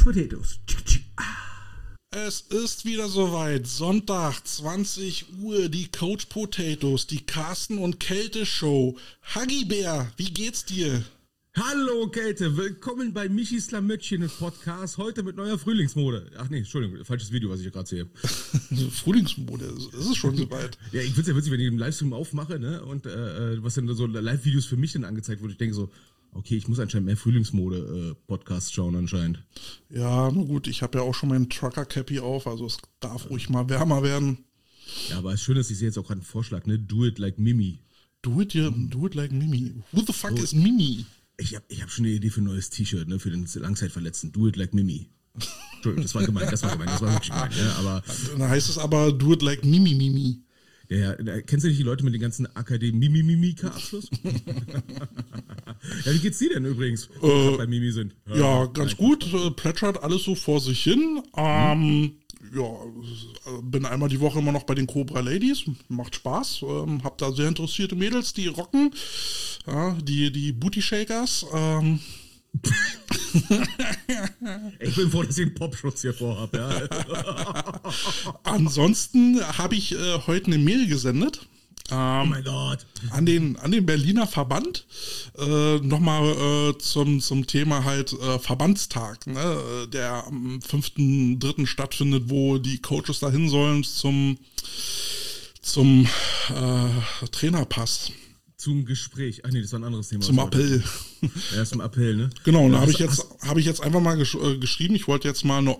Potatoes. Es ist wieder soweit. Sonntag, 20 Uhr, die Couch Potatoes, die Carsten und Kälte Show. Huggy Bär, wie geht's dir? Hallo Kälte, willkommen bei Michis Lamöttchen Podcast, heute mit neuer Frühlingsmode. Ach nee, Entschuldigung, falsches Video, was ich hier gerade sehe. Frühlingsmode, ist es schon soweit? Ja, ich find's ja witzig, wenn ich den Livestream aufmache, ne, und was dann so Live-Videos für mich dann angezeigt wurde, ich denke so, okay, ich muss anscheinend mehr Frühlingsmode-Podcasts schauen anscheinend. Ja, na gut, ich habe ja auch schon meinen Trucker-Cappy auf, also es darf ruhig mal wärmer werden. Ja, aber es ist schön, dass ich sehe jetzt auch gerade einen Vorschlag, ne, do it like Mimi. Do it like Mimi. Who the fuck is Mimi? Ich hab schon eine Idee für ein neues T-Shirt, ne, für den Langzeitverletzten. Do it like Mimi. Entschuldigung, das war gemein, das war wirklich gemein, ja, aber. Dann heißt es aber do it like Mimi. Ja, kennst du nicht die Leute mit den ganzen Akademie-Mimika-Abschluss? Ja, wie geht's dir denn übrigens, wo wir bei Mimi sind? Ja, ganz gut, plätschert alles so vor sich hin. Ja, bin einmal die Woche immer noch bei den Cobra Ladies, macht Spaß, hab da sehr interessierte Mädels, die rocken, ja, die Booty Shakers. Ich bin froh, dass ich einen Popschutz hier vorhab, ja. Ansonsten habe ich heute eine Mail gesendet. Oh mein Gott. An den Berliner Verband, nochmal zum Thema halt Verbandstag, ne, der am 5.3. stattfindet, wo die Coaches dahin sollen zum Trainerpass. Zum Gespräch. Ach nee, das war ein anderes Thema. Zum Appell. Ja, zum Appell, ne? Genau, und da habe ich jetzt einfach mal geschrieben, ich wollte jetzt mal ein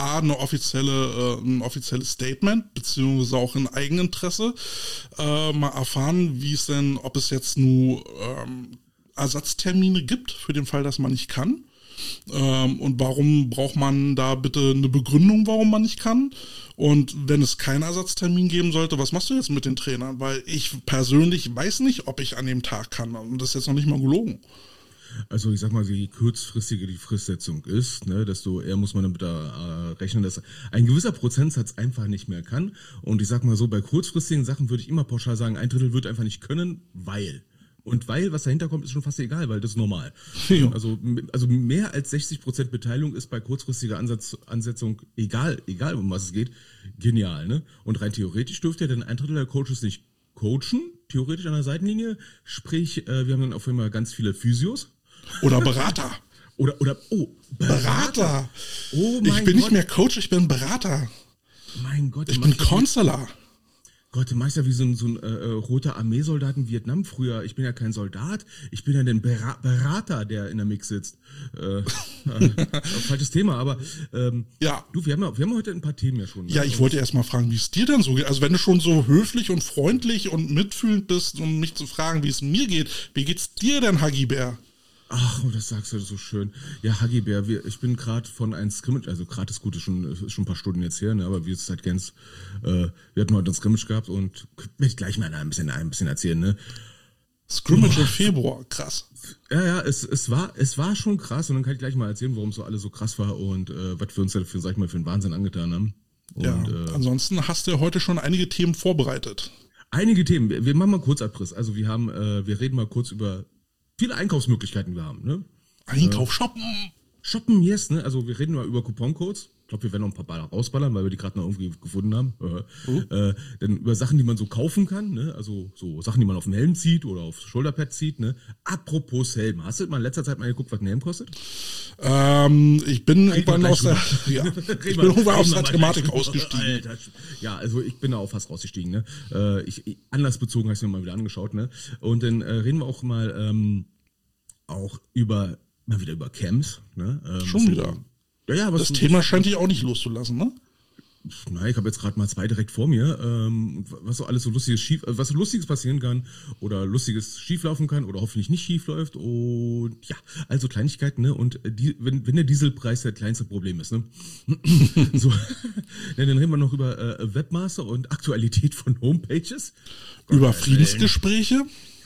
offizielles Statement, beziehungsweise auch in Eigeninteresse, mal erfahren, ob es jetzt nur Ersatztermine gibt für den Fall, dass man nicht kann. Und warum braucht man da bitte eine Begründung, warum man nicht kann? Und wenn es keinen Ersatztermin geben sollte, was machst du jetzt mit den Trainern? Weil ich persönlich weiß nicht, ob ich an dem Tag kann. Und das ist jetzt noch nicht mal gelogen. Also ich sag mal, je kurzfristiger die Fristsetzung ist, ne, desto eher muss man damit rechnen, dass ein gewisser Prozentsatz einfach nicht mehr kann. Und ich sag mal so, bei kurzfristigen Sachen würde ich immer pauschal sagen, 1/3 wird einfach nicht können, weil... Und weil, was dahinter kommt, ist schon fast egal, weil das ist normal. Ja. Also mehr als 60% Beteiligung ist bei kurzfristiger Ansetzung, egal um was es geht, genial, ne? Und rein theoretisch dürfte ja dann 1/3 der Coaches nicht coachen, theoretisch an der Seitenlinie. Sprich, wir haben dann auf einmal ganz viele Physios. Oder Berater. Berater. Oh mein Gott. Ich bin nicht mehr Coach, ich bin Berater. Mein Gott. Ich bin Counselor. Gott, du machst ja wie so ein roter Armeesoldat in Vietnam früher. Ich bin ja kein Soldat, ich bin ja der Berater, der in der Mix sitzt. Falsches Thema, aber ja. Du, wir haben heute ein paar Themen ja schon. Ja, ich wollte erst mal fragen, wie es dir denn so geht. Also wenn du schon so höflich und freundlich und mitfühlend bist, um mich zu fragen, wie es mir geht, wie geht's dir denn, Huggy Bär? Ach, das sagst du so schön. Ja, Huggy Bär, ich bin gerade von einem Scrimmage, also gerade ist gut, ist schon ein paar Stunden jetzt her, ne, aber wie es halt kennst, wir hatten heute ein Scrimmage gehabt und will ich gleich mal ein bisschen erzählen, ne. Scrimmage im Februar, krass. Ja, es war schon krass und dann kann ich gleich mal erzählen, warum so alles so krass war und was wir uns da für einen Wahnsinn angetan haben. Und, ja, ansonsten hast du ja heute schon einige Themen vorbereitet. Einige Themen, wir machen mal kurz Abriss, also wir reden mal kurz über viele Einkaufsmöglichkeiten wir haben, ne? Shoppen, yes, ne? Also wir reden mal über Couponcodes. Ich glaube, wir werden noch ein paar Baller rausballern, weil wir die gerade noch irgendwie gefunden haben. Dann über Sachen, die man so kaufen kann, ne? Also so Sachen, die man auf dem Helm zieht oder auf Shoulderpad zieht, ne? Apropos Helm, hast du mal in letzter Zeit mal geguckt, was ein Helm kostet? Ich bin irgendwann aus der Thematik ausgestiegen. Alter. Ja, also ich bin da auch fast rausgestiegen, ne? Anlassbezogen habe ich mir mal wieder angeschaut, ne? Und dann reden wir auch mal wieder über Camps, ne? Schon wieder. Ja, das Thema scheint dich auch nicht loszulassen, ne? Nein, ich habe jetzt gerade mal 2 direkt vor mir, was so alles so Lustiges passieren kann oder Lustiges schieflaufen kann oder hoffentlich nicht schief läuft und ja, also Kleinigkeiten, ne? Und wenn der Dieselpreis das kleinste Problem ist, ne? So, dann reden wir noch über Webmaster und Aktualität von Homepages. Über Friedensgespräche.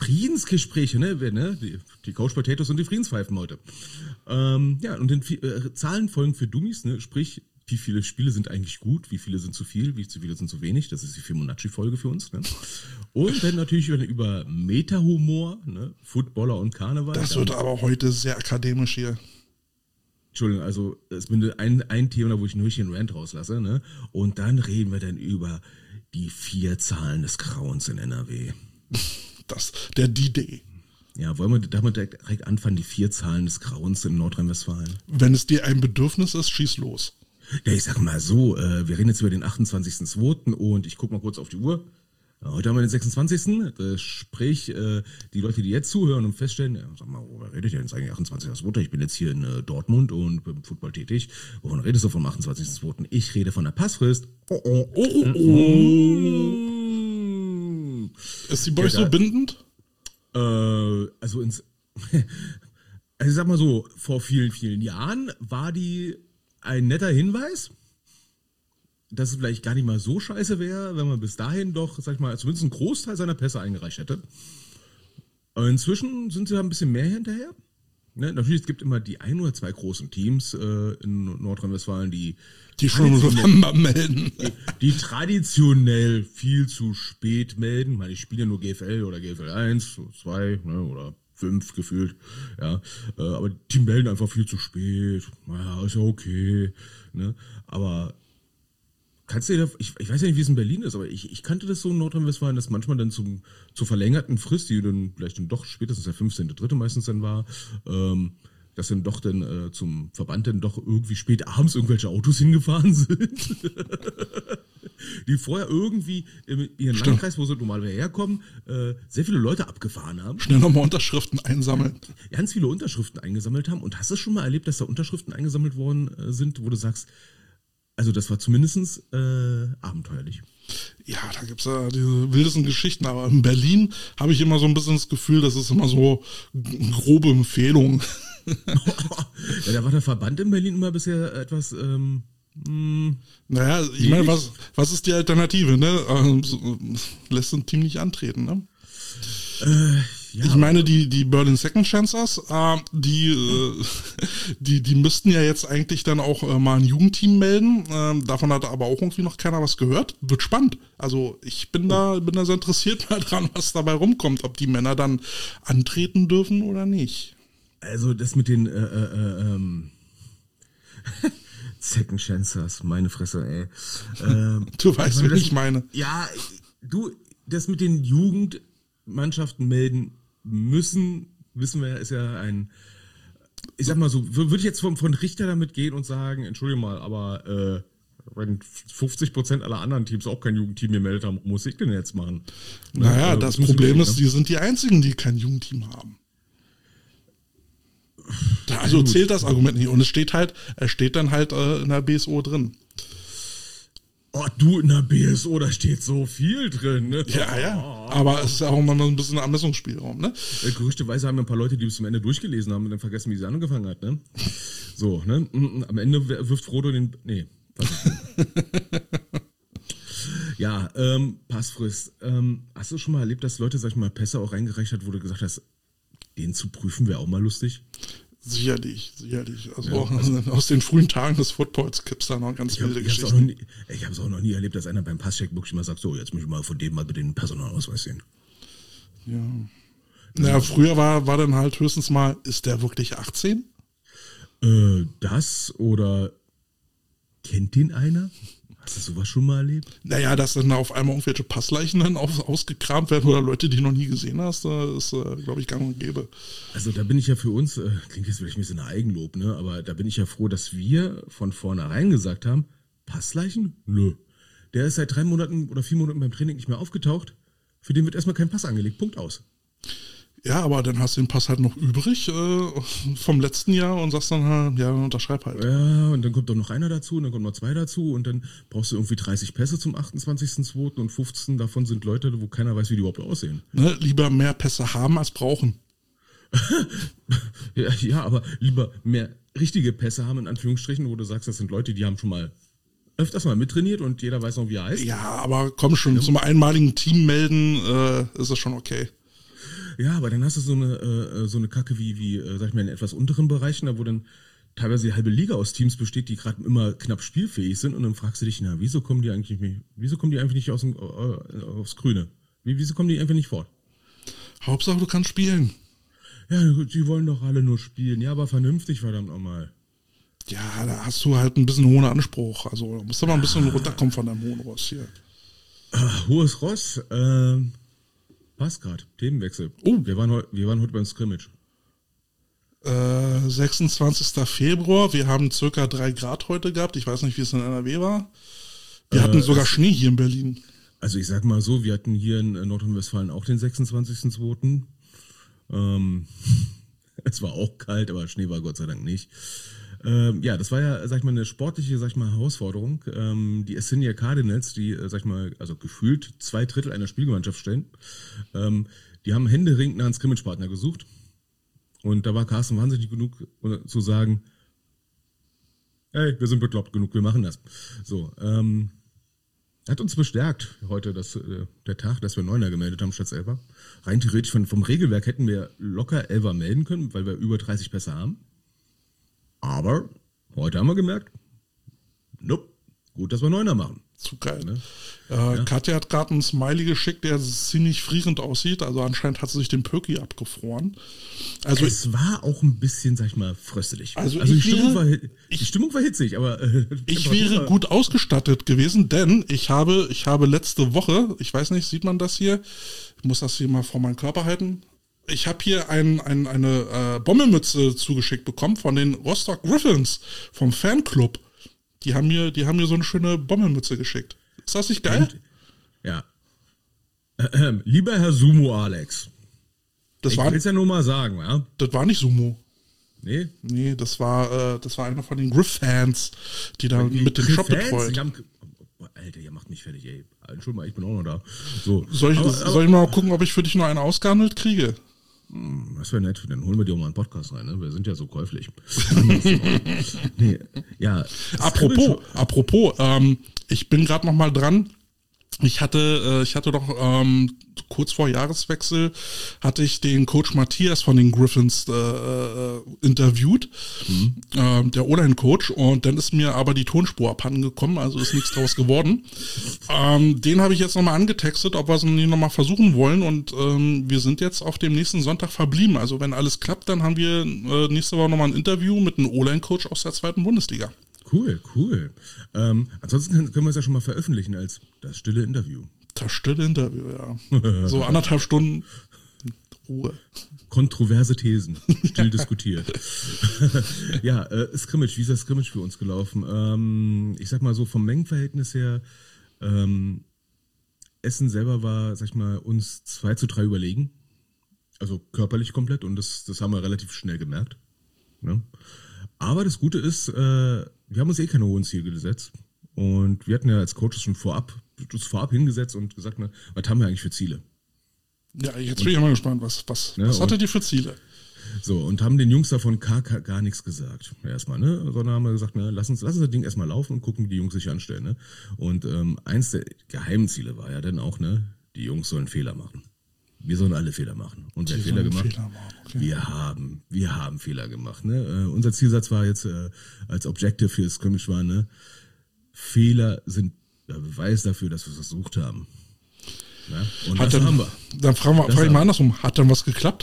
Ne? Die Couch Potatoes und die Friedenspfeifen heute. Ja, und dann Zahlen folgen für Dummies, ne? Sprich, wie viele Spiele sind eigentlich gut, wie viele sind zu viel, wie viele sind zu wenig. Das ist die Fibonacci-Folge für uns. Ne? Und dann natürlich über Meta-Humor, ne? Footballer und Karneval. Das wird aber heute sehr akademisch hier. Entschuldigung, also es bin ein Thema, wo ich nur den Rant rauslasse, ne? Und dann reden wir dann über die 4 Zahlen des Grauens in NRW. Der D-Day. Ja, wollen wir damit direkt anfangen, die 4 Zahlen des Grauens in Nordrhein-Westfalen? Wenn es dir ein Bedürfnis ist, schieß los. Ja, ich sag mal so, wir reden jetzt über den 28.02. und ich guck mal kurz auf die Uhr. Heute haben wir den 26. Sprich, die Leute, die jetzt zuhören und feststellen, ja, sag mal, worüber redet ihr denn eigentlich 28.02.? Ich bin jetzt hier in Dortmund und beim Fußball tätig. Wovon redest du vom 28.02.? Ich rede von der Passfrist. Ist die bei euch so bindend? Also also ich sag mal so, vor vielen, vielen Jahren war die ein netter Hinweis, dass es vielleicht gar nicht mal so scheiße wäre, wenn man bis dahin doch, sag ich mal, zumindest einen Großteil seiner Pässe eingereicht hätte. Inzwischen sind sie da ein bisschen mehr hinterher. Ne? Natürlich, es gibt immer die 1 oder 2 großen Teams in Nordrhein-Westfalen, die schon November melden. Die traditionell viel zu spät melden. Ich meine, ich spiele ja nur GFL oder GFL 1, 2, ne, oder 5 gefühlt. Ja, aber die melden einfach viel zu spät. Naja, ist ja okay. Ne? Aber kannst du dir, ich weiß ja nicht, wie es in Berlin ist, aber ich kannte das so in Nordrhein-Westfalen, dass manchmal dann zur verlängerten Frist, die dann vielleicht dann doch spätestens der 15.3. meistens dann war, dass dann doch dann zum Verband dann doch irgendwie spät abends irgendwelche Autos hingefahren sind, die vorher irgendwie in ihren Landkreis, wo sie normalerweise herkommen, sehr viele Leute abgefahren haben. Schnell nochmal Unterschriften einsammeln. Ganz viele Unterschriften eingesammelt haben. Und hast du schon mal erlebt, dass da Unterschriften eingesammelt worden sind, wo du sagst, also das war zumindest abenteuerlich. Ja, da gibt's ja diese wildesten Geschichten, aber in Berlin habe ich immer so ein bisschen das Gefühl, das ist immer so grobe Empfehlung. Ja, da war der Verband in Berlin immer bisher etwas. Naja, ich meine, was ist die Alternative, ne? Lässt ein Team nicht antreten, ne? Ja, ich meine, die Berlin Second Chancers, die müssten ja jetzt eigentlich dann auch mal ein Jugendteam melden. Davon hat aber auch irgendwie noch keiner was gehört. Wird spannend. Also ich bin da sehr interessiert mal dran, was dabei rumkommt, ob die Männer dann antreten dürfen oder nicht. Also das mit den Second Chancers, meine Fresse, ey. Du weißt, wen ich meine. Ja, das mit den Jugendmannschaften melden müssen, wissen wir, ist ja ein, ich sag mal so, würde ich jetzt von Richter damit gehen und sagen, entschuldige mal, aber wenn 50% aller anderen Teams auch kein Jugendteam gemeldet haben, muss ich denn jetzt machen? Naja, das Problem ist, die sind die einzigen, die kein Jugendteam haben. Also zählt das Argument nicht. Und es steht dann halt in der BSO drin. Oh, du, in der BSO, da steht so viel drin, ne? Ja. Aber es ist auch immer ein bisschen Ermessungsspielraum, ne? Gerüchteweise haben ein paar Leute, die bis zum Ende durchgelesen haben und dann vergessen, wie sie angefangen hat, ne? So, ne? Am Ende wirft Frodo den... Nee. Ja, Passfrist. Hast du schon mal erlebt, dass Leute, sag ich mal, Pässe auch reingereicht hat, wo du gesagt hast, den zu prüfen wäre auch mal lustig? Sicherlich. Also aus den frühen Tagen des Footballs gibt es da noch ganz wilde Geschichten. Ich habe es auch noch nie erlebt, dass einer beim Passcheck wirklich mal sagt, so, jetzt muss ich mal von dem mal bitte den Personalausweis sehen. Ja. Naja, früher war dann halt höchstens mal, ist der wirklich 18? Das oder kennt den einer? Hast du sowas schon mal erlebt? Naja, dass dann auf einmal irgendwelche Passleichen dann ausgekramt werden oder Leute, die du noch nie gesehen hast, ist, glaube ich, gang und gäbe. Also da bin ich ja für uns, klingt jetzt vielleicht ein bisschen Eigenlob, ne? Aber da bin ich ja froh, dass wir von vornherein gesagt haben, Passleichen? Nö. Der ist seit 3 Monaten oder 4 Monaten beim Training nicht mehr aufgetaucht. Für den wird erstmal kein Pass angelegt. Punkt aus. Ja, aber dann hast du den Pass halt noch übrig vom letzten Jahr und sagst dann, ja, unterschreib halt. Ja, und dann kommt doch noch einer dazu und dann kommen noch 2 dazu und dann brauchst du irgendwie 30 Pässe zum 28.02. und 15 davon sind Leute, wo keiner weiß, wie die überhaupt aussehen. Ne, lieber mehr Pässe haben als brauchen. Ja, aber lieber mehr richtige Pässe haben, in Anführungsstrichen, wo du sagst, das sind Leute, die haben schon mal öfters mal mittrainiert und jeder weiß noch, wie er heißt. Ja, aber komm schon, zum einmaligen Team melden ist das schon okay. Ja, aber dann hast du so eine Kacke wie sag ich mal, in etwas unteren Bereichen, da wo dann teilweise die halbe Liga aus Teams besteht, die gerade immer knapp spielfähig sind und dann fragst du dich, na, wieso kommen die einfach nicht aufs Grüne? Wieso kommen die einfach nicht fort? Hauptsache, du kannst spielen. Ja, die wollen doch alle nur spielen. Ja, aber vernünftig, verdammt nochmal. Ja, da hast du halt ein bisschen hohen Anspruch. Also da musst du mal ein bisschen runterkommen von deinem hohen Ross hier. Hohes Ross, passt gerade. Themenwechsel. Wir waren heute beim Scrimmage. 26. Februar, wir haben circa 3 Grad heute gehabt. Ich weiß nicht, wie es in NRW war. Wir hatten sogar Schnee hier in Berlin. Also ich sag mal so, wir hatten hier in Nordrhein-Westfalen auch den 26.02. Es war auch kalt, aber Schnee war Gott sei Dank nicht. Ja, das war ja, sag ich mal, eine sportliche, sag ich mal, Herausforderung. Die Assinia Cardinals, die, sag ich mal, also gefühlt 2/3 einer Spielgemeinschaft stellen, die haben händeringend nach einem Scrimmage-Partner gesucht. Und da war Carsten wahnsinnig genug zu sagen, hey, wir sind bekloppt genug, wir machen das. So, hat uns bestärkt heute der Tag, dass wir 9er gemeldet haben statt 11er. Rein theoretisch vom Regelwerk hätten wir locker 11er melden können, weil wir über 30 Pässe haben. Aber heute haben wir gemerkt, nope, gut, dass wir 9er machen. Zu geil. Ne? Katja hat gerade einen Smiley geschickt, der ziemlich frierend aussieht. Also anscheinend hat sie sich den Pöki abgefroren. Also es war auch ein bisschen, sag ich mal, fröstelig. Also die Stimmung war hitzig, aber ich wäre gut ausgestattet gewesen, denn ich habe letzte Woche, ich weiß nicht, sieht man das hier? Ich muss das hier mal vor meinen Körper halten. Ich habe hier eine Bommelmütze zugeschickt bekommen von den Rostock Griffins vom Fanclub. Die haben mir so eine schöne Bommelmütze geschickt. Ist das nicht geil? Ja. Lieber Herr Sumo Alex. Ich will es ja nur mal sagen, ja? Das war nicht Sumo. Nee? Nee, das war einer von den Griff-Fans, die da mit dem Shop betreut. Alter, ihr macht mich fertig, ey. Entschuldigung mal, ich bin auch noch da. So. Soll ich mal gucken, ob ich für dich noch eine ausgehandelt kriege? Das wäre nett, dann holen wir dir auch mal einen Podcast rein, ne? Wir sind ja so käuflich. Nee, ja. Apropos, ich bin gerade noch mal dran. Ich hatte doch kurz vor Jahreswechsel hatte ich den Coach Matthias von den Griffins interviewt, der O-Line-Coach, und dann ist mir aber die Tonspur abhanden gekommen, also ist nichts draus geworden. Den habe ich jetzt nochmal angetextet, ob wir es nochmal versuchen wollen, und wir sind jetzt auf dem nächsten Sonntag verblieben. Also wenn alles klappt, dann haben wir nächste Woche nochmal ein Interview mit einem O-Line-Coach aus der 2. Bundesliga. Cool. Ansonsten können wir es ja schon mal veröffentlichen als das stille Interview. Das stille Interview, ja. So 1,5 Stunden Ruhe. Kontroverse Thesen, still diskutiert. Ja, Scrimmage, wie ist das Scrimmage für uns gelaufen? Ich sag mal so, vom Mengenverhältnis her, Essen selber war, sag ich mal, uns 2:3 überlegen. Also körperlich komplett, und das haben wir relativ schnell gemerkt. Ne? Aber das Gute ist, wir haben uns keine hohen Ziele gesetzt. Und wir hatten ja als Coaches schon vorab hingesetzt und gesagt, ne, was haben wir eigentlich für Ziele? Ja, jetzt bin ich mal gespannt, was hattet ihr für Ziele? So, und haben den Jungs davon gar nichts gesagt. Erstmal, ne? Sondern haben wir gesagt, ne, lass uns das Ding erstmal laufen und gucken, wie die Jungs sich anstellen. Ne? Und eins der geheimen Ziele war ja dann auch, ne, die Jungs sollen Fehler machen. Wir sollen alle Fehler machen. Und wer Fehler gemacht? Okay. Wir haben Fehler gemacht. Ne? Unser Zielsatz war jetzt als Objective für das Scrimmage war, ne, Fehler sind der Beweis dafür, dass wir es versucht haben. Ja? Und das haben wir. Dann frage ich mal andersrum. Hat dann was geklappt?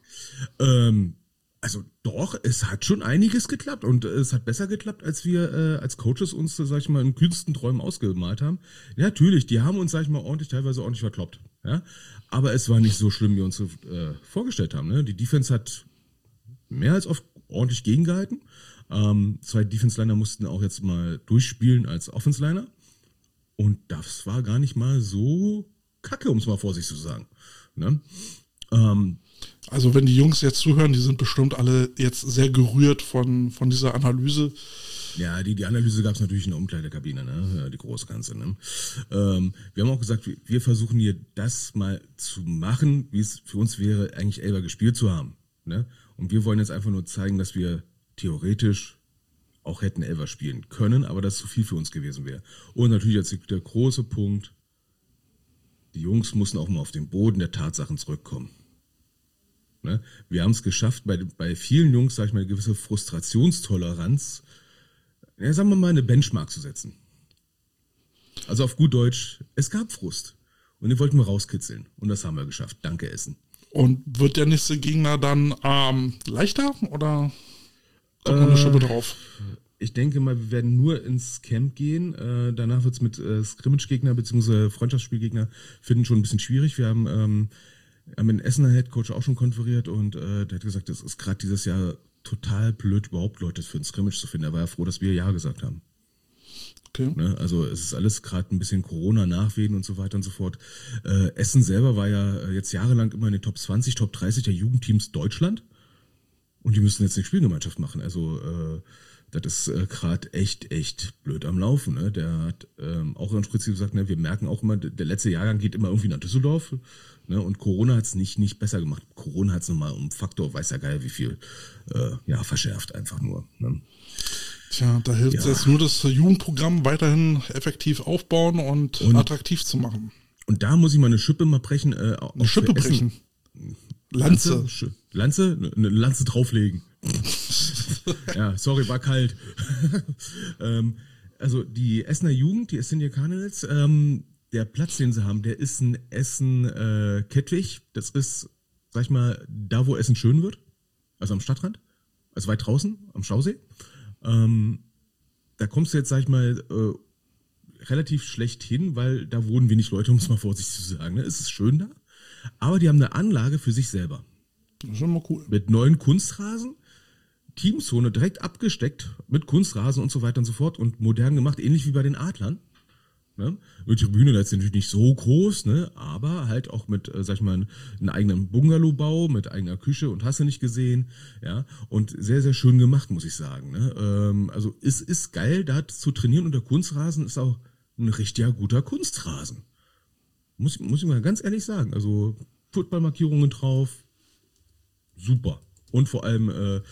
Also doch, es hat schon einiges geklappt, und es hat besser geklappt, als wir als Coaches uns, sag ich mal, in kühnsten Träumen ausgemalt haben. Ja, natürlich, die haben uns, sag ich mal, teilweise ordentlich verkloppt. Ja? Aber es war nicht so schlimm, wie wir uns vorgestellt haben. Ne? Die Defense hat mehr als oft ordentlich gegengehalten. 2 Defense-Liner mussten auch jetzt mal durchspielen als Offense-Liner. Und das war gar nicht mal so kacke, um es mal vorsichtig zu sagen. Ne? Also wenn die Jungs jetzt zuhören, die sind bestimmt alle jetzt sehr gerührt von dieser Analyse. Ja, die Analyse gab es natürlich in der Umkleidekabine, ne? Ja, die große ganze. Ne? Wir haben auch gesagt, wir versuchen hier das mal zu machen, wie es für uns wäre, eigentlich Elfer gespielt zu haben. Ne? Und wir wollen jetzt einfach nur zeigen, dass wir theoretisch auch hätten Elfer spielen können, aber das zu viel für uns gewesen wäre. Und natürlich jetzt der große Punkt, die Jungs mussten auch mal auf den Boden der Tatsachen zurückkommen. Ne? Wir haben es geschafft, bei vielen Jungs, sag ich mal, eine gewisse Frustrationstoleranz, ja, sagen wir mal, eine Benchmark zu setzen. Also auf gut Deutsch, es gab Frust. Und den wollten wir rauskitzeln. Und das haben wir geschafft. Danke, Essen. Und wird der nächste Gegner dann leichter oder kommt noch eine Schippe drauf? Ich denke mal, wir werden nur ins Camp gehen. Danach wird's mit Scrimmage-Gegner bzw. Freundschaftsspielgegner finden schon ein bisschen schwierig. Wir haben mit dem Essener Headcoach auch schon konferiert und der hat gesagt, es ist gerade dieses Jahr total blöd, überhaupt Leute für ein Scrimmage zu finden. Er war ja froh, dass wir Ja gesagt haben. Okay. Ne? Also es ist alles gerade ein bisschen Corona-Nachwehen und so weiter und so fort. Essen selber war ja jetzt jahrelang immer in den Top 20, Top 30 der Jugendteams Deutschland und die müssen jetzt eine Spielgemeinschaft machen. Also das ist gerade echt blöd am Laufen. Ne? Der hat auch in Spritzi gesagt, ne, wir merken auch immer, der letzte Jahrgang geht immer irgendwie nach Düsseldorf. Ne? Und Corona hat es nicht besser gemacht. Corona hat es nochmal um Faktor, weiß ja geil, wie viel, verschärft einfach nur. Ne? Tja, da hilft es jetzt nur, das Jugendprogramm weiterhin effektiv aufbauen und attraktiv zu machen. Und da muss ich mal eine Schippe mal brechen. Eine Schippe brechen? Lanze? Eine Lanze drauflegen. Ja, sorry, war kalt. Also die Essener Jugend, die Essener Cardinals, der Platz, den sie haben, der ist in Essen-Kettwig. Das ist, sag ich mal, da, wo Essen schön wird. Also am Stadtrand. Also weit draußen, am Stausee. Da kommst du jetzt, sag ich mal, relativ schlecht hin, weil da wohnen wenig Leute, um es mal vorsichtig zu sagen. Ne? Es ist schön da, aber die haben eine Anlage für sich selber. Das ist immer cool. Mit neuen Kunstrasen, Teamzone direkt abgesteckt mit Kunstrasen und so weiter und so fort und modern gemacht, ähnlich wie bei den Adlern. Ne? Die Tribüne da ist natürlich nicht so groß, ne? Aber halt auch mit, sag ich mal, einem eigenen Bungalowbau, mit eigener Küche und hast du nicht gesehen, ja, und sehr, sehr schön gemacht, muss ich sagen. Ne? Also es ist geil, da zu trainieren und der Kunstrasen ist auch ein richtiger guter Kunstrasen. Muss ich mal ganz ehrlich sagen. Also Footballmarkierungen drauf, super. Und vor allem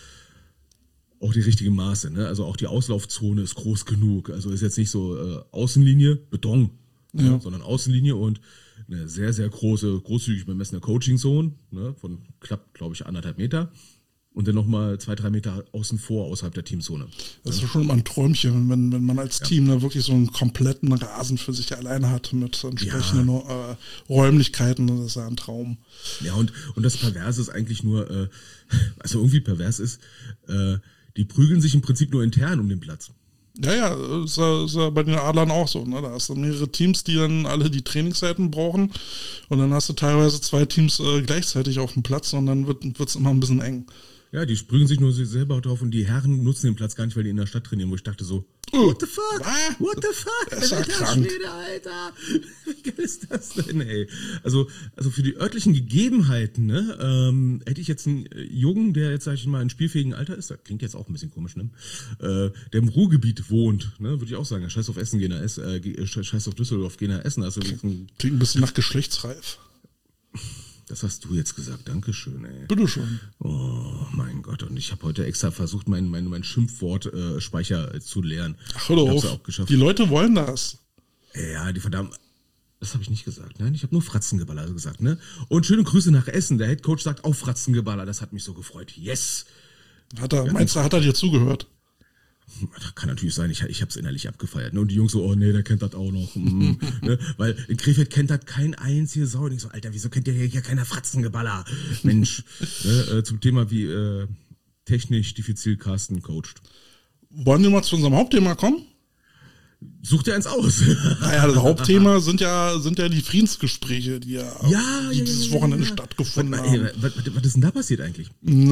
auch die richtige Maße, ne? Also auch die Auslaufzone ist groß genug. Also ist jetzt nicht so Außenlinie, Beton, ne? Sondern Außenlinie und eine sehr, sehr großzügig bemessene Coaching-Zone, ne? Von knapp, glaube ich, 1,5 Meter. Und dann nochmal 2-3 Meter außen vor, außerhalb der Teamzone. Das ist schon immer ein Träumchen, wenn man als Team da wirklich so einen kompletten Rasen für sich alleine hat mit entsprechenden Räumlichkeiten. Das ist ja ein Traum. Ja, und das Perverse ist eigentlich nur, also irgendwie pervers ist, die prügeln sich im Prinzip nur intern um den Platz. Ja, ist ja bei den Adlern auch so. Ne? Da hast du mehrere Teams, die dann alle die Trainingszeiten brauchen. Und dann hast du teilweise 2 Teams gleichzeitig auf dem Platz und dann wird's immer ein bisschen eng. Ja, die prügeln sich nur selber drauf und die Herren nutzen den Platz gar nicht, weil die in der Stadt trainieren, wo ich dachte so, what the fuck? What the fuck? Das ist ja krank. Schwede, Alter. Wie geil ist das denn, ey? Also für die örtlichen Gegebenheiten, ne, hätte ich jetzt einen Jungen, der jetzt, sag ich mal, in spielfähigen Alter ist, das klingt jetzt auch ein bisschen komisch, ne, der im Ruhrgebiet wohnt, ne, würde ich auch sagen, scheiß auf Essen, scheiß auf Düsseldorf, geh nach Essen. Also klingt ein bisschen nach geschlechtsreif. Das hast du jetzt gesagt, Dankeschön, ey. Bitteschön. Oh mein Gott, und ich habe heute extra versucht, mein Schimpfwort-Speicher zu leeren. Ach, hör doch auf. Auch geschafft. Die Leute wollen das. Ja, die verdammt. Das habe ich nicht gesagt, nein, ich habe nur Fratzengeballer gesagt, ne? Und schöne Grüße nach Essen. Der Headcoach sagt auch Fratzengeballer, das hat mich so gefreut. Yes! Meinst du, hat er dir zugehört? Das kann natürlich sein, ich habe es innerlich abgefeiert. Ne? Und die Jungs so, oh nee, der kennt das auch noch. Ne? Weil in Krefeld kennt das kein einziges Sau. Und ich so, Alter, wieso kennt der hier keiner Fratzengeballer? Mensch, ne? Zum Thema wie technisch diffizil Carsten coacht. Wollen wir mal zu unserem Hauptthema kommen? Such dir eins aus. Naja, das Hauptthema sind ja die Friedensgespräche, die dieses Wochenende stattgefunden haben. Was ist denn da passiert eigentlich?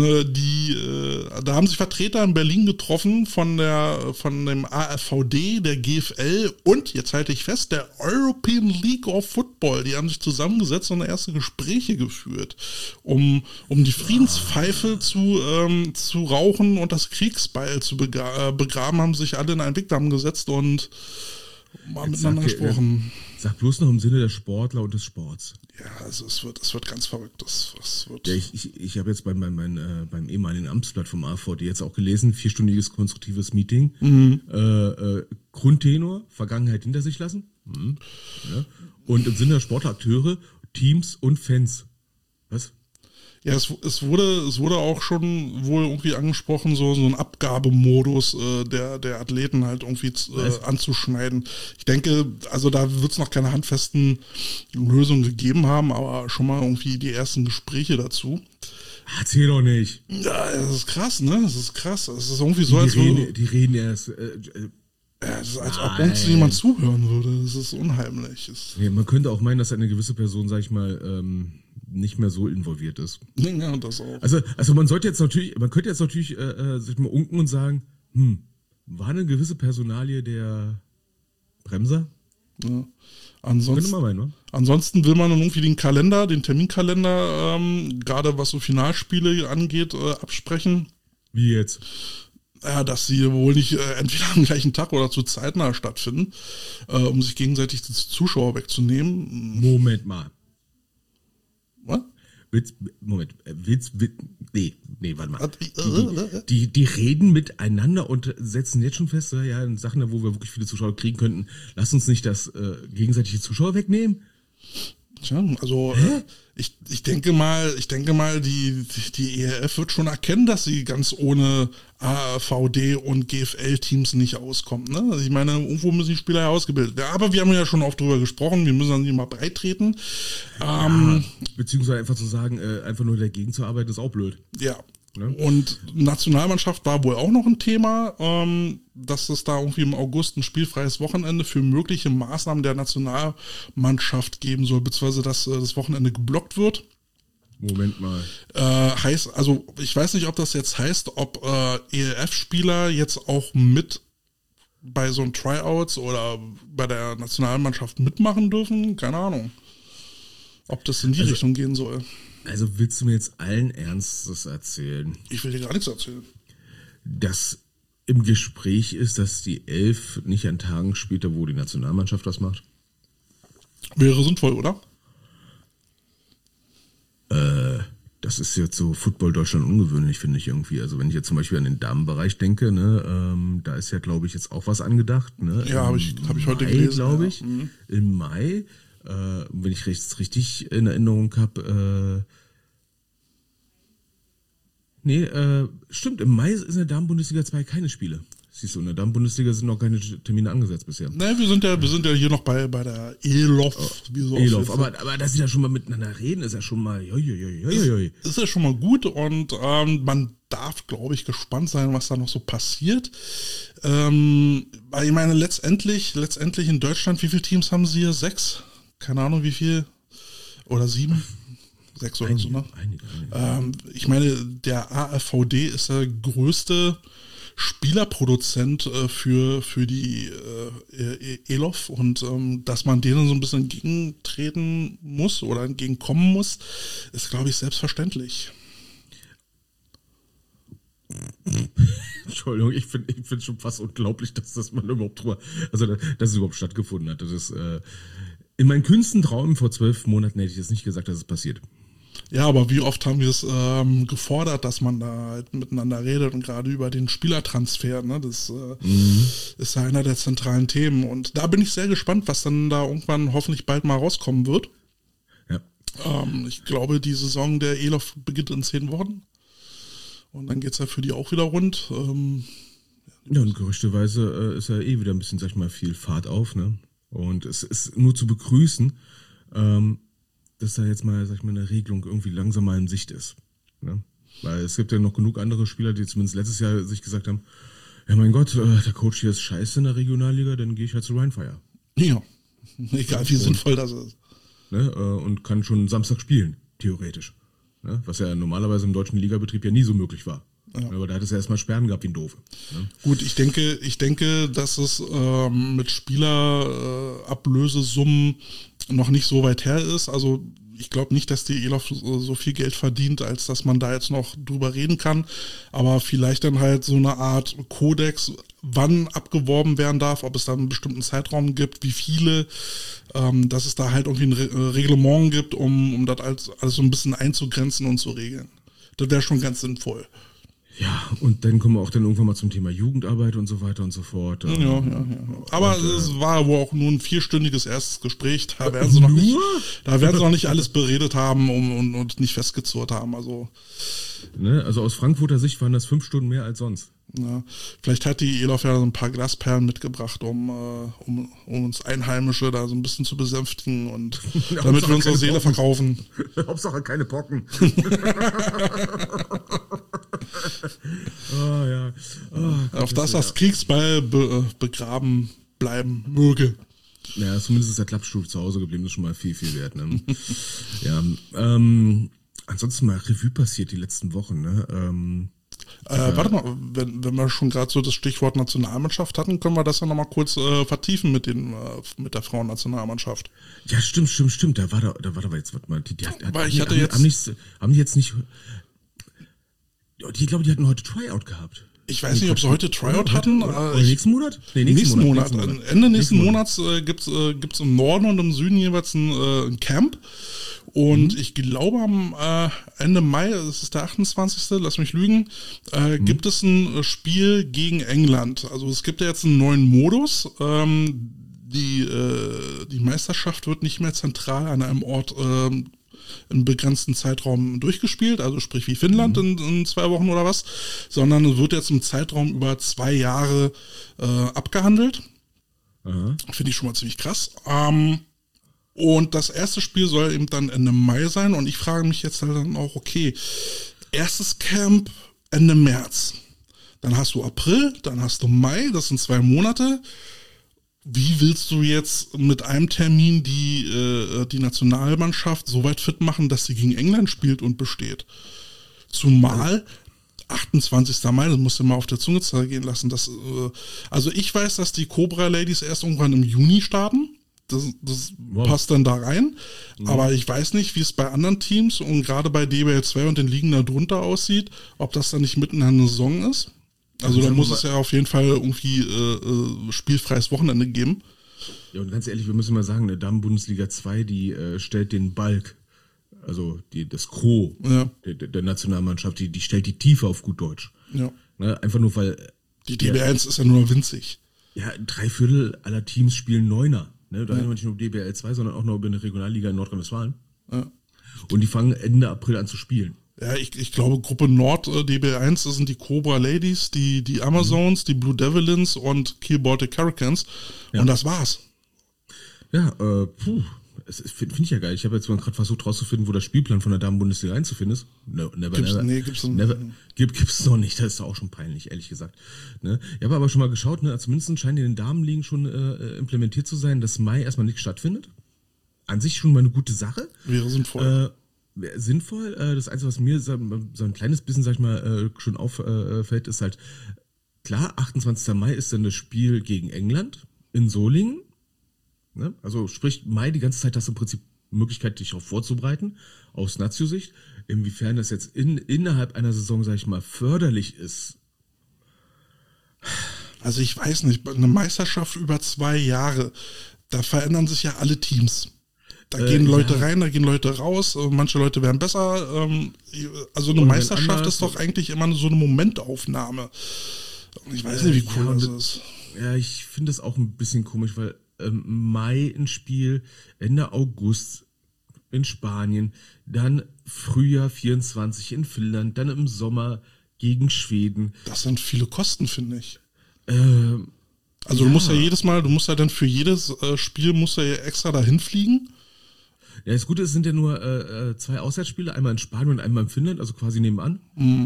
Da haben sich Vertreter in Berlin getroffen von dem AfVD, der GFL und, jetzt halte ich fest, der European League of Football. Die haben sich zusammengesetzt und erste Gespräche geführt, um die Friedenspfeife zu rauchen und das Kriegsbeil zu begraben, haben sich alle in einen Wigwam gesetzt und mal miteinander gesprochen. Sag bloß noch im Sinne der Sportler und des Sports. Ja, also es wird ganz verrückt. Ja, ich habe jetzt beim ehemaligen Amtsblatt vom AVD jetzt auch gelesen, 4-stündiges konstruktives Meeting. Grundtenor, Vergangenheit hinter sich lassen. Ja. Und im Sinne der Sportakteure, Teams und Fans. Was? Ja, es wurde auch schon wohl irgendwie angesprochen, so ein Abgabemodus der Athleten halt irgendwie anzuschneiden. Ich denke, also da wird es noch keine handfesten Lösungen gegeben haben, aber schon mal irgendwie die ersten Gespräche dazu. Erzähl doch nicht. Ja, das ist krass, ne? Das ist krass. Das ist irgendwie so, als würde... Die reden erst... das ist, als ob uns jemand zuhören würde. Das ist unheimlich. Ja, man könnte auch meinen, dass eine gewisse Person, sag ich mal, nicht mehr so involviert ist. Ja, das auch. Also man könnte jetzt natürlich sich mal unken und sagen, war eine gewisse Personalie der Bremser? Ja. Könnte man meinen, ne? Ansonsten will man dann irgendwie den Terminkalender, gerade was so Finalspiele angeht, absprechen. Wie jetzt? Ja, dass sie wohl nicht entweder am gleichen Tag oder zu zeitnah stattfinden, um sich gegenseitig die Zuschauer wegzunehmen. Moment mal. Was? Warte mal. Die reden miteinander und setzen jetzt schon fest, ja, in Sachen, wo wir wirklich viele Zuschauer kriegen könnten, lass uns nicht das gegenseitige Zuschauer wegnehmen. Tja, also ich denke mal, die ELF wird schon erkennen, dass sie ganz ohne AVD und GFL-Teams nicht auskommt. Ne? Also ich meine, irgendwo müssen die Spieler ja ausgebildet werden. Aber wir haben ja schon oft drüber gesprochen, wir müssen dann nicht mal breitreten. Beziehungsweise einfach zu sagen, einfach nur dagegen zu arbeiten, ist auch blöd. Ja. Ne? Und Nationalmannschaft war wohl auch noch ein Thema, dass es da irgendwie im August ein spielfreies Wochenende für mögliche Maßnahmen der Nationalmannschaft geben soll, beziehungsweise dass das Wochenende geblockt wird. Moment mal. Heißt, also ich weiß nicht, ob das jetzt heißt, ob ELF-Spieler jetzt auch mit bei so einem Tryouts oder bei der Nationalmannschaft mitmachen dürfen. Keine Ahnung. Ob das in die Richtung gehen soll. Also willst du mir jetzt allen Ernstes erzählen? Ich will dir gar nichts erzählen. Dass im Gespräch ist, dass die 11 nicht an Tagen spielt, wo die Nationalmannschaft was macht? Wäre sinnvoll, oder? Das ist jetzt so Football Deutschland ungewöhnlich, finde ich irgendwie. Also wenn ich jetzt zum Beispiel an den Damenbereich denke, ne, da ist ja, glaube ich, jetzt auch was angedacht. Ne? Ja, habe ich heute gelesen. Glaube ich, ja. Im Mai, wenn ich richtig in Erinnerung habe, stimmt, im Mai ist in der Damen-Bundesliga 2 keine Spiele. Siehst du, in der Damen-Bundesliga sind noch keine Termine angesetzt bisher. Ne, wir sind ja hier noch bei der ELOF. ELOF, aber dass sie da schon mal miteinander reden, ist ja schon mal Ist ja schon mal gut und man darf, glaube ich, gespannt sein, was da noch so passiert. Weil ich meine, letztendlich in Deutschland, wie viele Teams haben sie hier? 6? Keine Ahnung, wie viel? Oder 7? 6 oder so, ne? Einige. Ich meine, der AFVD ist der größte Spielerproduzent für die ELOF und dass man denen so ein bisschen entgegentreten muss oder entgegenkommen muss, ist, glaube ich, selbstverständlich. Entschuldigung, ich finde es schon fast unglaublich, dass das man überhaupt dass es überhaupt stattgefunden hat. Das ist, in meinen kühnsten Träumen vor 12 Monaten hätte ich jetzt nicht gesagt, dass es passiert. Ja, aber wie oft haben wir es gefordert, dass man da halt miteinander redet und gerade über den Spielertransfer, ne? Das ist ja einer der zentralen Themen und da bin ich sehr gespannt, was dann da irgendwann hoffentlich bald mal rauskommen wird. Ja. Ich glaube, die Saison der ELOF beginnt in 10 Wochen und dann geht's ja für die auch wieder rund. Ja, und gerüchteweise ist ja wieder ein bisschen, sag ich mal, viel Fahrt auf, ne? Und es ist nur zu begrüßen, dass da jetzt mal, sag ich mal, eine Regelung irgendwie langsam mal in Sicht ist. Ne? Weil es gibt ja noch genug andere Spieler, die zumindest letztes Jahr sich gesagt haben, ja mein Gott, der Coach hier ist scheiße in der Regionalliga, dann gehe ich halt zu Rheinfire. Ja, egal wie sinnvoll das ist. Ne? Und kann schon Samstag spielen, theoretisch. Ne? Was ja normalerweise im deutschen Ligabetrieb ja nie so möglich war. Ja. Aber da hat es ja erstmal Sperren gehabt wie ein Doof. Ne? Gut, ich denke, dass es mit Spielerablösesummen noch nicht so weit her ist. Also ich glaube nicht, dass die ELOF so viel Geld verdient, als dass man da jetzt noch drüber reden kann. Aber vielleicht dann halt so eine Art Kodex, wann abgeworben werden darf, ob es da einen bestimmten Zeitraum gibt, wie viele, dass es da halt irgendwie ein Reglement gibt, um das alles so ein bisschen einzugrenzen und zu regeln. Das wäre schon ganz sinnvoll. Ja, und dann kommen wir auch dann irgendwann mal zum Thema Jugendarbeit und so weiter und so fort. Ja. Aber es war wohl auch nur ein 4-stündiges erstes Gespräch. Da werden sie noch nicht alles beredet haben und nicht festgezurrt haben. Also, ne, also aus Frankfurter Sicht waren das 5 Stunden mehr als sonst. Ja, vielleicht hat die Elof ja so ein paar Glasperlen mitgebracht, um uns Einheimische da so ein bisschen zu besänftigen und damit wir unsere Seele verkaufen. Hauptsache keine Pocken. Oh, ja. Oh, auf das Kriegsbeil begraben bleiben möge. Ja, zumindest ist der Klappstuhl zu Hause geblieben, das ist schon mal viel, viel wert. Ne? Ja, ansonsten mal Revue passiert die letzten Wochen. Ne? Warte mal, wenn wir schon gerade so das Stichwort Nationalmannschaft hatten, können wir das ja nochmal kurz vertiefen mit der Frauennationalmannschaft. Ja, stimmt. Da war doch jetzt, warte mal, haben die jetzt nicht, ich glaube, die hatten heute Tryout gehabt. Ich weiß nicht, ob sie heute Tryout hatten. Oder nächsten Monat? Nee, nächsten Monat. Ende nächsten Monats gibt's im Norden und im Süden jeweils ein Camp. Und ich glaube am Ende Mai, das ist der 28., lass mich lügen, gibt es ein Spiel gegen England. Also es gibt ja jetzt einen neuen Modus. Die Meisterschaft wird nicht mehr zentral an einem Ort im begrenzten Zeitraum durchgespielt, also sprich wie Finnland in 2 Wochen oder was, sondern es wird jetzt im Zeitraum über 2 Jahre abgehandelt. Finde ich schon mal ziemlich krass. Und das erste Spiel soll eben dann Ende Mai sein und ich frage mich jetzt halt dann auch, okay, erstes Camp Ende März, dann hast du April, dann hast du Mai, das sind 2 Monate. Wie willst du jetzt mit einem Termin die Nationalmannschaft so weit fit machen, dass sie gegen England spielt und besteht? Zumal 28. Mai, das musst du mal auf der Zunge zergehen lassen. Also ich weiß, dass die Cobra Ladies erst irgendwann im Juni starten. Das passt dann da rein. Aber ich weiß nicht, wie es bei anderen Teams und gerade bei DBL 2 und den Ligen da drunter aussieht, ob das dann nicht mitten in der Saison ist. Also da muss es ja auf jeden Fall irgendwie spielfreies Wochenende geben. Ja, und ganz ehrlich, wir müssen mal sagen, eine Damen-Bundesliga 2, die stellt den Balk, also das Gros der Nationalmannschaft, die stellt die Tiefe auf gut Deutsch. Ja. Ne, einfach nur, weil... Die DB1 ist ja nur winzig. Ja, 3/4 aller Teams spielen Neuner. Ne? Da reden wir nicht nur DBL 2, sondern auch noch über eine Regionalliga in Nordrhein-Westfalen. Ja. Und die fangen Ende April an zu spielen. Ja, ich glaube, Gruppe Nord, DB1, das sind die Cobra Ladies, die Amazons, die Blue Devils und Kiel Baltic Hurricanes. Ja. Und das war's. Ja, finde ich ja geil. Ich habe jetzt mal gerade versucht rauszufinden, wo der Spielplan von der Damen-Bundesliga einzufinden ist. Gibt's noch nicht. Das ist auch schon peinlich, ehrlich gesagt. Ne? Ich habe aber schon mal geschaut, ne? Zumindest scheint in den Damenligen schon implementiert zu sein, dass Mai erstmal nicht stattfindet. An sich schon mal eine gute Sache. Wäre sinnvoll. Das Einzige, was mir so ein kleines bisschen, sag ich mal, schon auffällt, ist halt, klar, 28. Mai ist dann das Spiel gegen England in Solingen. Ne? Also sprich, Mai die ganze Zeit hast du im Prinzip Möglichkeit, dich darauf vorzubereiten, aus Nazio-Sicht. Inwiefern das jetzt innerhalb einer Saison, sag ich mal, förderlich ist. Also ich weiß nicht, eine Meisterschaft über 2 Jahre, da verändern sich ja alle Teams. Da gehen Leute rein, da gehen Leute raus, manche Leute werden besser. Also eine Meisterschaft ist doch eigentlich immer so eine Momentaufnahme. Ich weiß nicht, wie cool das ist. Ja, ich finde das auch ein bisschen komisch, weil Mai ein Spiel, Ende August in Spanien, dann Frühjahr 24 in Finnland, dann im Sommer gegen Schweden. Das sind viele Kosten, finde ich. Also du musst ja dann für jedes Spiel musst du ja extra dahin fliegen. Ja, das Gute ist, sind ja nur 2 Auswärtsspiele, einmal in Spanien und einmal in Finnland, also quasi nebenan.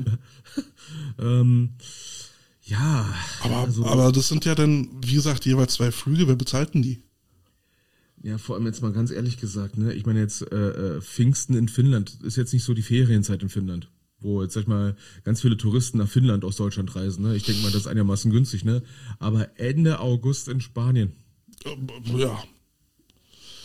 Ja. Aber das sind ja dann, wie gesagt, jeweils 2 Flüge. Wer bezahlt denn die? Ja, vor allem jetzt mal ganz ehrlich gesagt, ne? Ich meine jetzt Pfingsten in Finnland ist jetzt nicht so die Ferienzeit in Finnland, wo jetzt, sag ich mal, ganz viele Touristen nach Finnland aus Deutschland reisen. Ne? Ich denke mal, das ist einigermaßen günstig, ne? Aber Ende August in Spanien. Ja.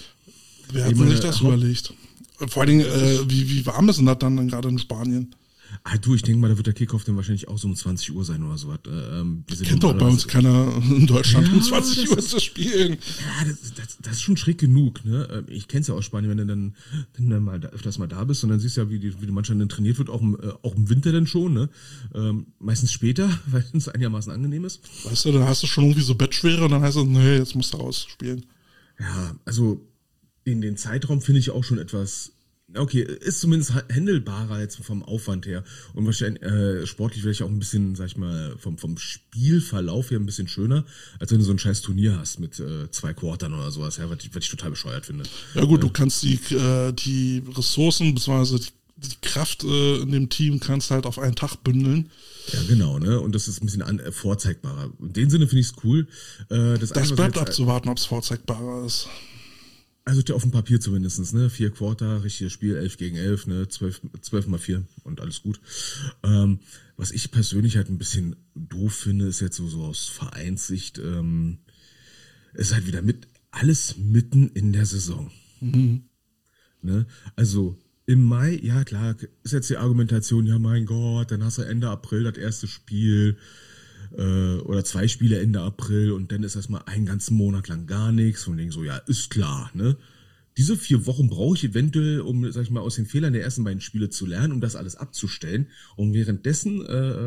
Wer hat sich das überlegt? Vor allen Dingen, wie warm ist denn das dann gerade in Spanien? Du, ich denke mal, da wird der Kickoff dann wahrscheinlich auch so um 20 Uhr sein oder sowas. Kennt doch bei uns keiner in Deutschland um 20 Uhr ist, zu spielen. Ja, das ist schon schräg genug, ne? Ich kenn's ja aus Spanien, wenn du dann mal öfters mal da bist und dann siehst du ja, wie die Mannschaft dann trainiert wird, auch im Winter dann schon, ne? Meistens später, weil es einigermaßen angenehm ist. Weißt du, dann hast du schon irgendwie so Bettschwere und dann heißt es, nee, jetzt musst du rausspielen. Ja, also den Zeitraum finde ich auch schon etwas. Okay, ist zumindest handelbarer jetzt vom Aufwand her und wahrscheinlich sportlich vielleicht auch ein bisschen, sag ich mal, vom Spielverlauf her ein bisschen schöner, als wenn du so ein scheiß Turnier hast mit 2 Quartern oder sowas, ja, was ich total bescheuert finde. Ja gut, du kannst die Ressourcen bzw. die Kraft in dem Team kannst halt auf einen Tag bündeln. Ja, genau, ne? Und das ist ein bisschen vorzeigbarer. In dem Sinne finde ich es cool. Das bleibt abzuwarten, ob es vorzeigbarer ist. Also auf dem Papier zumindestens, ne? 4 Quarter, richtiges Spiel, 11 gegen 11, ne? 12 mal 4 und alles gut. Was ich persönlich halt ein bisschen doof finde, ist jetzt so aus Vereinssicht, ist halt wieder alles mitten in der Saison. Mhm. Ne? Also im Mai, ja klar, ist jetzt die Argumentation, ja mein Gott, dann hast du Ende April das erste Spiel, oder 2 Spiele Ende April und dann ist erstmal einen ganzen Monat lang gar nichts und denke so, ja, ist klar, ne? Diese 4 Wochen brauche ich eventuell, um, sag ich mal, aus den Fehlern der ersten beiden Spiele zu lernen, um das alles abzustellen. Und währenddessen,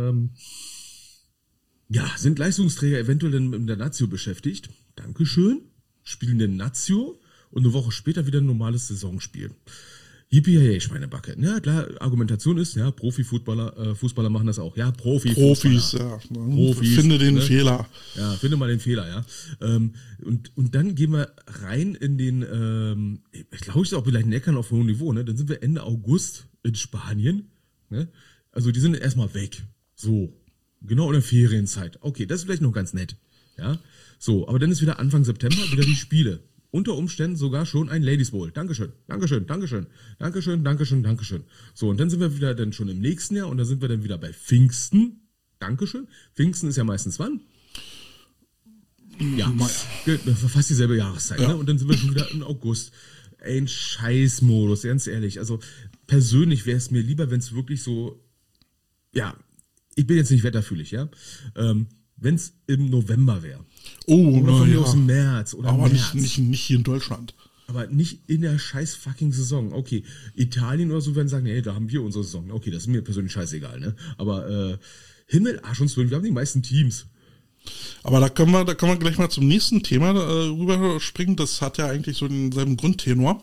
sind Leistungsträger eventuell dann mit der Nazio beschäftigt. Dankeschön. Spielen den Nazio und eine Woche später wieder ein normales Saisonspiel. Yippie, Schweinebacke. Ja, klar, Argumentation ist, ja, Fußballer machen das auch. Ja, Profis, ja. Profis, finde den Fehler. Ja, finde mal den Fehler, ja. Und dann gehen wir rein in den, ich glaube, ich ist auch vielleicht Neckern auf hohem Niveau, ne? Dann sind wir Ende August in Spanien, ne? Also die sind erstmal weg. So. Genau in der Ferienzeit. Okay, das ist vielleicht noch ganz nett. Ja. So, aber dann ist wieder Anfang September wieder die Spiele. Unter Umständen sogar schon ein Ladies Bowl. Dankeschön, Dankeschön, Dankeschön, Dankeschön, Dankeschön, Dankeschön. So, und dann sind wir wieder dann schon im nächsten Jahr und da sind wir dann wieder bei Pfingsten. Dankeschön. Pfingsten ist ja meistens wann? Ja, fast dieselbe Jahreszeit, ja. Ne? Und dann sind wir schon wieder im August. Ein Scheißmodus, ganz ehrlich. Also persönlich wäre es mir lieber, wenn es wirklich so, ja, ich bin jetzt nicht wetterfühlig, ja. Wenn es im November wäre. Oh, oder von mir aus im März oder aber März. nicht hier in Deutschland. Aber nicht in der scheiß fucking Saison. Okay, Italien oder so werden sagen, nee, da haben wir unsere Saison. Okay, das ist mir persönlich scheißegal, ne? Aber Himmel, Arsch und Zwillen, wir haben die meisten Teams. Aber da können wir gleich mal zum nächsten Thema rüberspringen. Das hat ja eigentlich so denselben Grundtenor.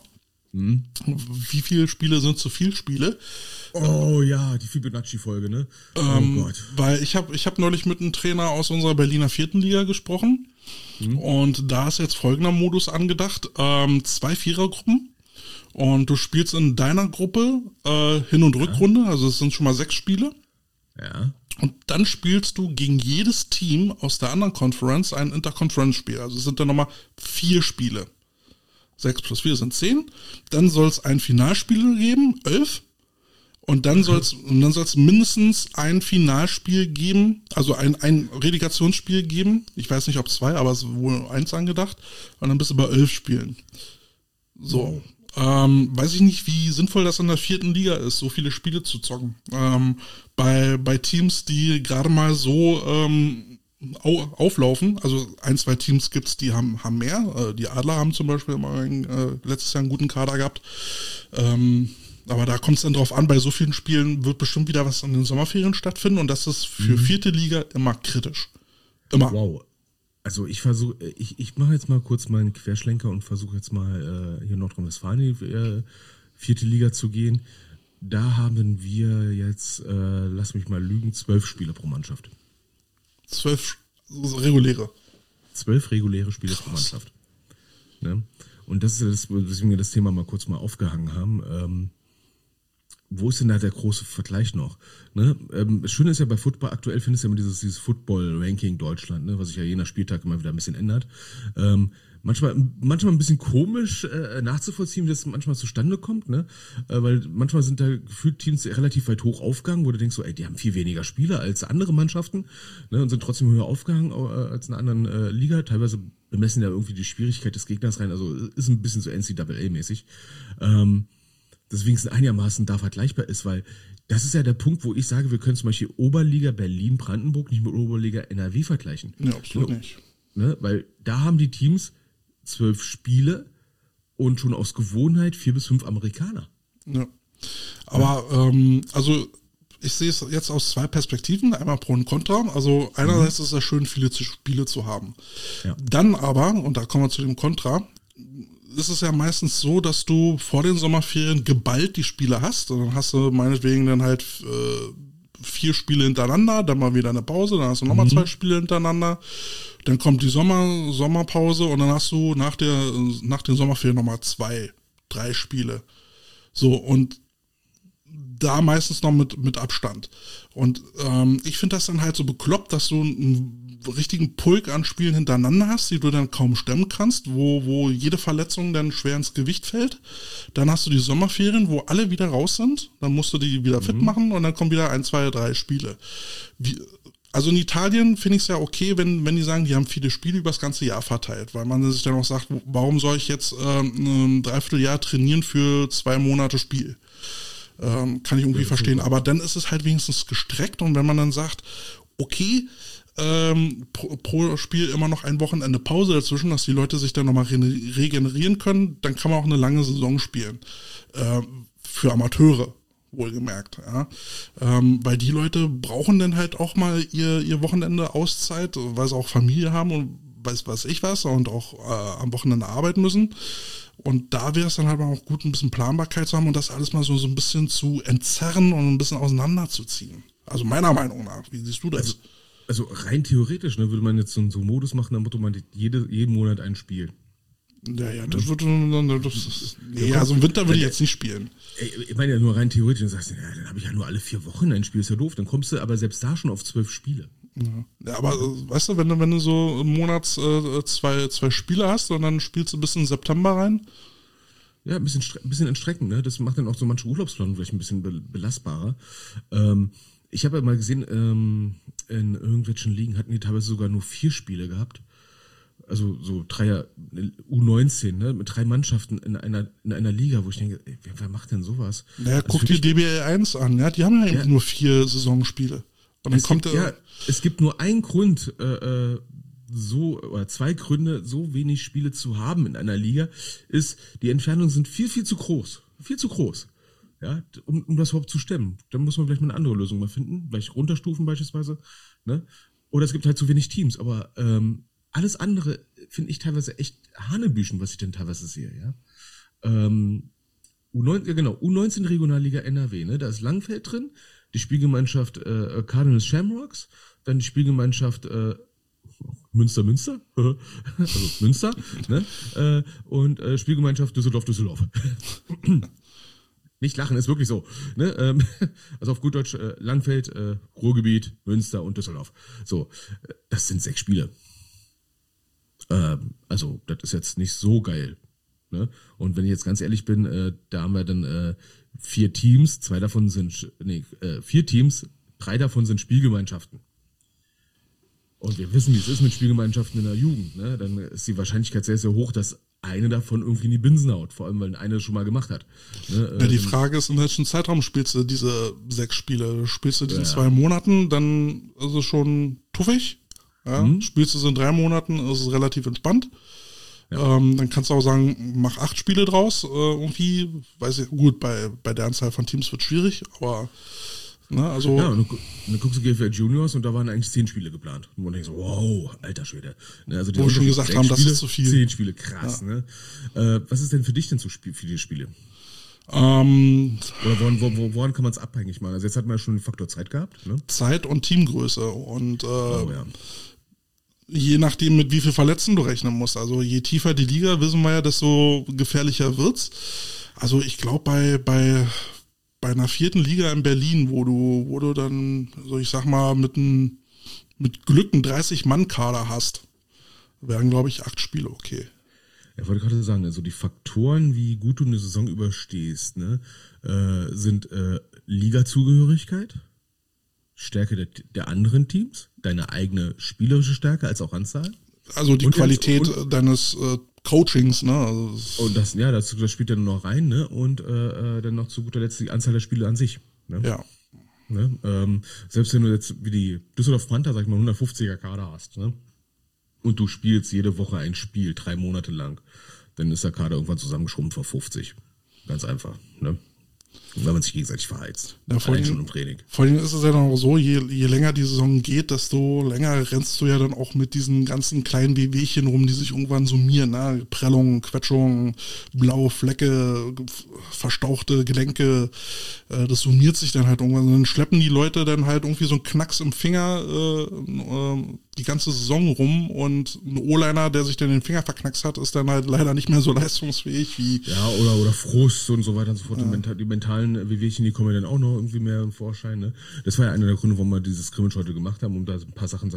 Wie viele Spiele sind zu viel Spiele? Oh ja, die Fibonacci-Folge, ne? Oh Gott. Weil ich hab neulich mit einem Trainer aus unserer Berliner 4. Liga gesprochen. Und da ist jetzt folgender Modus angedacht. 2 Vierergruppen. Und du spielst in deiner Gruppe Hin- und Rückrunde. Also es sind schon mal 6 Spiele. Ja. Und dann spielst du gegen jedes Team aus der anderen Conference ein Interconference-Spiel. Also es sind dann nochmal 4 Spiele. 6 plus 4 sind 10. Dann soll es ein Finalspiel geben, 11. Und dann soll es mindestens ein Finalspiel geben, also ein Relegationsspiel geben. Ich weiß nicht, ob 2, aber es ist wohl 1 angedacht. Und dann bist du bei 11 Spielen. So. Weiß ich nicht, wie sinnvoll das in der 4. Liga ist, so viele Spiele zu zocken. Bei Teams, die gerade mal so auflaufen, also 1, 2 Teams gibt's, die haben mehr. Die Adler haben zum Beispiel letztes Jahr einen guten Kader gehabt. Aber da kommt es dann drauf an, bei so vielen Spielen wird bestimmt wieder was in den Sommerferien stattfinden und das ist für 4. Liga immer kritisch. Immer. Wow. Also ich mache jetzt mal kurz meinen Querschlenker und versuche jetzt mal hier in Nordrhein-Westfalen in die 4. Liga zu gehen. Da haben wir jetzt, lass mich mal lügen, 12 Spiele pro Mannschaft. 12 reguläre. 12 reguläre Spiele pro Mannschaft. Ne? Und das ist ja das, weswegen wir das Thema mal kurz aufgehangen haben. Wo ist denn da der große Vergleich noch? Ne? Das Schöne ist ja bei Football, aktuell findest du ja immer dieses Football-Ranking Deutschland, ne? Was sich ja je nach Spieltag immer wieder ein bisschen ändert. Manchmal ein bisschen komisch nachzuvollziehen, wie das manchmal zustande kommt, ne? Weil manchmal sind da gefühlt Teams relativ weit hoch aufgegangen, wo du denkst so, ey, die haben viel weniger Spieler als andere Mannschaften, ne? Und sind trotzdem höher aufgegangen als in einer anderen Liga. Teilweise bemessen ja irgendwie die Schwierigkeit des Gegners rein, also ist ein bisschen so NCAA-mäßig. deswegen es einigermaßen da vergleichbar ist, weil das ist ja der Punkt, wo ich sage, wir können zum Beispiel Oberliga Berlin-Brandenburg nicht mit Oberliga NRW vergleichen. Ja, absolut nicht. Ne? Weil da haben die Teams 12 Spiele und schon aus Gewohnheit 4 bis 5 Amerikaner. Ja. Aber also ich sehe es jetzt aus zwei Perspektiven, einmal Pro und Contra. Also einerseits ist es ja schön, viele Spiele zu haben. Ja. Dann aber, und da kommen wir zu dem Contra, ist es ja meistens so, dass du vor den Sommerferien geballt die Spiele hast. Und dann hast du meinetwegen dann halt 4 Spiele hintereinander, dann mal wieder eine Pause, dann hast du nochmal 2 Spiele hintereinander. Dann kommt die Sommerpause und dann hast du nach den Sommerferien nochmal 2, 3 Spiele. So, und da meistens noch mit Abstand. Und ich finde das dann halt so bekloppt, dass du einen richtigen Pulk an Spielen hintereinander hast, die du dann kaum stemmen kannst, wo jede Verletzung dann schwer ins Gewicht fällt. Dann hast du die Sommerferien, wo alle wieder raus sind. Dann musst du die wieder fit machen und dann kommen wieder 1, 2, 3 Spiele. Also in Italien finde ich es ja okay, wenn die sagen, die haben viele Spiele über das ganze Jahr verteilt, weil man sich dann auch sagt, warum soll ich jetzt ein Dreivierteljahr trainieren für 2 Monate Spiel? Kann ich irgendwie verstehen. Aber dann ist es halt wenigstens gestreckt und wenn man dann sagt, okay, pro Spiel immer noch ein Wochenende Pause dazwischen, dass die Leute sich dann nochmal regenerieren können, dann kann man auch eine lange Saison spielen. Für Amateure, wohlgemerkt. Ja. Weil die Leute brauchen dann halt auch mal ihr Wochenende Auszeit, weil sie auch Familie haben und weiß ich was und auch am Wochenende arbeiten müssen. Und da wäre es dann halt auch gut, ein bisschen Planbarkeit zu haben und das alles mal so ein bisschen zu entzerren und ein bisschen auseinanderzuziehen. Also meiner Meinung nach. Wie siehst du das? Also rein theoretisch, ne, würde man jetzt so einen Modus machen, dann würde man jeden Monat ein Spiel. Ja, das wird also im Winter würde ich jetzt nicht spielen. Ich meine ja nur rein theoretisch, dann sagst du, ja, dann habe ich ja nur alle 4 Wochen ein Spiel, ist ja doof. Dann kommst du aber selbst da schon auf 12 Spiele. Ja, aber weißt du, wenn du so im Monat zwei Spiele hast und dann spielst du bis in September rein. Ja, ein bisschen entstreckend, ne? Das macht dann auch so manche Urlaubsplanung vielleicht ein bisschen belastbarer. Ich habe ja mal gesehen, in irgendwelchen Ligen hatten die teilweise sogar nur 4 Spiele gehabt. Also so Dreier U19, ne, mit 3 Mannschaften in einer Liga, wo ich denke, ey, wer macht denn sowas? Naja, also guck dir DBL 1 an, ja, die haben ja eben nur 4 Saisonspiele. Und dann es gibt nur einen Grund, oder 2 Gründe, so wenig Spiele zu haben in einer Liga, ist, die Entfernungen sind viel, viel zu groß. Viel zu groß. Ja, um das überhaupt zu stemmen. Dann muss man vielleicht mal eine andere Lösung mal finden, vielleicht runterstufen beispielsweise, ne? Oder es gibt halt zu wenig Teams, aber alles andere finde ich teilweise echt Hanebüchen, was ich denn teilweise sehe, ja. U19 Regionalliga NRW, ne? Da ist Langfeld drin, die Spielgemeinschaft Cardinals Shamrocks, dann die Spielgemeinschaft Münster, also Münster, ne? Und Spielgemeinschaft Düsseldorf. Nicht lachen, ist wirklich so. Ne? Also auf gut Deutsch Langfeld, Ruhrgebiet, Münster und Düsseldorf. So, das sind 6 Spiele. Also das ist jetzt nicht so geil. Ne? Und wenn ich jetzt ganz ehrlich bin, da haben wir dann 4 Teams, 4 Teams, 3 davon sind Spielgemeinschaften. Und wir wissen, wie es ist mit Spielgemeinschaften in der Jugend. Ne? Dann ist die Wahrscheinlichkeit sehr, sehr hoch, dass eine davon irgendwie in die Binsen haut. Vor allem, weil eine schon mal gemacht hat. Ne? Ja, die Frage ist, in welchem Zeitraum spielst du diese 6 Spiele? Spielst du die in 2 Monaten, dann ist es schon tuffig. Ja? Spielst du es in 3 Monaten, ist es relativ entspannt. Ja. Dann kannst du auch sagen, mach 8 Spiele draus. Irgendwie, weiß ich, gut, bei der Anzahl von Teams wird es schwierig, aber ne, also. Ja, und dann guckst du GFL Juniors und da waren eigentlich 10 Spiele geplant. Und man denkt so, wow, alter Schwede. Ne, also wo wir schon gesagt haben, das ist zu viel. 10 Spiele, krass, ja. Ne? Was ist denn für dich denn so viele Spiele? Oder woran kann man es abhängig machen? Also jetzt hat man ja schon den Faktor Zeit gehabt, ne? Zeit und Teamgröße und je nachdem, mit wie viel Verletzten du rechnen musst. Also je tiefer die Liga, wissen wir ja, desto gefährlicher wird's. Also ich glaube, bei einer 4. Liga in Berlin, wo du dann, so ich sag mal, mit Glück einen 30-Mann-Kader hast, wären, glaube ich, 8 Spiele okay. Ich wollte gerade sagen, also die Faktoren, wie gut du eine Saison überstehst, ne, sind Ligazugehörigkeit, Stärke der anderen Teams, deine eigene spielerische Stärke als auch Anzahl. Also die Qualität deines Coachings, ne? Und das spielt dann noch rein, ne? Und dann noch zu guter Letzt die Anzahl der Spiele an sich. Ne? Ja. Ne? Selbst wenn du jetzt wie die Düsseldorf Panther, sag ich mal, 150er Kader hast, ne? Und du spielst jede Woche ein Spiel, 3 Monate lang, dann ist der Kader irgendwann zusammengeschrumpft auf 50. Ganz einfach, ne? Weil man sich gegenseitig verheizt. Ja, vor schon im Training. Vor allem ist es ja dann auch so, je länger die Saison geht, desto länger rennst du ja dann auch mit diesen ganzen kleinen Wehwehchen rum, die sich irgendwann summieren. Ne? Prellungen, Quetschungen, blaue Flecke, verstauchte Gelenke. Das summiert sich dann halt irgendwann. Und dann schleppen die Leute dann halt irgendwie so einen Knacks im Finger die ganze Saison rum. Und ein O-Liner, der sich dann den Finger verknackst hat, ist dann halt leider nicht mehr so leistungsfähig wie... Ja, oder Frust und so weiter und so fort. Ja. Die mentalen Wehwehchen, die kommen ja dann auch noch irgendwie mehr im Vorschein. Ne? Das war ja einer der Gründe, warum wir dieses Scrimmage heute gemacht haben, um da ein paar Sachen,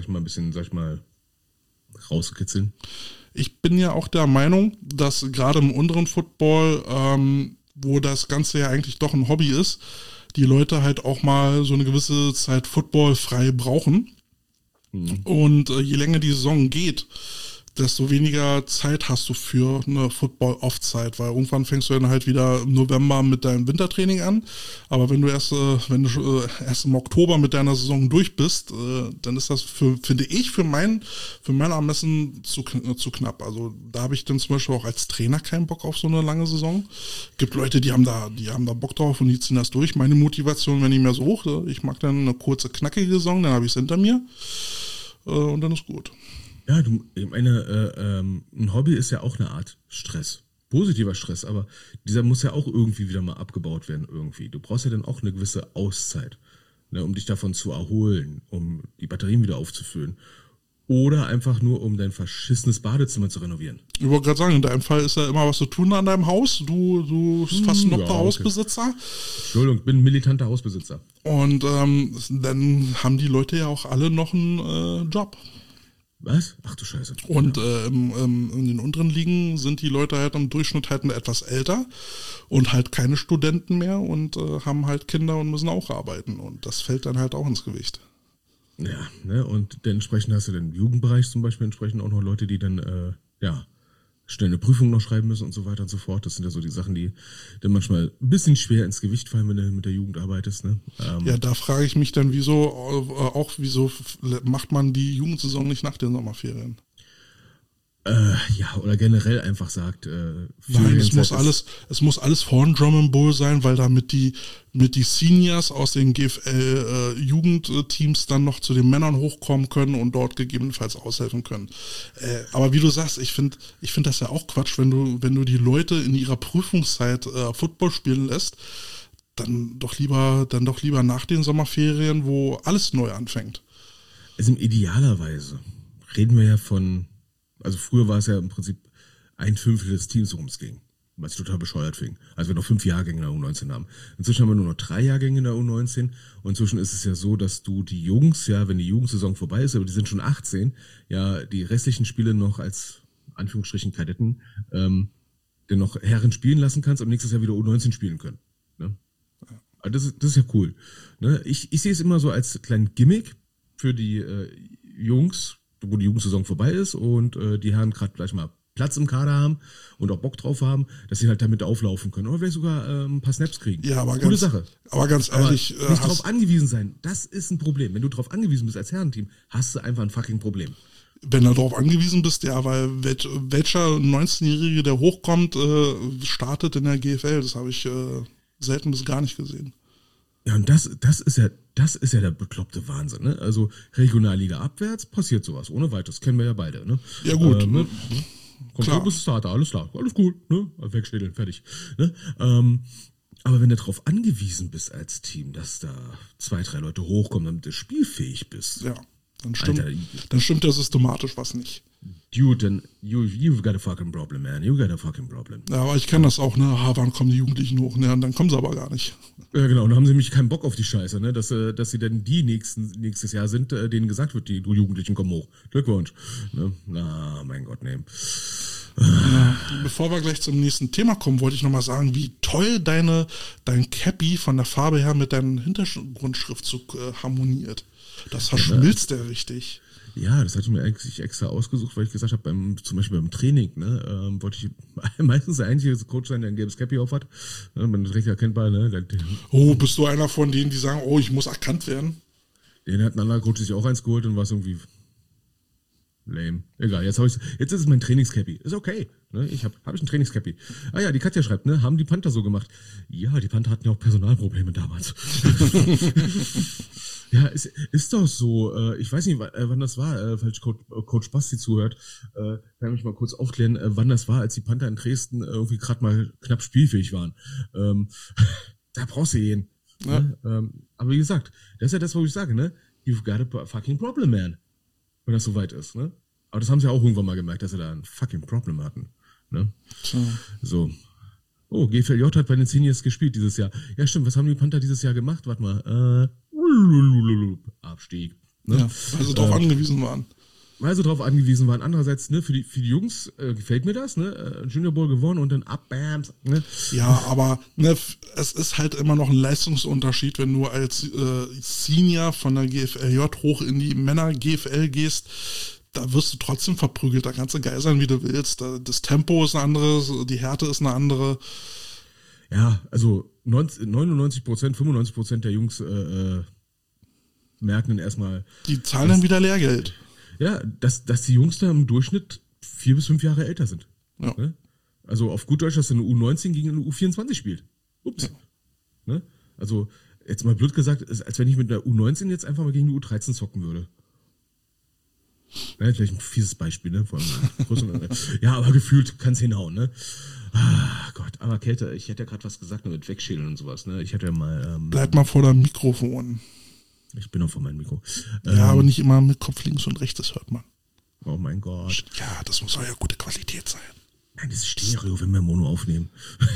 rauszukitzeln. Ich bin ja auch der Meinung, dass gerade im unteren Football, wo das Ganze ja eigentlich doch ein Hobby ist, die Leute halt auch mal so eine gewisse Zeit Football frei brauchen. Mhm. Und je länger die Saison geht, desto weniger Zeit hast du für eine Football-Off-Zeit, weil irgendwann fängst du dann halt wieder im November mit deinem Wintertraining an, aber wenn du erst im Oktober mit deiner Saison durch bist, dann ist das finde ich für mein Ermessen zu knapp. Also da habe ich dann zum Beispiel auch als Trainer keinen Bock auf so eine lange Saison. Gibt Leute, die haben da Bock drauf und die ziehen das durch. Meine Motivation wäre nicht mehr so hoch. Ich mag dann eine kurze, knackige Saison, dann habe ich es hinter mir und dann ist gut. Ja, ein Hobby ist ja auch eine Art Stress. Positiver Stress, aber dieser muss ja auch irgendwie wieder mal abgebaut werden irgendwie. Du brauchst ja dann auch eine gewisse Auszeit, ne, um dich davon zu erholen, um die Batterien wieder aufzufüllen. Oder einfach nur, um dein verschissenes Badezimmer zu renovieren. Ich wollte gerade sagen, in deinem Fall ist ja immer was zu tun an deinem Haus. Du bist fast ein Hausbesitzer. Entschuldigung, ich bin ein militanter Hausbesitzer. Und dann haben die Leute ja auch alle noch einen Job. Was? Ach du Scheiße. Und in den unteren Ligen sind die Leute halt im Durchschnitt halt etwas älter und halt keine Studenten mehr und haben halt Kinder und müssen auch arbeiten. Und das fällt dann halt auch ins Gewicht. Ja, ne, und dementsprechend hast du dann im Jugendbereich zum Beispiel entsprechend auch noch Leute, die dann, schnell eine Prüfung noch schreiben müssen und so weiter und so fort. Das sind ja so die Sachen, die dann manchmal ein bisschen schwer ins Gewicht fallen, wenn du mit der Jugend arbeitest. Ne? Ja, da frage ich mich dann, wieso macht man die Jugendsaison nicht nach den Sommerferien? Oder generell einfach sagt, nein, es muss alles vor dem Drum and Bowl sein, weil damit die Seniors aus den GFL Jugendteams dann noch zu den Männern hochkommen können und dort gegebenenfalls aushelfen können. Aber wie du sagst, ich finde das ja auch Quatsch, wenn du die Leute in ihrer Prüfungszeit Football spielen lässt, dann doch lieber nach den Sommerferien, wo alles neu anfängt. Also idealerweise reden wir ja also früher war es ja im Prinzip 1/5 des Teams, worum es ging, weil es total bescheuert fing. Also wir noch 5 Jahrgänge in der U19 haben. Inzwischen haben wir nur noch 3 Jahrgänge in der U19 und inzwischen ist es ja so, dass du die Jungs, ja, wenn die Jugendsaison vorbei ist, aber die sind schon 18, ja, die restlichen Spiele noch als Anführungsstrichen Kadetten dann noch Herren spielen lassen kannst und nächstes Jahr wieder U19 spielen können. Ne? Also das ist ja cool. Ne? Ich sehe es immer so als kleinen Gimmick für die Jungs, wo die Jugendsaison vorbei ist und die Herren gerade gleich mal Platz im Kader haben und auch Bock drauf haben, dass sie halt damit auflaufen können oder vielleicht sogar ein paar Snaps kriegen. Ja, aber coole Sache. Aber ganz ehrlich, nicht darauf angewiesen sein, das ist ein Problem. Wenn du darauf angewiesen bist als Herrenteam, hast du einfach ein fucking Problem. Wenn du darauf angewiesen bist, ja, weil welcher 19-Jährige, der hochkommt, startet in der GFL, das habe ich selten bis gar nicht gesehen. Ja, und das ist ja der bekloppte Wahnsinn, ne? Also Regionalliga abwärts passiert sowas, ohne weiteres, kennen wir ja beide, ne? Ja gut. Kommt du bist Starter, alles klar, alles cool, ne? Wegschädeln, fertig, ne? Aber wenn du darauf angewiesen bist als Team, dass da 2, 3 Leute hochkommen, damit du spielfähig bist. Ja, dann stimmt ja systematisch was nicht. Dude, then you've got a fucking problem, man. You got a fucking problem. Ja, aber ich kenne das auch, ne? Wann kommen die Jugendlichen hoch? Ne? Und dann kommen sie aber gar nicht. Ja, genau. Und dann haben sie nämlich keinen Bock auf die Scheiße, ne? Dass sie dann die nächstes Jahr sind, denen gesagt wird, du Jugendlichen kommen hoch. Glückwunsch. Ne? Na, mein Gott, ne. Ja, bevor wir gleich zum nächsten Thema kommen, wollte ich nochmal sagen, wie toll dein Cappy von der Farbe her mit deinem Hintergrundschriftzug harmoniert. Das verschmilzt der richtig. Ja, das hatte ich mir eigentlich extra ausgesucht, weil ich gesagt habe, zum Beispiel beim Training, ne, wollte ich meistens der einzige Coach sein, der ein gelbes Cappy auf hat. Ne, man ist recht erkennbar, ne? Oh, bist du einer von denen, die sagen, oh, ich muss erkannt werden? Den hat ein anderer Coach sich auch eins geholt und war es irgendwie lame. Egal, jetzt ist es mein Trainingscappy. Ist okay. Ne? Hab ich ein Trainingscappy. Ah ja, die Katja schreibt, ne, haben die Panther so gemacht. Ja, die Panther hatten ja auch Personalprobleme damals. Ja, ist doch so. Ich weiß nicht, wann das war, falls Coach Basti zuhört. Kann mich mal kurz aufklären, wann das war, als die Panther in Dresden irgendwie gerade mal knapp spielfähig waren. Da brauchst du jeden. Ja. Ne? Aber wie gesagt, das ist ja das, was ich sage, ne? You've got a fucking problem, man. Wenn das soweit ist, ne? Aber das haben sie ja auch irgendwann mal gemerkt, dass sie da ein fucking Problem hatten. Ne? So. Oh, GFLJ hat bei den Seniors gespielt dieses Jahr. Ja, stimmt, was haben die Panther dieses Jahr gemacht? Warte mal. Abstieg. Ne? Ja, weil sie drauf angewiesen waren. Weil sie drauf angewiesen waren. Andererseits, ne, für die Jungs gefällt mir das, ne? Junior Bowl gewonnen und dann Bams, ne? Ja, aber ne, es ist halt immer noch ein Leistungsunterschied, wenn du als Senior von der GFLJ hoch in die Männer-GFL gehst. Da wirst du trotzdem verprügelt, da kannst du geil sein, wie du willst. Das Tempo ist ein anderes, die Härte ist eine andere. Ja, also 99%, 95% der Jungs merken dann erstmal. Die zahlen dann wieder Lehrgeld. Ja, dass die Jungs da im Durchschnitt 4 bis 5 Jahre älter sind. Ja. Ne? Also auf gut Deutsch, dass eine U19 gegen eine U24 spielt. Ups. Ja. Ne? Also jetzt mal blöd gesagt, ist, als wenn ich mit einer U19 jetzt einfach mal gegen eine U13 zocken würde. Ja, vielleicht ein fieses Beispiel, ne? Ja, aber gefühlt kann's hinhauen, ne? Ah, Gott, aber Kälte, ich hätte ja gerade was gesagt, mit Wegschälen und sowas, ne? Ich hätte ja mal. Bleib mal vor deinem Mikrofon. Ich bin auch vor meinem Mikro. Ja, aber nicht immer mit Kopf links und rechts, das hört man. Oh mein Gott. Ja, das muss auch ja gute Qualität sein. Nein, das ist Stereo, wenn wir Mono aufnehmen.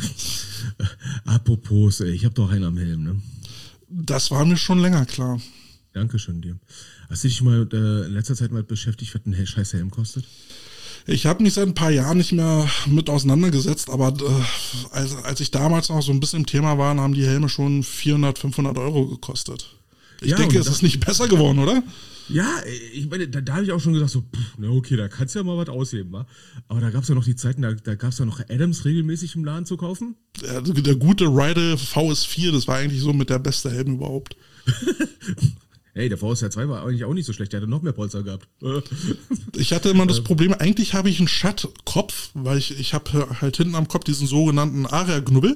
Apropos, ich habe doch einen am Helm, ne? Das war mir schon länger klar. Dankeschön dir. Hast du dich mal in letzter Zeit mal beschäftigt, was ein scheiß Helm kostet? Ich habe mich seit ein paar Jahren nicht mehr mit auseinandergesetzt, aber als ich damals noch so ein bisschen im Thema war, haben die Helme schon 400, 500 Euro gekostet. Ich denke, es ist nicht besser geworden, oder? Ja, ich meine, da habe ich auch schon gedacht, so, na okay, da kannst du ja mal was ausheben, wa? Aber da gab es ja noch die Zeiten, da gab es ja noch Adams regelmäßig im Laden zu kaufen. Der gute Rydell VS4, das war eigentlich so mit der beste Helm überhaupt. Hey, der VSR 2 war eigentlich auch nicht so schlecht, der hatte noch mehr Polster gehabt. Ich hatte immer das Problem, eigentlich habe ich einen Schattkopf, weil ich habe halt hinten am Kopf diesen sogenannten Aria-Knubbel.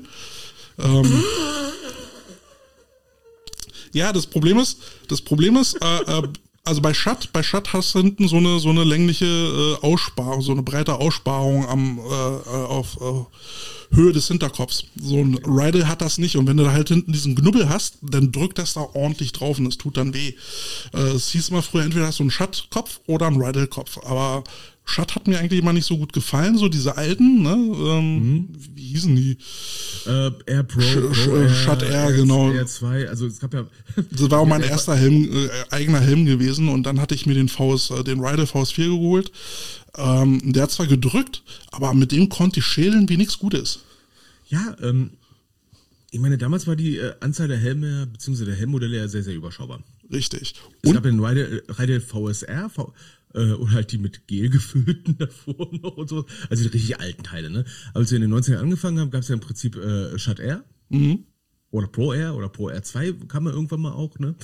Ja, das Problem ist, also bei Schatt hast du hinten so eine längliche Aussparung, so eine breite Aussparung auf Höhe des Hinterkopfs. So ein Rydell hat das nicht und wenn du da halt hinten diesen Knubbel hast, dann drückt das da ordentlich drauf und das tut dann weh. Es hieß immer früher, entweder hast du einen Schattkopf oder einen Rydell-Kopf, aber Schatt hat mir eigentlich immer nicht so gut gefallen, so diese alten, ne? Wie hießen die? Air Pro, Schatt Air, genau. Air 2, also es gab ja. Das war auch mein erster Helm, eigener Helm gewesen und dann hatte ich mir den Rydell VS4 geholt. Der hat zwar gedrückt, aber mit dem konnte ich schälen wie nichts Gutes. Ja, ich meine, damals war die Anzahl der Helme, beziehungsweise der Helmmodelle ja sehr, sehr überschaubar. Richtig. Es gab den Rydell VSR, oder halt die mit Gel gefüllten davor noch und so. Also die richtig alten Teile, ne? Als wir in den 90ern angefangen haben, gab es ja im Prinzip Schatt Air. Oder Pro Air oder Pro Air 2 kam man irgendwann mal auch, ne?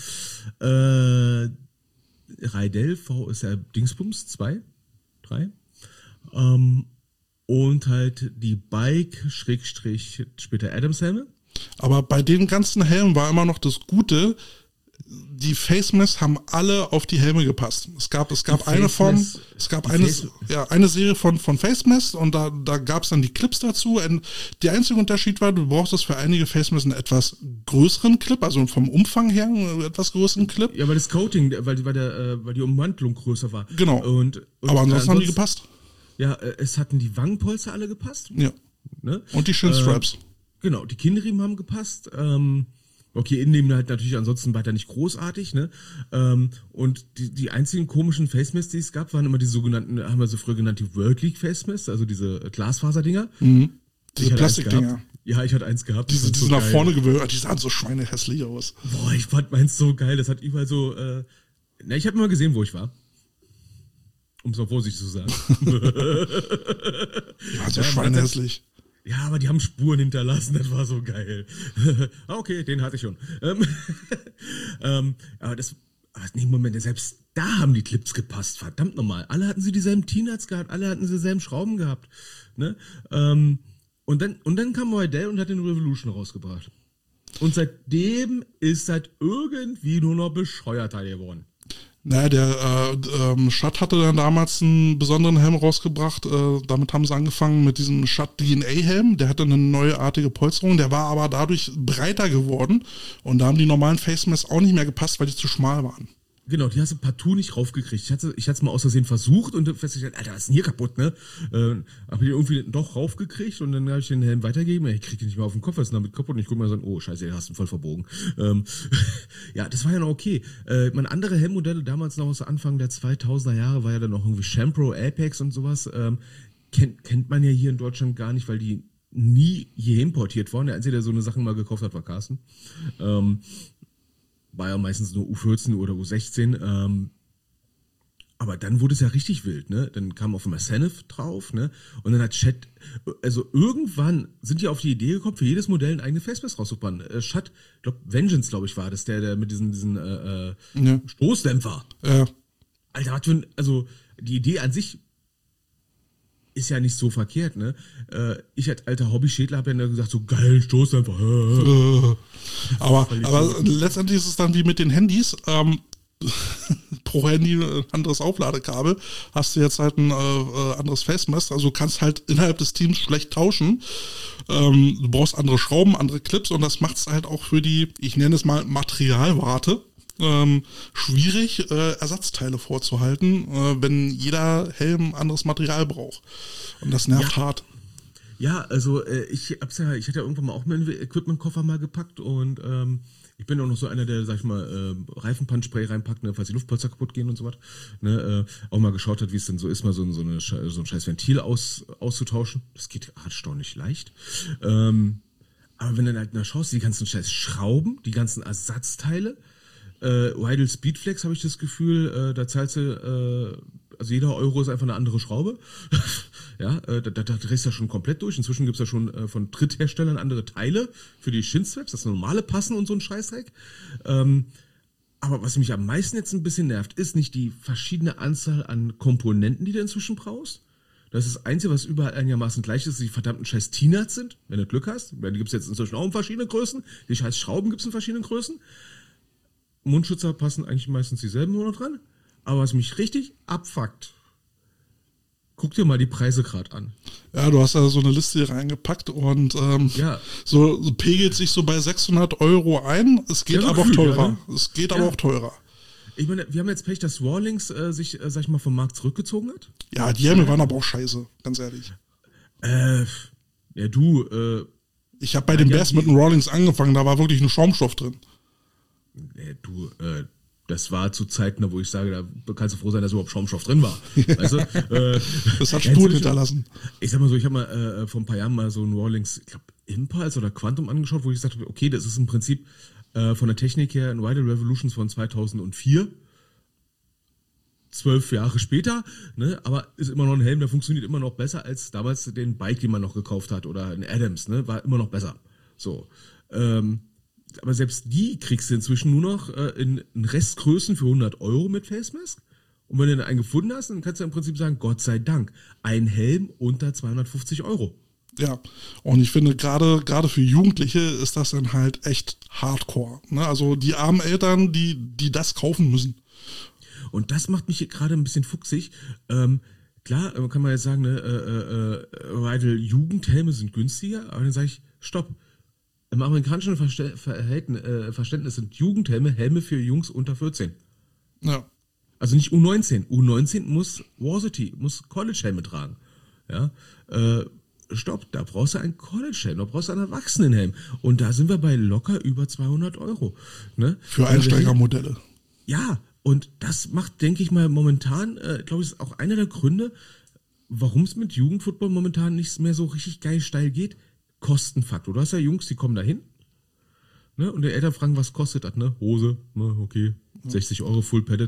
Rydell VSR Dingsbums 2, 3. Und halt die Bike, Schrägstrich, später Adams Helme. Aber bei den ganzen Helmen war immer noch das Gute, die Face Masks haben alle auf die Helme gepasst. Es gab eine Serie von Face Masks und da gab es dann die Clips dazu. Und der einzige Unterschied war, du brauchst für einige Face Masks einen etwas größeren Clip, also vom Umfang her einen etwas größeren Clip. Ja, weil das Coating, weil die Ummantelung größer war. Genau. Aber ansonsten haben die gepasst. Ja, es hatten die Wangenpolster alle gepasst. Ja. Ne? Und die Shinstraps. Genau, die Kinnriemen haben gepasst. Okay, Innenleben halt natürlich ansonsten weiter nicht großartig, ne? Und die einzigen komischen Face Masks, die es gab, waren immer die sogenannten, haben wir so früher genannt, die World League Face Masks, also diese Glasfaserdinger. Diese Plastikdinger. Ja, ich hatte eins gehabt. Die so nach vorne gewölbt, die sahen so schweinehässlich aus. Boah, ich fand meins so geil, das hat überall so, ich habe immer gesehen, wo ich war. Um es mal vorsichtig zu sagen. Ja, so schweinehässlich. Ja, aber die haben Spuren hinterlassen, das war so geil. Okay, den hatte ich schon. Aber nee, Moment, selbst da haben die Clips gepasst, verdammt nochmal. Alle hatten sie dieselben T-Nuts gehabt, alle hatten sie dieselben Schrauben gehabt. Ne? Und dann kam Rydell und hat den Revolution rausgebracht. Und seitdem ist das irgendwie nur noch bescheuerter geworden. Naja, der Schatt hatte dann damals einen besonderen Helm rausgebracht. Damit haben sie angefangen mit diesem Schatt DNA-Helm. Der hatte eine neuartige Polsterung. Der war aber dadurch breiter geworden. Und da haben die normalen Face-Masks auch nicht mehr gepasst, weil die zu schmal waren. Genau, die hast du partout nicht raufgekriegt. Ich hatte es mal aus Versehen versucht und festgestellt, Alter, was ist denn hier kaputt, ne? Hab ich irgendwie doch raufgekriegt und dann habe ich den Helm weitergegeben. Ich krieg den nicht mehr auf den Kopf, was ist denn damit kaputt? Und ich guck mal so, oh scheiße, den hast du voll verbogen. Ja, das war ja noch okay. Meine andere Helmmodelle damals noch aus Anfang der 2000er Jahre war ja dann noch irgendwie Shampro, Apex und sowas. Kennt man ja hier in Deutschland gar nicht, weil die nie hier importiert waren. Der Einzige, der so eine Sachen mal gekauft hat, war Carsten. War ja meistens nur U14 oder U16, aber dann wurde es ja richtig wild, ne? Dann kam auf einmal Senef drauf, ne? Und dann hat Chat, also irgendwann sind die auf die Idee gekommen, für jedes Modell eine eigene Facemask rauszubauen. Chat, ich glaube Vengeance, glaube ich, war das, der mit diesen Stoßdämpfer. Ja. Alter, was für ein, also die Idee an sich ist ja nicht so verkehrt, ne? Ich als alter Hobby-Schädler habe ja dann gesagt, so geil, Stoßdämpfer. Aber letztendlich ist es dann wie mit den Handys. Pro Handy ein anderes Aufladekabel. Hast du jetzt halt ein anderes Facemask. Also du kannst halt innerhalb des Teams schlecht tauschen. Du brauchst andere Schrauben, andere Clips und das macht es halt auch für die, ich nenne es mal Materialwarte, schwierig, Ersatzteile vorzuhalten, wenn jeder Helm anderes Material braucht. Und das nervt hart. Ja, also ich hatte ja irgendwann mal auch meinen Equipment-Koffer mal gepackt und ich bin auch noch so einer, der, sag ich mal, Reifenpannspray reinpackt, ne, falls die Luftpolster kaputt gehen und so was. Ne, auch mal geschaut hat, wie es denn so ist, mal so ein scheiß Ventil auszutauschen. Das geht erstaunlich leicht. Aber wenn du dann halt mal schaust, die ganzen scheiß Schrauben, die ganzen Ersatzteile, Rydell Speedflex habe ich das Gefühl, da zahlst du, also jeder Euro ist einfach eine andere Schraube. Ja, da drehst du ja schon komplett durch. Inzwischen gibt's ja schon von Drittherstellern andere Teile für die Shin-Straps, das normale Passen und so ein Scheißdreck. Aber was mich am meisten jetzt ein bisschen nervt, ist nicht die verschiedene Anzahl an Komponenten, die du inzwischen brauchst. Das ist das Einzige, was überall einigermaßen gleich ist, die verdammten scheiß T-Nuts sind, wenn du Glück hast. Die gibt's jetzt inzwischen auch in verschiedenen Größen. Die scheiß Schrauben gibt's in verschiedenen Größen. Mundschützer passen eigentlich meistens dieselben nur noch dran. Aber was mich richtig abfuckt, guck dir mal die Preise gerade an. Ja, du hast ja so eine Liste hier reingepackt und so pegelt sich so bei 600 Euro ein. Es geht aber auch teurer. Ja, ne? Es geht aber auch teurer. Ich meine, wir haben jetzt Pech, dass Rawlings sich, sag ich mal, vom Markt zurückgezogen hat. Ja, die Helme waren aber auch scheiße, ganz ehrlich. Ja, du, ich habe bei den Bears mit den Rawlings angefangen, da war wirklich nur Schaumstoff drin. Das war zu Zeiten, wo ich sage, da kannst du froh sein, dass überhaupt Schaumstoff drin war. Weißt du? Das hat Spuren hinterlassen. Ich sag mal so, ich habe mal vor ein paar Jahren mal so ein Rawlings, ich glaube Impulse oder Quantum angeschaut, wo ich gesagt habe, okay, das ist im Prinzip von der Technik her ein Rydell Revolutions von 2004. 12 Jahre später, ne, aber ist immer noch ein Helm, der funktioniert immer noch besser als damals den Bike, den man noch gekauft hat, oder ein Adams, ne, war immer noch besser. So, aber selbst die kriegst du inzwischen nur noch in Restgrößen für 100 Euro mit Facemask. Und wenn du dann einen gefunden hast, dann kannst du im Prinzip sagen, Gott sei Dank, ein Helm unter 250 Euro. Ja, und ich finde, gerade für Jugendliche ist das dann halt echt Hardcore. Ne? Also die armen Eltern, die das kaufen müssen. Und das macht mich gerade ein bisschen fuchsig. Klar, kann man jetzt sagen, ne, Rydell Jugendhelme sind günstiger, aber dann sage ich, stopp. Im amerikanischen Verständnis sind Jugendhelme Helme für Jungs unter 14. Ja. Also nicht U19. U19 muss Varsity, muss College-Helme tragen. Ja. Stopp, da brauchst du einen College-Helm, da brauchst du einen Erwachsenenhelm. Und da sind wir bei locker über 200 Euro. Ne? Für Einsteigermodelle. Ja, und das macht, denke ich mal, momentan, glaube ich, ist auch einer der Gründe, warum es mit Jugendfootball momentan nicht mehr so richtig geil steil geht. Kostenfaktor. Du hast ja Jungs, die kommen da hin, ne, und die Eltern fragen, was kostet das, ne? Hose, ne, okay, 60 Euro Full Padded.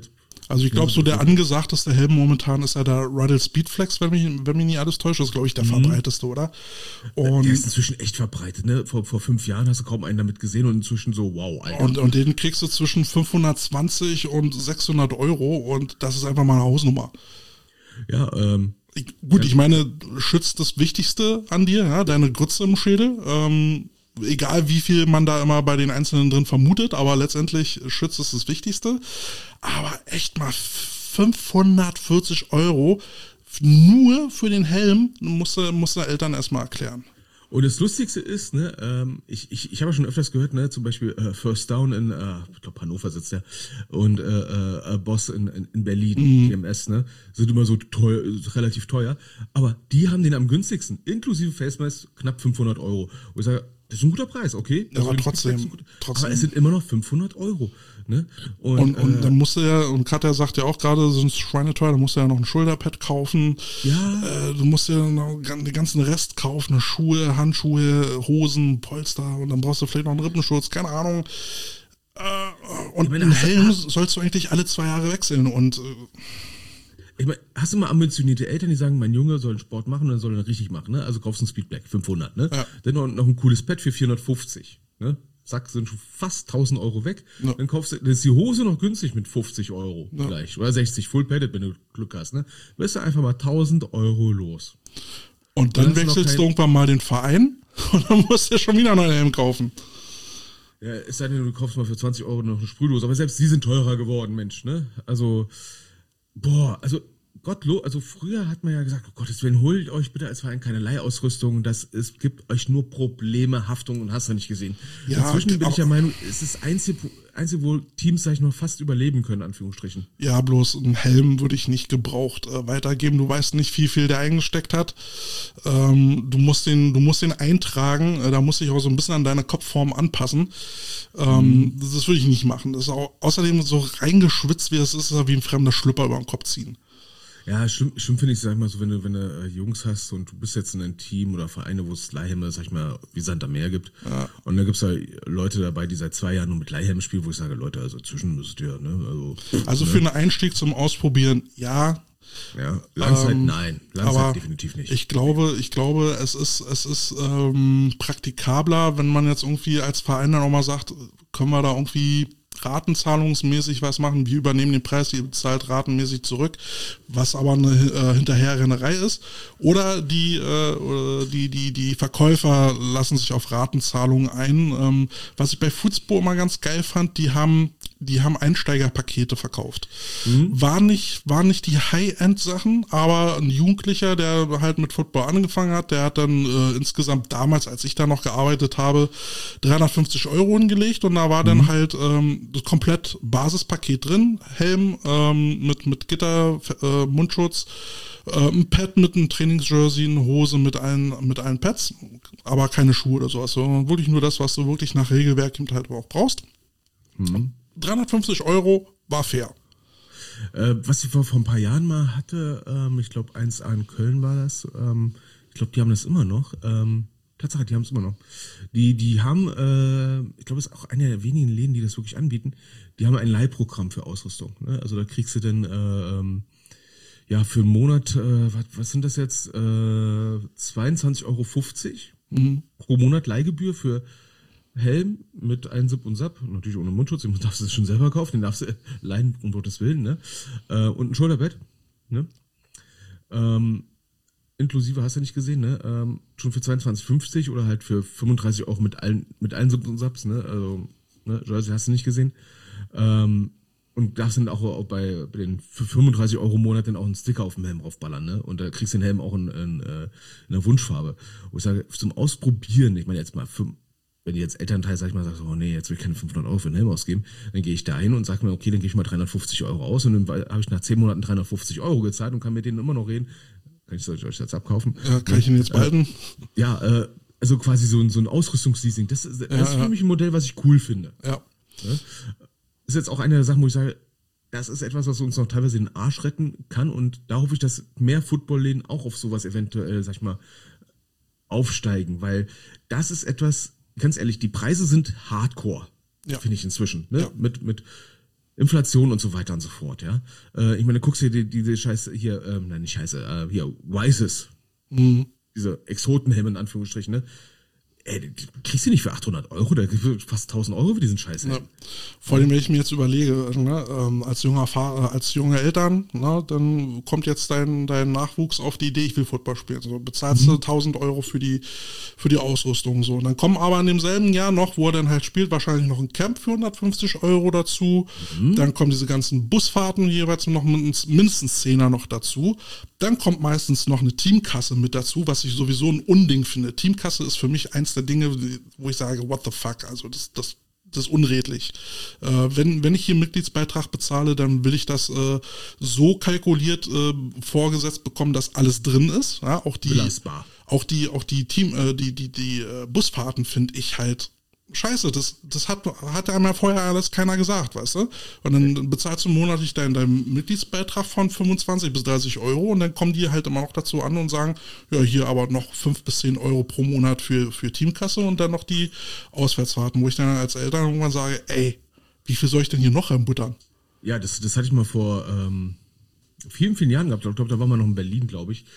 Also ich glaube, so der angesagteste Helm momentan ist ja der Ruddle Speedflex, wenn mich nicht alles täuscht. Das ist, glaube ich, der verbreiteste, oder? Und der ist inzwischen echt verbreitet, ne? Vor 5 Jahren hast du kaum einen damit gesehen und inzwischen so, wow, Alter. Und den kriegst du zwischen 520 und 600 Euro und das ist einfach mal eine Hausnummer. Ja, ich meine, schützt das Wichtigste an dir, ja, deine Grütze im Schädel. Egal wie viel man da immer bei den Einzelnen drin vermutet, aber letztendlich schützt es das Wichtigste. Aber echt mal 540 Euro nur für den Helm musst du Eltern erstmal erklären. Und das Lustigste ist, ne, ich habe ja schon öfters gehört, ne, zum Beispiel First Down in, ich glaube Hannover sitzt der, und Boss in Berlin, GMS, ne, sind immer so teuer, relativ teuer, aber die haben den am günstigsten, inklusive Face Mask, knapp 500 Euro. Und ich sage, das ist ein guter Preis, okay? Ja, aber trotzdem. Aber es sind immer noch 500 Euro. Ne? Und dann musst du ja, und Katja sagt ja auch gerade, sind schweineteuer, da musst du ja noch ein Schulterpad kaufen. Ja. Du musst ja noch den ganzen Rest kaufen, Schuhe, Handschuhe, Hosen, Polster und dann brauchst du vielleicht noch einen Rippenschutz, keine Ahnung. Und einen Helm sollst du eigentlich alle 2 Jahre wechseln und ich meine, hast du mal ambitionierte Eltern, die sagen, mein Junge soll einen Sport machen und dann soll er ihn richtig machen, ne? Also kaufst du einen Speedblack, 500, ne? Ja. Dann noch ein cooles Pad für 450, ne? Zack, sind schon fast 1000 Euro weg. Ja. Dann kaufst du, dann ist die Hose noch günstig mit 50 Euro gleich. Oder 60, full padded, wenn du Glück hast, ne? Bist du einfach mal 1000 Euro los. Und dann wechselst du irgendwann mal den Verein und dann musst du ja schon wieder noch einen Helm kaufen. Ja, es sei denn, du kaufst mal für 20 Euro noch eine Sprühdose. Aber selbst die sind teurer geworden, Mensch, ne? Also, also früher hat man ja gesagt, oh Gottes Willen, holt euch bitte als Verein keine Leihausrüstung, es gibt euch nur Probleme, Haftung und hast du nicht gesehen. Ja, inzwischen bin ich der Meinung, es ist das einzige, wo Teams, sag ich mal, fast überleben können, Anführungsstrichen. Ja, bloß einen Helm würde ich nicht gebraucht weitergeben. Du weißt nicht, wie viel der eingesteckt hat. Du musst den eintragen, da musst du dich auch so ein bisschen an deine Kopfform anpassen. Das würde ich nicht machen. Das ist auch, außerdem so reingeschwitzt, wie das ist ja wie ein fremder Schlüpper über den Kopf ziehen. Ja, schlimm finde ich, sag ich mal so, wenn du Jungs hast und du bist jetzt in einem Team oder Vereine, wo es Leihhelme, sag ich mal, wie Sand am Meer gibt. Ja. Und da gibt's halt Leute dabei, die seit 2 Jahren nur mit Leihhelmen spielen, wo ich sage, Leute, also zwischen müsst ihr, ne? Also für einen Einstieg zum Ausprobieren, ja. Ja, Langzeit nein. Langzeit definitiv nicht. Ich glaube, es ist praktikabler, wenn man jetzt irgendwie als Verein dann auch mal sagt, können wir da irgendwie ratenzahlungsmäßig was machen, wir übernehmen den Preis, ihr bezahlt ratenmäßig zurück, was aber eine Hinterherrennerei ist. Oder die Verkäufer lassen sich auf Ratenzahlungen ein. Was ich bei Foodspo immer ganz geil fand, die haben Einsteigerpakete verkauft. Waren nicht die High-End-Sachen, aber ein Jugendlicher, der halt mit Football angefangen hat, der hat dann insgesamt damals, als ich da noch gearbeitet habe, 350 Euro hingelegt und da war dann halt das komplett Basispaket drin, Helm mit Gitter, Mundschutz, ein Pad mit einem Trainingsjersey, eine Hose mit allen Pads, aber keine Schuhe oder sowas, sondern wirklich nur das, was du wirklich nach Regelwerk halt auch brauchst. 350 Euro war fair. Was ich vor ein paar Jahren mal hatte, ich glaube 1A in Köln war das, ich glaube, die haben das immer noch. Tatsache, die haben es immer noch. Die haben, ich glaube, es ist auch einer der wenigen Läden, die das wirklich anbieten, die haben ein Leihprogramm für Ausrüstung. Ne? Also da kriegst du dann für einen Monat, was sind das jetzt, 22,50 Euro pro Monat Leihgebühr für Helm mit einem Zip und Zap, natürlich ohne Mundschutz, den darfst du schon selber kaufen, den darfst du leihen, um Gottes Willen, ne? Und ein Schulterbett, ne? Inklusive hast du nicht gesehen, ne? Schon für 22,50 oder halt für 35 Euro mit allen Zip und Zaps, ne? Also, ne? Jersey hast du nicht gesehen. Und darfst dann auch bei den für 35 Euro im Monat dann auch einen Sticker auf dem Helm draufballern, ne? Und da kriegst du den Helm auch in einer Wunschfarbe. Wo ich sage, zum Ausprobieren, ich meine jetzt mal, wenn die jetzt Elternteil, sag ich mal, sagt, oh nee, jetzt will ich keine 500 Euro für einen Helm ausgeben, dann gehe ich da hin und sage mir, okay, dann gebe ich mal 350 Euro aus und dann habe ich nach 10 Monaten 350 Euro gezahlt und kann mit denen immer noch reden. Kann ich euch jetzt abkaufen? Ja, kann ich ihn jetzt behalten? Also quasi so ein Ausrüstungsleasing. Das ist für mich ein Modell, was ich cool finde. Ja. Ist jetzt auch eine der Sachen, wo ich sage, das ist etwas, was uns noch teilweise den Arsch retten kann und da hoffe ich, dass mehr Footballläden auch auf sowas eventuell, sag ich mal, aufsteigen, weil das ist etwas, ganz ehrlich, die Preise sind hardcore, finde ich inzwischen. Ne? Ja. Mit Inflation und so weiter und so fort, ja. Ich meine, guckst dir diese Scheiße hier, nein, nicht Scheiße, hier, Wises, diese Exotenhelme in Anführungsstrichen, ne? Ey, die kriegst du nicht für 800 Euro, da kriegst du fast 1000 Euro für diesen Scheiß. Ja. Vor allem, wenn ich mir jetzt überlege, ne, als junge Eltern, ne, dann kommt jetzt dein Nachwuchs auf die Idee, ich will Football spielen. So, bezahlst du 1000 Euro für die Ausrüstung. So. Und dann kommen aber in demselben Jahr noch, wo er dann halt spielt, wahrscheinlich noch ein Camp für 150 Euro dazu. Dann kommen diese ganzen Busfahrten jeweils noch mindestens 10er noch dazu. Dann kommt meistens noch eine Teamkasse mit dazu, was ich sowieso ein Unding finde. Teamkasse ist für mich eins der Dinge, wo ich sage, what the fuck, also das ist unredlich. Wenn ich hier Mitgliedsbeitrag bezahle, dann will ich das so kalkuliert vorgesetzt bekommen, dass alles drin ist. Ja, auch die Busfahrten finde ich halt scheiße. Das hat einmal vorher alles keiner gesagt, weißt du? Und dann bezahlst du monatlich deinen Mitgliedsbeitrag von 25 bis 30 Euro und dann kommen die halt immer noch dazu an und sagen, ja, hier aber noch 5 bis 10 Euro pro Monat für Teamkasse und dann noch die Auswärtsfahrten, wo ich dann als Eltern irgendwann sage, ey, wie viel soll ich denn hier noch reinbuttern? Ja, das hatte ich mal vor vielen, vielen Jahren gehabt. Ich glaube, da waren wir noch in Berlin, glaube ich.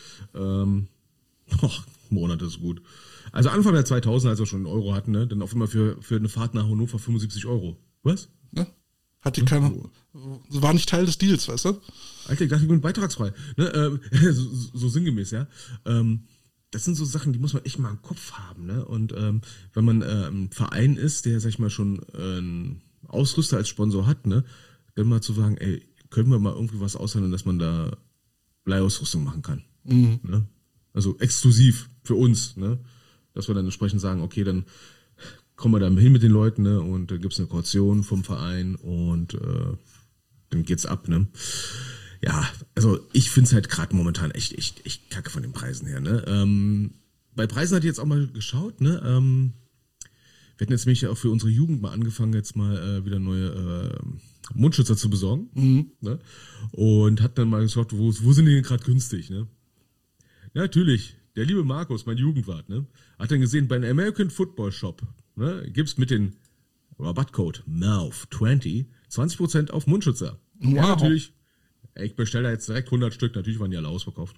Monate ist gut. Also Anfang der 2000, als wir schon einen Euro hatten, ne, dann auf einmal für eine Fahrt nach Hannover 75 Euro. Was? Ne? Hatte keiner, war nicht Teil des Deals, weißt du? Alter, ich dachte, ich bin beitragsfrei. Ne, so sinngemäß, ja. Das sind so Sachen, die muss man echt mal im Kopf haben, ne? Und wenn man ein Verein ist, der, sag ich mal, schon einen Ausrüster als Sponsor hat, ne, dann mal zu sagen, ey, können wir mal irgendwie was aushandeln, dass man da Bleiausrüstung machen kann. Ne? Also exklusiv für uns, ne? Dass wir dann entsprechend sagen, okay, dann kommen wir da hin mit den Leuten, ne? Und da gibt's eine Kaution vom Verein und dann geht's ab, ne? Ja, also ich find's halt gerade momentan echt kacke von den Preisen her, ne? Bei Preisen hatte ich jetzt auch mal geschaut, ne? Wir hatten jetzt nämlich auch für unsere Jugend mal angefangen, jetzt mal wieder neue Mundschützer zu besorgen, ne? Und hat dann mal geschaut, wo sind die denn gerade günstig, ne? Ja, natürlich. Der liebe Markus, mein Jugendwart, ne, hat dann gesehen, beim American Football Shop, ne, gibt's mit dem Rabattcode MOUTH20 20% auf Mundschützer. Wow. Ja, natürlich. Ich bestelle da jetzt direkt 100 Stück, natürlich waren die alle ausverkauft.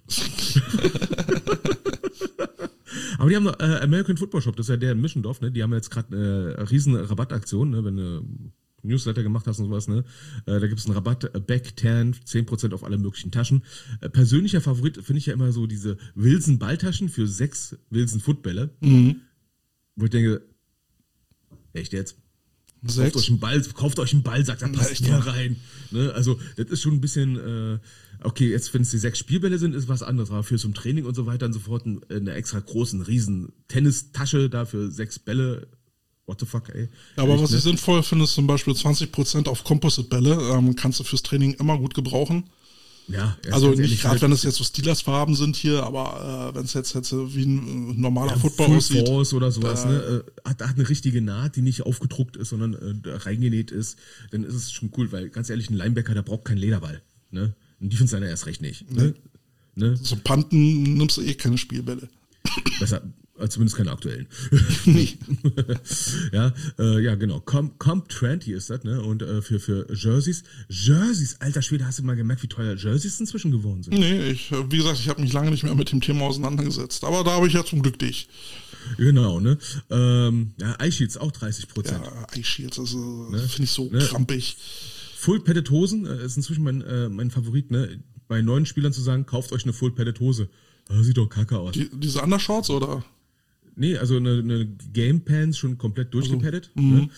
Aber die haben American Football Shop, das ist ja der in Mischendorf, ne, die haben jetzt gerade eine riesen Rabattaktion, ne, wenn du Newsletter gemacht hast und sowas, ne? Da gibt es einen Rabatt, Back 10% auf alle möglichen Taschen. Persönlicher Favorit finde ich ja immer so diese Wilson Balltaschen für 6 Wilson Footbälle. Wo ich denke, echt jetzt? Kauft euch einen Ball, sagt, da passt mehr rein. Ne? Also, das ist schon ein bisschen, okay, jetzt, wenn es die 6 Spielbälle sind, ist was anderes, aber für zum Training und so weiter und so fort eine extra großen, riesen Tennistasche da für 6 Bälle. What the fuck, ey. Ja, aber was ich sinnvoll finde, ist zum Beispiel 20% auf Composite-Bälle. Kannst du fürs Training immer gut gebrauchen. Ja, also nicht gerade, wenn es jetzt so Steelers-Farben sind hier, aber wenn es jetzt wie ein normaler Football Full aussieht. Force oder sowas, ne? Hat eine richtige Naht, die nicht aufgedruckt ist, sondern reingenäht ist, dann ist es schon cool, weil ganz ehrlich, ein Linebacker, der braucht keinen Lederball. Ne? Ein Defense-Liner erst recht nicht. Ne? Ne? So Panten nimmst du keine Spielbälle. Besser. Zumindest keine aktuellen. Nee. Ja, genau. Comp 20 ist das, ne? Und für Jerseys, alter Schwede, hast du mal gemerkt, wie teuer Jerseys inzwischen geworden sind? Nee, wie gesagt, ich habe mich lange nicht mehr mit dem Thema auseinandergesetzt. Aber da habe ich ja zum Glück dich. Genau, ne? iShields auch 30%. Ja, iShields, also, ne? Finde ich so krampig. Full-Padded Hosen ist inzwischen mein Favorit, ne? Bei neuen Spielern zu sagen, kauft euch eine Full-Padded Hose. Das sieht doch kacke aus. Diese Undershorts, oder? Nee, also eine Game Pants schon komplett durchgepaddet. Ne?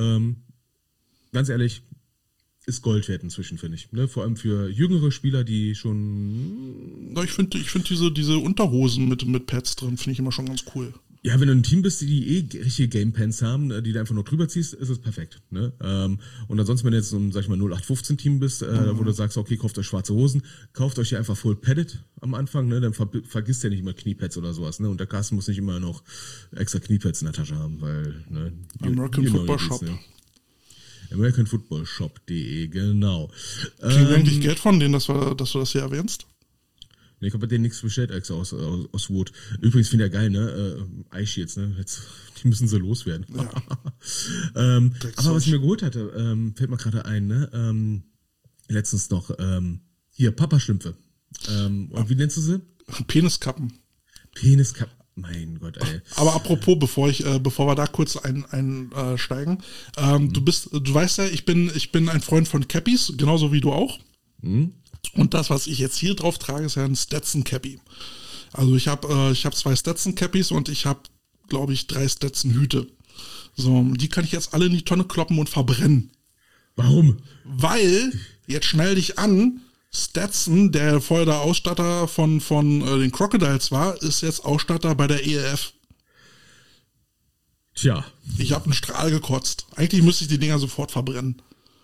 Ganz ehrlich, ist Gold wert inzwischen, finde ich. Ne? Vor allem für jüngere Spieler, die schon... Ja, ich finde diese Unterhosen mit Pads drin, finde ich immer schon ganz cool. Ja, wenn du ein Team bist, die richtige Game Pants haben, die du einfach nur drüber ziehst, ist es perfekt. Ne? Und ansonsten, wenn du jetzt so ein, sag ich mal, 0815-Team bist, wo du sagst, okay, kauft euch schwarze Hosen, kauft euch hier einfach Full Padded am Anfang, ne? Dann vergisst ihr nicht immer Kniepads oder sowas. Ne? Und der Carsten muss nicht immer noch extra Kniepads in der Tasche haben, weil... Ne, American Football Shop. Ne? AmericanFootballShop.de, genau. Kriegen wir eigentlich Geld von denen, dass du das hier erwähnst? Ich habe bei denen nichts bestellt, extra aus Wut. Übrigens finde ich ja geil, ne? Eye-Shields, ne? Jetzt, die müssen so loswerden. Ja. Aber was ich mir geholt hatte, fällt mir gerade ein, ne? Letztens noch, hier, Papaschlümpfe. Und wie nennst du sie? Peniskappen. Peniskappen. Mein Gott, ey. Aber apropos, bevor wir da kurz einsteigen, du weißt ja, ich bin ein Freund von Cappies, genauso wie du auch. Und das, was ich jetzt hier drauf trage, ist ja ein Stetson Cappy. Also ich habe 2 Stetson Cappies und ich habe, glaube ich, 3 Stetson Hüte. So, die kann ich jetzt alle in die Tonne kloppen und verbrennen. Warum? Weil, jetzt schnell dich an, Stetson, der vorher der Ausstatter von den Crocodiles war, ist jetzt Ausstatter bei der ELF. Tja. Ich habe einen Strahl gekotzt. Eigentlich müsste ich die Dinger sofort verbrennen.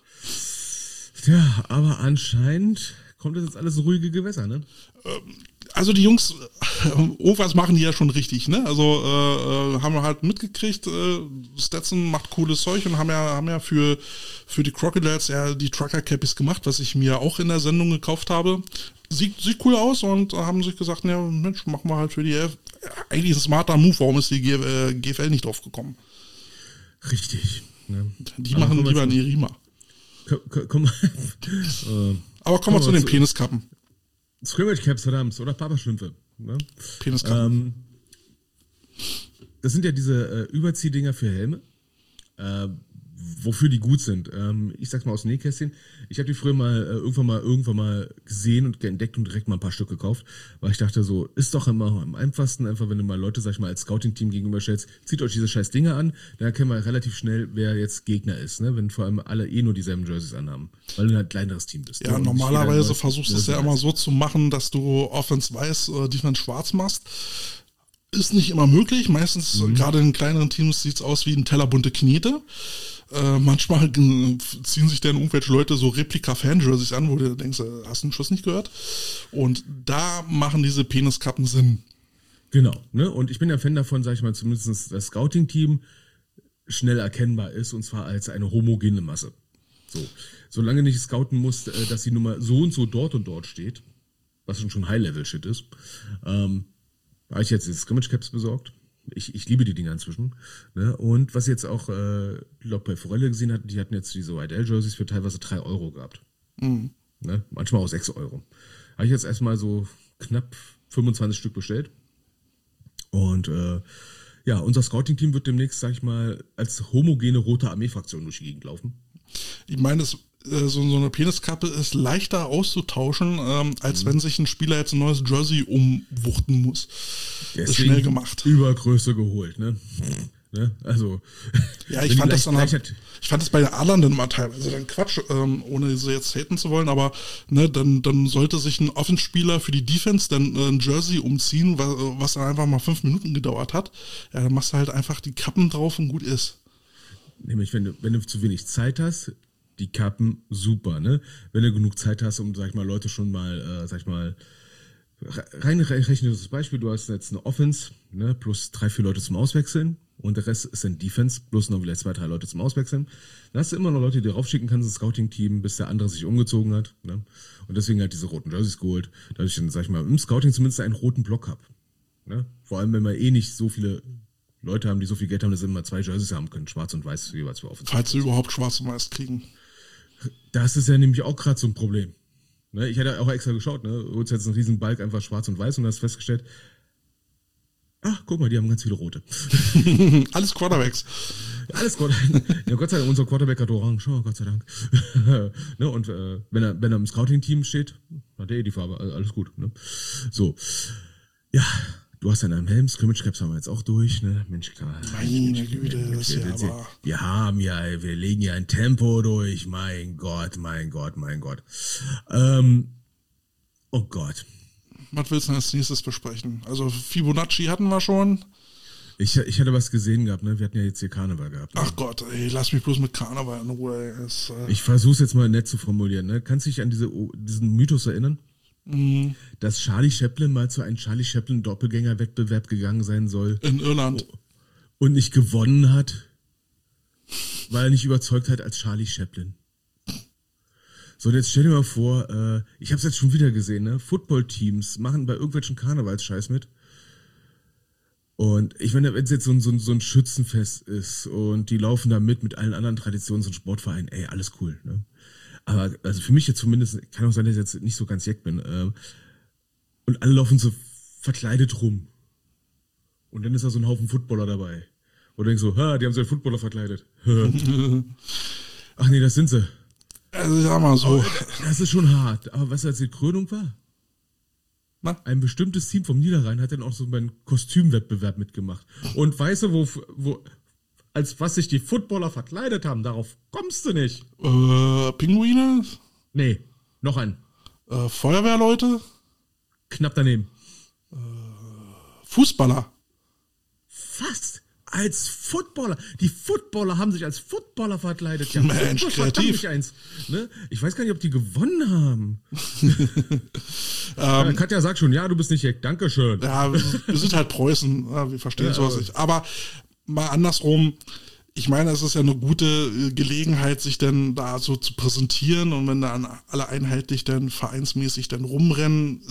Tja, aber anscheinend kommt das jetzt alles ruhige Gewässer, ne? Also die Jungs, irgendwas machen die ja schon richtig, ne? Also haben wir halt mitgekriegt, Stetson macht cooles Zeug und haben ja für die Crocodiles ja die Trucker Cappies gemacht, was ich mir auch in der Sendung gekauft habe. Sieht cool aus und haben sich gesagt, ja Mensch, machen wir halt für die ELF. Eigentlich ein smarter Move, warum ist die GFL nicht drauf gekommen? Richtig. Ne? Die aber machen lieber einen Irima. Aber kommen wir zu den Peniskappen. Scrimmage Caps, verdammt, oder Papaschlümpfe. Ne? Peniskappen. Das sind ja diese Überziehdinger für Helme, wofür die gut sind. Ich sag's mal aus dem Nähkästchen. Ich habe die früher irgendwann mal gesehen und entdeckt und direkt mal ein paar Stück gekauft, weil ich dachte so, ist doch immer am einfachsten, einfach wenn du mal Leute, sag ich mal, als Scouting-Team gegenüberstellst, zieht euch diese scheiß Dinge an, dann erkennen wir relativ schnell, wer jetzt Gegner ist, ne? Wenn vor allem alle nur dieselben Jerseys anhaben, weil du ein kleineres Team bist. Ja, normalerweise versuchst du es ja immer so zu machen, dass du Offense weiß, Defense schwarz machst. Ist nicht immer möglich. Meistens, gerade in kleineren Teams, sieht's aus wie ein Teller bunte Knete. Manchmal ziehen sich dann irgendwelche Leute so Replika-Fan-Jerseys an, wo du denkst, hast du den Schuss nicht gehört? Und da machen diese Peniskappen Sinn. Genau, ne? Und ich bin ja Fan davon, sag ich mal, zumindest das Scouting-Team schnell erkennbar ist, und zwar als eine homogene Masse. So. Solange nicht scouten musst, dass die Nummer so und so dort und dort steht, was schon High-Level-Shit ist, habe ich jetzt die Scrimmage Caps besorgt. Ich liebe die Dinger inzwischen. Ne? Und was ich jetzt auch, glaube bei Forelle gesehen hat, die hatten jetzt diese White-L-Jerseys für teilweise 3 Euro gehabt. Ne? Manchmal auch 6 Euro. Habe ich jetzt erstmal so knapp 25 Stück bestellt. Und ja, unser Scouting-Team wird demnächst, sag ich mal, als homogene Rote Armee-Fraktion durch die Gegend laufen. Ich meine, so eine Peniskappe ist leichter auszutauschen, als wenn sich ein Spieler jetzt ein neues Jersey umwuchten muss. Deswegen ist schnell gemacht. Übergröße geholt, ne? Ne? Also. Ja, ich fand das bei den Adlern dann immer teilweise dann Quatsch, ohne sie jetzt haten zu wollen, aber ne, dann sollte sich ein Offenspieler für die Defense dann ein Jersey umziehen, was dann einfach mal 5 Minuten gedauert hat. Ja, dann machst du halt einfach die Kappen drauf und gut ist. Nämlich, wenn du zu wenig Zeit hast, die Kappen super, ne? Wenn du genug Zeit hast, um, sag ich mal, Leute schon mal, sag ich mal, rechne das Beispiel, du hast jetzt eine Offense, ne, plus 3, 4 Leute zum Auswechseln und der Rest ist dann Defense, plus noch vielleicht 2, 3 Leute zum Auswechseln. Dann hast du immer noch Leute, die du raufschicken kannst ins Scouting-Team, bis der andere sich umgezogen hat, ne? Und deswegen halt diese roten Jerseys geholt, dadurch dann, sag ich mal, im Scouting zumindest einen roten Block hab, ne? Vor allem, wenn wir nicht so viele Leute haben, die so viel Geld haben, dass sie immer 2 Jerseys haben können, schwarz und weiß jeweils für Offense. Falls sie überhaupt schwarz und weiß kriegen. Das ist ja nämlich auch gerade so ein Problem. Ne, ich hatte auch extra geschaut, ne? Du holst jetzt einen riesen Balk einfach schwarz und weiß und hast festgestellt, ach, guck mal, die haben ganz viele rote. Alles Quarterbacks. Alles Quarterbacks. Ja, Gott sei Dank, unser Quarterback hat orange, oh, Gott sei Dank. Ne, und wenn er im Scouting-Team steht, hat er die Farbe, alles gut. Ne? So, ja, du hast ja einen Helm, Scrimmage Caps haben wir jetzt auch durch, ne? Mensch, klar. Meine Güte, das ist ja aber... Wir legen ja ein Tempo durch, mein Gott. Oh Gott. Was willst du denn als nächstes besprechen? Also Fibonacci hatten wir schon. Ich hatte was gesehen gehabt, ne? Wir hatten ja jetzt hier Karneval gehabt. Ne? Ach Gott, ey, lass mich bloß mit Karneval in Ruhe. Ich versuch's jetzt mal nett zu formulieren, ne? Kannst du dich an diesen Mythos erinnern? Dass Charlie Chaplin mal zu einem Charlie Chaplin Doppelgänger-Wettbewerb gegangen sein soll. In Irland. Und nicht gewonnen hat, weil er nicht überzeugt hat als Charlie Chaplin. So, und jetzt stell dir mal vor, ich habe es jetzt schon wieder gesehen, ne? Footballteams machen bei irgendwelchen Karnevalsscheiß mit. Und ich meine, wenn es jetzt so ein Schützenfest ist und die laufen da mit allen anderen Traditions- und Sportvereinen, ey, alles cool, ne? Aber also für mich jetzt zumindest, kann auch sein, dass ich jetzt nicht so ganz jeck bin, und alle laufen so verkleidet rum. Und dann ist da so ein Haufen Footballer dabei. Und du denkst so, die haben sich als Footballer verkleidet. Ach nee, das sind sie. Also sag mal so. Oh, das ist schon hart. Aber was als die Krönung war? Na? Ein bestimmtes Team vom Niederrhein hat dann auch so beim Kostümwettbewerb mitgemacht. Und weißt du, wo als was sich die Footballer verkleidet haben, darauf kommst du nicht. Pinguine? Nee, noch ein. Feuerwehrleute? Knapp daneben. Fußballer? Fast. Als Footballer. Die Footballer haben sich als Footballer verkleidet. Ja, Mensch, kreativ. Ne? Ich weiß gar nicht, ob die gewonnen haben. Katja sagt schon, ja, du bist nicht Jeck. Dankeschön. Ja, wir sind halt Preußen. Ja, wir verstehen sowas nicht. Aber mal andersrum. Ich meine, es ist ja eine gute Gelegenheit, sich dann da so zu präsentieren. Und wenn dann alle einheitlich dann vereinsmäßig dann rumrennen,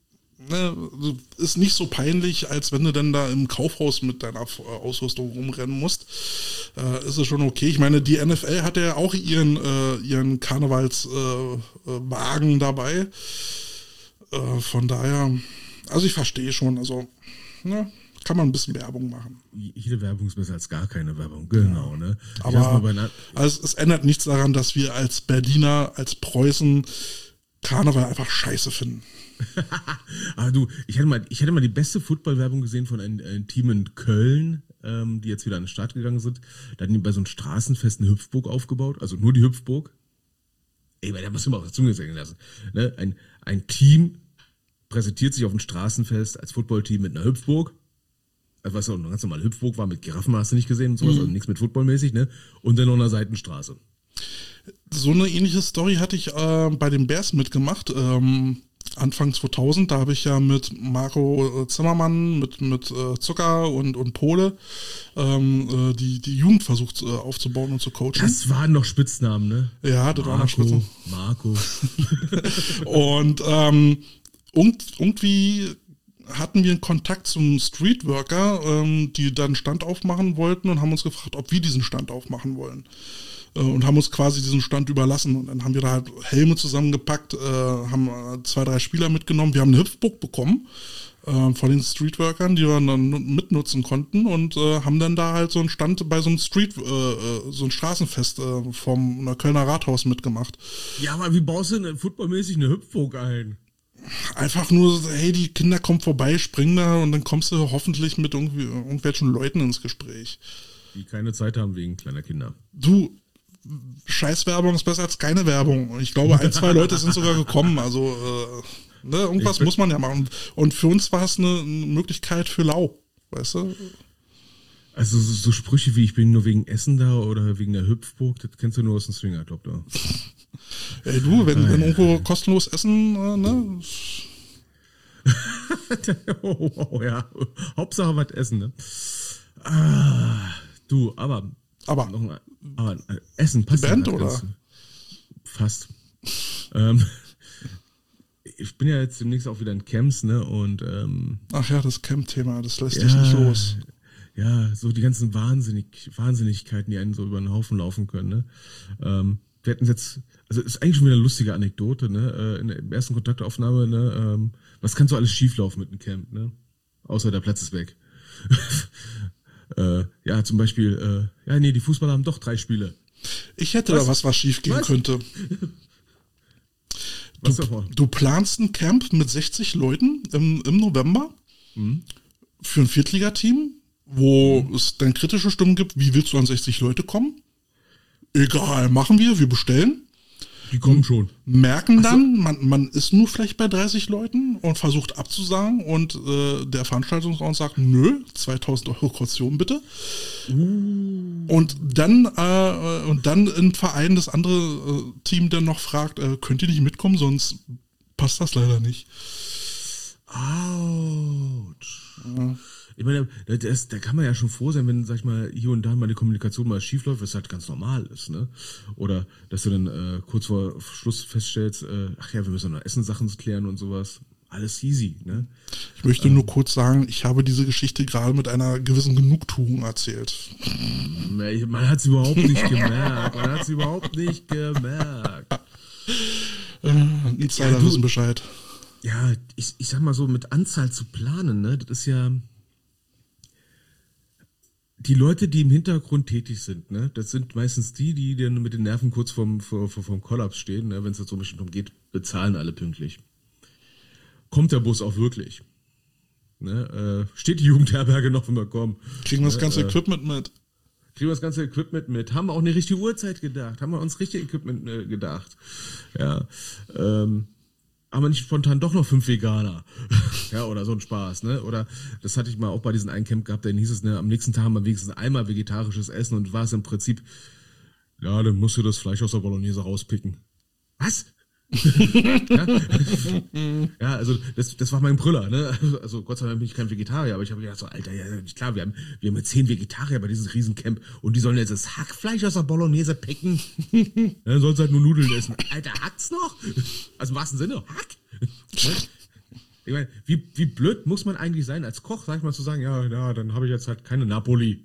ist nicht so peinlich, als wenn du dann da im Kaufhaus mit deiner Ausrüstung rumrennen musst. Ist es schon okay. Ich meine, die NFL hat ja auch ihren Karnevalswagen dabei. Von daher, also ich verstehe schon, also kann man ein bisschen Werbung machen. Jede Werbung ist besser als gar keine Werbung, genau. Ne? Aber also es ändert nichts daran, dass wir als Berliner, als Preußen Karneval einfach scheiße finden. Aber du, ich hatte mal die beste Football-Werbung gesehen von einem Team in Köln, die jetzt wieder an den Start gegangen sind. Da hatten die bei so einem Straßenfest eine Hüpfburg aufgebaut, also nur die Hüpfburg. Ey, weil da musst du mal auf der Zunge sagen lassen. Ne? Ein Team präsentiert sich auf dem Straßenfest als Footballteam mit einer Hüpfburg. Also was auch eine ganz normale Hüpfburg war, mit Giraffen hast du nicht gesehen und sowas, also nichts mit Footballmäßig, ne? Und dann noch eine Seitenstraße. So eine ähnliche Story hatte ich bei den Bears mitgemacht. Anfang 2000, da habe ich ja mit Marco Zimmermann, mit Zucker und Pole die Jugend versucht aufzubauen und zu coachen. Das waren noch Spitznamen, ne? Ja, das waren noch Spitznamen. Marco. Und irgendwie hatten wir einen Kontakt zum Streetworker, die dann Stand aufmachen wollten und haben uns gefragt, ob wir diesen Stand aufmachen wollen. Und haben uns quasi diesen Stand überlassen. Und dann haben wir da halt Helme zusammengepackt, haben 2, 3 Spieler mitgenommen. Wir haben eine Hüpfburg bekommen von den Streetworkern, die wir dann mitnutzen konnten und haben dann da halt so einen Stand bei so einem so ein Straßenfest vom Kölner Rathaus mitgemacht. Ja, aber wie baust du denn footballmäßig eine Hüpfburg ein? Einfach nur, hey, die Kinder kommen vorbei, springen da und dann kommst du hoffentlich mit irgendwelchen Leuten ins Gespräch. Die keine Zeit haben wegen kleiner Kinder. Du, Scheißwerbung ist besser als keine Werbung. Ich glaube, 1, 2 Leute sind sogar gekommen. Also, irgendwas muss man ja machen. Und für uns war es eine Möglichkeit für lau, weißt du? Also so Sprüche wie ich bin nur wegen Essen da oder wegen der Hüpfburg, das kennst du nur aus dem Swingerclub da. Ey du, wenn irgendwo kostenlos essen, ne? Oh, ja. Hauptsache was essen, ne? Du, aber Essen passt. Die Band, oder? Fast. Ich bin ja jetzt demnächst auch wieder in Camps, ne? Und ach ja, das Camp-Thema, das lässt dich nicht los. Ja, so die ganzen Wahnsinnigkeiten, die einen so über den Haufen laufen können, ne? Wir hatten jetzt, also ist eigentlich schon wieder eine lustige Anekdote, ne? In der ersten Kontaktaufnahme, ne? Was kann so alles schieflaufen mit einem Camp, ne? Außer der Platz ist weg. Ja, zum Beispiel, die Fußballer haben doch 3 Spiele. Ich hätte da was schief gehen könnte. Du planst ein Camp mit 60 Leuten im November für ein Viertligateam, wo es dann kritische Stimmen gibt, wie willst du an 60 Leute kommen? Egal, machen wir bestellen. Die kommen schon. Merken dann, man ist nur vielleicht bei 30 Leuten und versucht abzusagen und der Veranstaltungsraum sagt, nö, 2.000 Euro Kaution bitte. Und dann im Verein das andere Team dann noch fragt, könnt ihr nicht mitkommen, sonst passt das leider nicht. Autsch. Ja. Ich meine, da kann man ja schon froh sein, wenn, sag ich mal, hier und da mal die Kommunikation mal schief läuft, was halt ganz normal ist, ne? Oder dass du dann kurz vor Schluss feststellst, ach ja, wir müssen noch Essenssachen klären und sowas. Alles easy, ne? Ich möchte nur kurz sagen, ich habe diese Geschichte gerade mit einer gewissen Genugtuung erzählt. Man hat es überhaupt nicht gemerkt. Man hat es überhaupt nicht gemerkt. Insider wissen Bescheid. Ja, ich sag mal so, mit Anzahl zu planen, ne, das ist ja die Leute, die im Hintergrund tätig sind, ne, das sind meistens die dann mit den Nerven kurz vom Kollaps stehen, ne, wenn es so bestimmt umgeht, bezahlen alle pünktlich. Kommt der Bus auch wirklich? Ne, steht die Jugendherberge noch, wenn wir kommen? Kriegen wir das ganze Equipment mit? Kriegen wir das ganze Equipment mit? Haben wir auch eine richtige Uhrzeit gedacht? Haben wir uns richtig Equipment gedacht? Ja, aber nicht spontan doch noch 5 Veganer. Ja, oder so ein Spaß, ne? Oder das hatte ich mal auch bei diesem einen Camp gehabt, dann hieß es, ne, am nächsten Tag haben wir wenigstens einmal vegetarisches Essen und war es im Prinzip, ja, dann musst du das Fleisch aus der Bolognese rauspicken. Was? Ja, also das war mein Brüller, ne? Also Gott sei Dank bin ich kein Vegetarier, aber ich habe gedacht so, Alter, ja, klar, wir haben jetzt 10 Vegetarier bei diesem Riesencamp und die sollen jetzt das Hackfleisch aus der Bolognese picken. Dann sollen sie halt nur Nudeln essen. Alter, hackt's noch? Also im wahrsten Sinne, Hack? Ich meine, wie blöd muss man eigentlich sein als Koch, sag ich mal, zu sagen, ja, dann habe ich jetzt halt keine Napoli.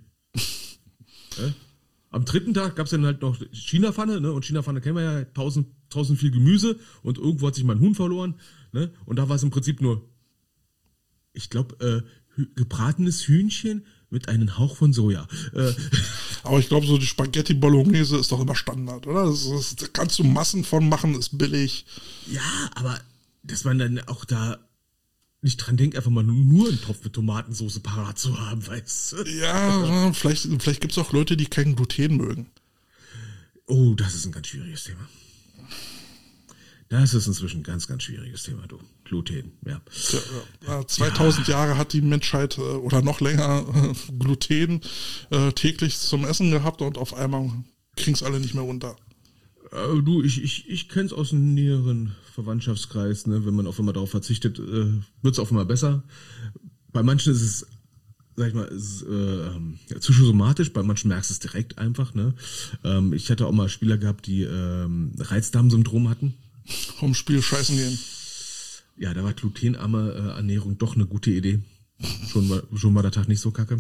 Am 3. Tag gab's dann halt noch China-Pfanne, ne? Und China-Pfanne kennen wir ja, 1000 viel Gemüse und irgendwo hat sich mein Huhn verloren, ne? Und da war es im Prinzip nur, ich glaube, gebratenes Hühnchen mit einem Hauch von Soja. Aber ich glaube, so die Spaghetti Bolognese ist doch immer Standard, oder? Da kannst du Massen von machen, ist billig. Ja, aber dass man dann auch da nicht dran denkt, einfach mal nur einen Topf mit Tomatensauce parat zu haben, weißt du? Ja, vielleicht gibt es auch Leute, die kein Gluten mögen. Oh, das ist ein ganz schwieriges Thema. Das ist inzwischen ein ganz, ganz schwieriges Thema, du. Gluten, ja. 2000 Jahre hat die Menschheit oder noch länger Gluten täglich zum Essen gehabt und auf einmal kriegen es alle nicht mehr runter. Du, ich kenn's aus dem näheren Verwandtschaftskreis, ne? Wenn man auf einmal darauf verzichtet, wird's auf einmal besser. Bei manchen ist es, sag ich mal, psychosomatisch, bei manchen merkst du es direkt einfach, ne? Ich hatte auch mal Spieler gehabt, die Reizdarmsyndrom hatten. Vom Spiel scheißen gehen. Ja, da war glutenarme Ernährung doch eine gute Idee. Schon war der Tag nicht so kacke.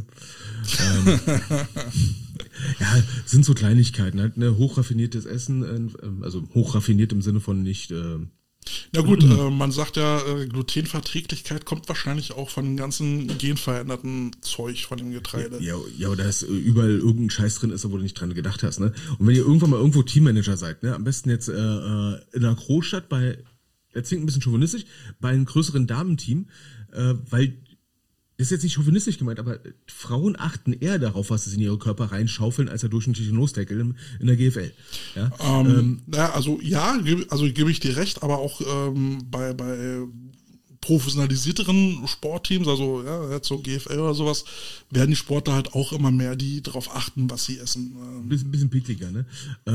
Ja, sind so Kleinigkeiten, halt, ne, hochraffiniertes Essen, also hochraffiniert im Sinne von nicht. Ja gut, man sagt ja, Glutenverträglichkeit kommt wahrscheinlich auch von dem ganzen genveränderten Zeug von dem Getreide. Ja, aber da ist überall irgendein Scheiß drin ist, wo du nicht dran gedacht hast, ne? Und wenn ihr irgendwann mal irgendwo Teammanager seid, ne, am besten jetzt in einer Großstadt jetzt klingt ein bisschen chauvinistisch, bei einem größeren Damenteam, weil das ist jetzt nicht chauvinistisch gemeint, aber Frauen achten eher darauf, was sie in ihre Körper reinschaufeln, als der durchschnittliche Nose-Tackle in der GFL. Ja, gebe ich dir recht, aber auch bei professionalisierteren Sportteams, also ja, jetzt so GFL oder sowas, werden die Sportler halt auch immer mehr, die darauf achten, was sie essen. Bisschen pickliger, ne?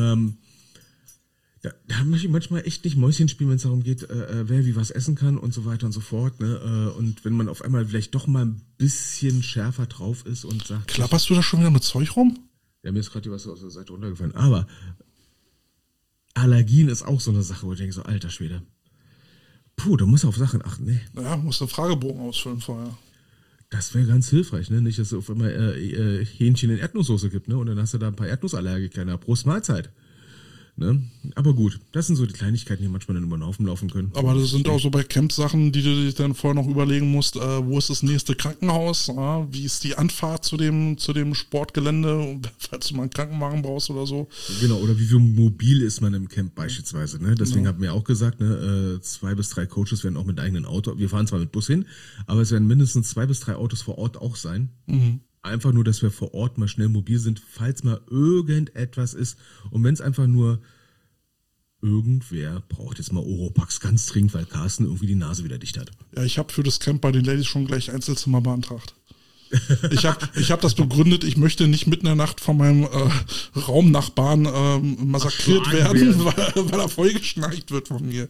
Da möchte ich manchmal echt nicht Mäuschen spielen, wenn es darum geht, wer wie was essen kann und so weiter und so fort. Ne? Und wenn man auf einmal vielleicht doch mal ein bisschen schärfer drauf ist und sagt... Klapperst du da schon wieder mit Zeug rum? Ja, mir ist gerade was aus der Seite runtergefallen. Aber Allergien ist auch so eine Sache, wo ich denke so, alter Schwede. Puh, da muss auf Sachen achten. Nee. Ja, musst einen Fragebogen ausfüllen vorher. Das wäre ganz hilfreich, ne? Nicht, dass es auf einmal Hähnchen in Erdnusssoße gibt, ne? Und dann hast du da ein paar Erdnussallergiker. Na, Prost Mahlzeit. Ne? Aber gut, das sind so die Kleinigkeiten, die manchmal dann über den Haufen laufen können. Aber das sind auch so bei Camp-Sachen, die du dich dann vorher noch überlegen musst, wo ist das nächste Krankenhaus, wie ist die Anfahrt zu dem Sportgelände, falls du mal einen Krankenwagen brauchst oder so. Genau, oder wie mobil ist man im Camp beispielsweise. Ne? Deswegen haben wir auch gesagt, ne, 2 bis 3 Coaches werden auch mit eigenen Auto, wir fahren zwar mit Bus hin, aber es werden mindestens 2 bis 3 Autos vor Ort auch sein. Mhm. Einfach nur, dass wir vor Ort mal schnell mobil sind, falls mal irgendetwas ist. Und wenn es einfach nur irgendwer braucht jetzt mal Oropax ganz dringend, weil Carsten irgendwie die Nase wieder dicht hat. Ja, ich habe für das Camp bei den Ladies schon gleich Einzelzimmer beantragt. Ich hab das begründet, ich möchte nicht mitten in der Nacht von meinem Raumnachbarn massakriert werden, weil er vollgeschnarcht wird von mir.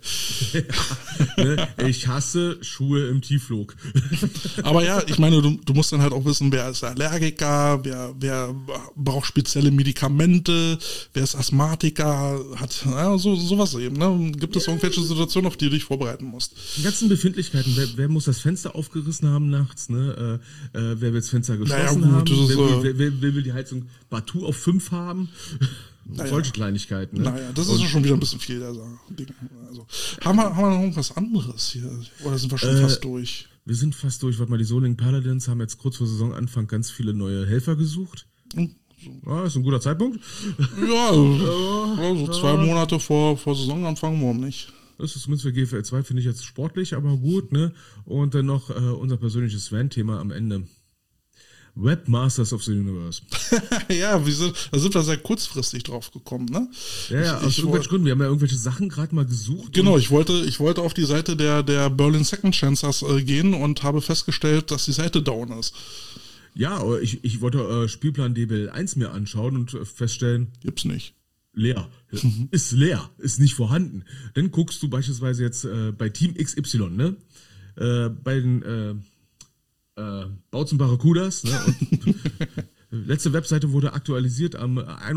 Ne? Ich hasse Schuhe im Tiefflug. Aber ja, ich meine, du musst dann halt auch wissen, wer ist Allergiker, wer braucht spezielle Medikamente, wer ist Asthmatiker, hat sowas eben. Ne? Gibt es irgendwelche Situationen, auf die du dich vorbereiten musst? Die ganzen Befindlichkeiten, wer muss das Fenster aufgerissen haben nachts, ne? Wer will das Fenster geschlossen haben? Wer will die Heizung partout auf 5 haben? Solche Kleinigkeiten. Ne? Naja, das ist schon wieder ein bisschen viel der Dinge. Also, haben wir noch irgendwas anderes hier? Oder sind wir schon fast durch? Wir sind fast durch. Warte mal, die Solingen Paladins haben jetzt kurz vor Saisonanfang ganz viele neue Helfer gesucht. Ja, ist ein guter Zeitpunkt. Ja, so 2 Monate vor Saisonanfang, warum nicht? Das ist zumindest für GFL 2, finde ich jetzt sportlich, aber gut, ne? Und dann noch unser persönliches Fan-Thema am Ende. Webmasters of the Universe. Ja, da sind wir sehr kurzfristig drauf gekommen, ne? Ja, aus irgendwelchen Gründen. Wir haben ja irgendwelche Sachen gerade mal gesucht. Genau, ich wollte auf die Seite der Berlin Second Chancers gehen und habe festgestellt, dass die Seite down ist. Ja, aber ich wollte Spielplan DBL 1 mir anschauen und feststellen... Gibt's nicht. Leer. Ist leer. Ist nicht vorhanden. Dann guckst du beispielsweise jetzt bei Team XY, ne? Bei den Bautzen Barracudas, ne? Und letzte Webseite wurde aktualisiert am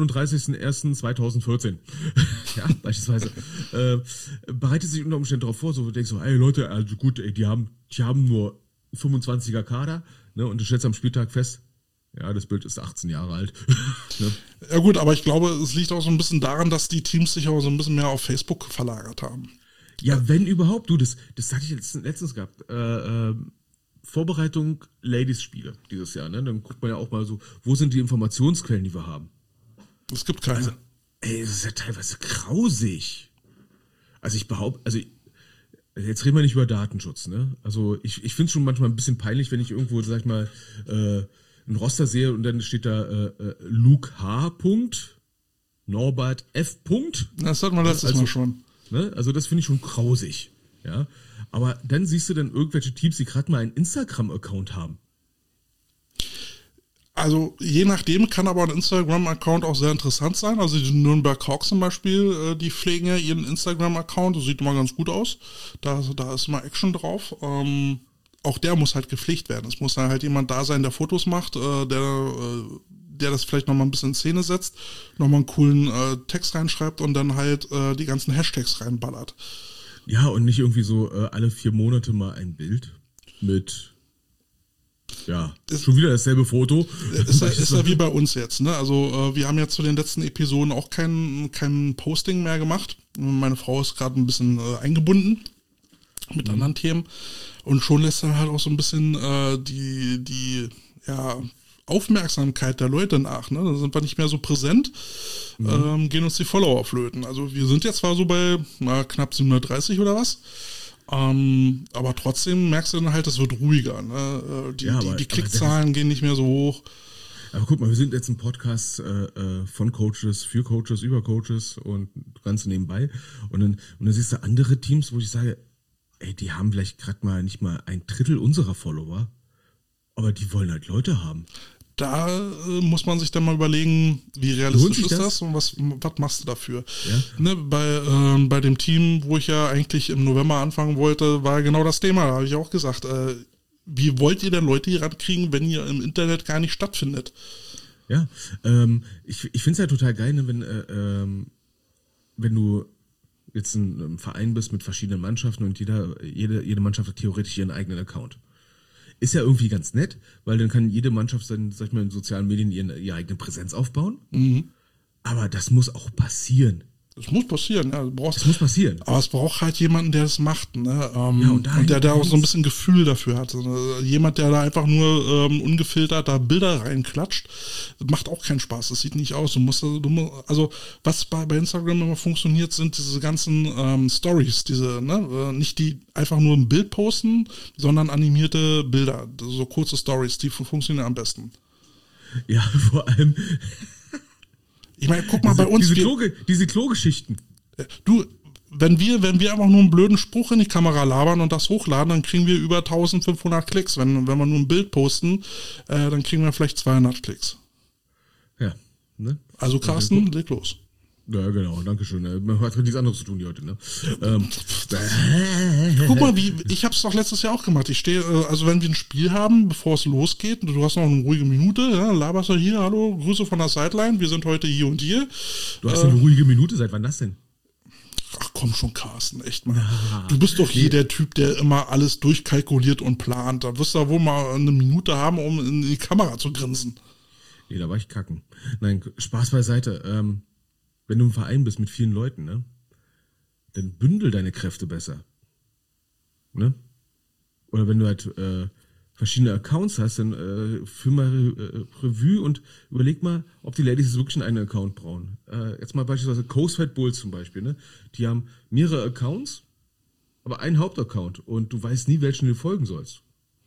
31.01.2014. Ja, beispielsweise. Bereitet sich unter Umständen darauf vor, so du denkst so, ey Leute, also gut, ey, die haben nur 25er Kader, ne? Und du stellst am Spieltag fest, ja, das Bild ist 18 Jahre alt. Ne? Ja gut, aber ich glaube, es liegt auch so ein bisschen daran, dass die Teams sich auch so ein bisschen mehr auf Facebook verlagert haben. Ja, wenn überhaupt. Du, das hatte ich letztens gehabt. Vorbereitung Ladies-Spiele dieses Jahr. Ne? Dann guckt man ja auch mal so, wo sind die Informationsquellen, die wir haben? Es gibt keine. Also, ey, es ist ja teilweise grausig. Also ich behaupte, jetzt reden wir nicht über Datenschutz, ne? Also ich finde es schon manchmal ein bisschen peinlich, wenn ich irgendwo, sag ich mal, ein Roster sehe und dann steht da Luke H. Norbert F. Das hatten wir letztes Mal schon. Ne? Also das finde ich schon grausig. Ja? Aber dann siehst du dann irgendwelche Teams, die gerade mal einen Instagram-Account haben. Also je nachdem kann aber ein Instagram-Account auch sehr interessant sein. Also die Nürnberg Hawks zum Beispiel, die pflegen ja ihren Instagram-Account. Das sieht immer ganz gut aus. Da ist mal Action drauf. Auch der muss halt gepflegt werden. Es muss dann halt jemand da sein, der Fotos macht, der das vielleicht nochmal ein bisschen in Szene setzt, nochmal einen coolen Text reinschreibt und dann halt die ganzen Hashtags reinballert. Ja, und nicht irgendwie so alle 4 Monate mal ein Bild mit, schon wieder dasselbe Foto. Ist ja wie bei uns jetzt, ne? Also wir haben ja zu den letzten Episoden auch kein Posting mehr gemacht. Meine Frau ist gerade ein bisschen eingebunden mit anderen Themen. Und schon lässt dann halt auch so ein bisschen die Aufmerksamkeit der Leute nach. Ne? Da sind wir nicht mehr so präsent, gehen uns die Follower flöten. Also wir sind jetzt zwar so bei knapp 730 oder was, aber trotzdem merkst du dann halt, es wird ruhiger. Ne? Die Klickzahlen gehen nicht mehr so hoch. Aber guck mal, wir sind jetzt ein Podcast von Coaches, für Coaches, über Coaches und ganz nebenbei. Und dann siehst du andere Teams, wo ich sage, ey, die haben vielleicht gerade mal nicht mal 1/3 unserer Follower, aber die wollen halt Leute haben. Da muss man sich dann mal überlegen, wie realistisch ist das und was machst du dafür? Ja. Ne, bei dem Team, wo ich ja eigentlich im November anfangen wollte, war genau das Thema. Da habe ich auch gesagt, wie wollt ihr denn Leute hier rankriegen, wenn ihr im Internet gar nicht stattfindet? Ja, ich finde es ja total geil, ne, wenn du jetzt ein Verein bist mit verschiedenen Mannschaften und jede Mannschaft hat theoretisch ihren eigenen Account. Ist ja irgendwie ganz nett, weil dann kann jede Mannschaft dann, sag ich mal, in sozialen Medien ihre eigene Präsenz aufbauen. Mhm. Aber das muss auch passieren. Das muss passieren, ja. Das muss passieren. Aber es braucht halt jemanden, der das macht, ne? Und der auch so ein bisschen Gefühl dafür hat. Jemand, der da einfach nur ungefiltert da Bilder reinklatscht, macht auch keinen Spaß. Das sieht nicht aus. Also was bei Instagram immer funktioniert, sind diese ganzen Stories, nicht die einfach nur ein Bild posten, sondern animierte Bilder, so kurze Stories, die funktionieren am besten. Ja, vor allem. Ich meine, guck mal bei uns. Diese Klogeschichten. Du, wenn wir einfach nur einen blöden Spruch in die Kamera labern und das hochladen, dann kriegen wir über 1500 Klicks. Wenn wir nur ein Bild posten, dann kriegen wir vielleicht 200 Klicks. Ja. Ne? Also Carsten, leg los. Ja, genau, danke schön. Man hat nichts anderes zu tun hier heute, ne? Guck mal, ich habe es doch letztes Jahr auch gemacht. Ich stehe, also wenn wir ein Spiel haben, bevor es losgeht, du hast noch eine ruhige Minute, ja, laberst du hier, hallo, Grüße von der Sideline, wir sind heute hier und hier. Du hast eine ruhige Minute, seit wann das denn? Ach komm schon, Carsten, echt mal. Du bist doch hier der Typ, der immer alles durchkalkuliert und plant. Da wirst du wohl mal eine Minute haben, um in die Kamera zu grinsen. Nee, da war ich kacken. Nein, Spaß beiseite. Wenn du im Verein bist mit vielen Leuten, ne, dann bündel deine Kräfte besser. Ne? Oder wenn du halt verschiedene Accounts hast, dann führ mal Revue und überleg mal, ob die Ladies wirklich einen eigenen Account brauchen. Jetzt mal beispielsweise Coast Fat Bulls zum Beispiel, ne? Die haben mehrere Accounts, aber einen Hauptaccount und du weißt nie, welchen du folgen sollst.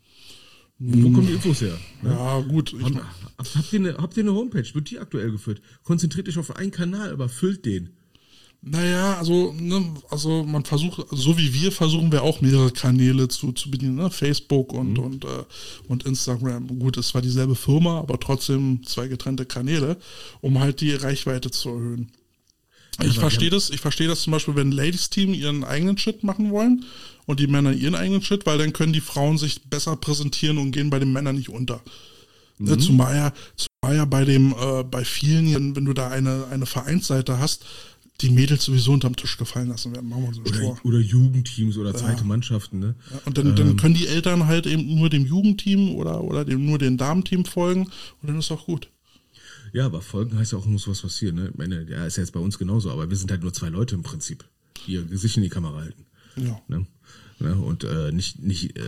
Wo kommen die Infos her? Ne? Ja, gut. Habt ihr eine Homepage? Wird die aktuell geführt? Konzentriert euch auf einen Kanal, aber füllt den. Naja, also man versucht, so wie wir, versuchen wir auch mehrere Kanäle zu bedienen, ne? Facebook und Instagram. Gut, es war dieselbe Firma, aber trotzdem 2 getrennte Kanäle, um halt die Reichweite zu erhöhen. Ich verstehe das zum Beispiel, wenn Ladies-Team ihren eigenen Shit machen wollen und die Männer ihren eigenen Shit, weil dann können die Frauen sich besser präsentieren und gehen bei den Männern nicht unter. Mhm. Zumal ja bei vielen, wenn du da eine Vereinsseite hast, die Mädels sowieso unterm Tisch gefallen lassen werden. Machen wir uns nicht vor. Oder Jugendteams oder zweite Mannschaften, ne? Ja, und dann können die Eltern halt eben nur dem Jugendteam oder nur dem Damenteam folgen und dann ist auch gut. Ja, aber folgen heißt ja auch, muss was passieren, ne? Ich meine, ja, ist ja jetzt bei uns genauso, aber wir sind halt nur 2 Leute im Prinzip, die ihr Gesicht in die Kamera halten. Ja. Ne? Ja, und nicht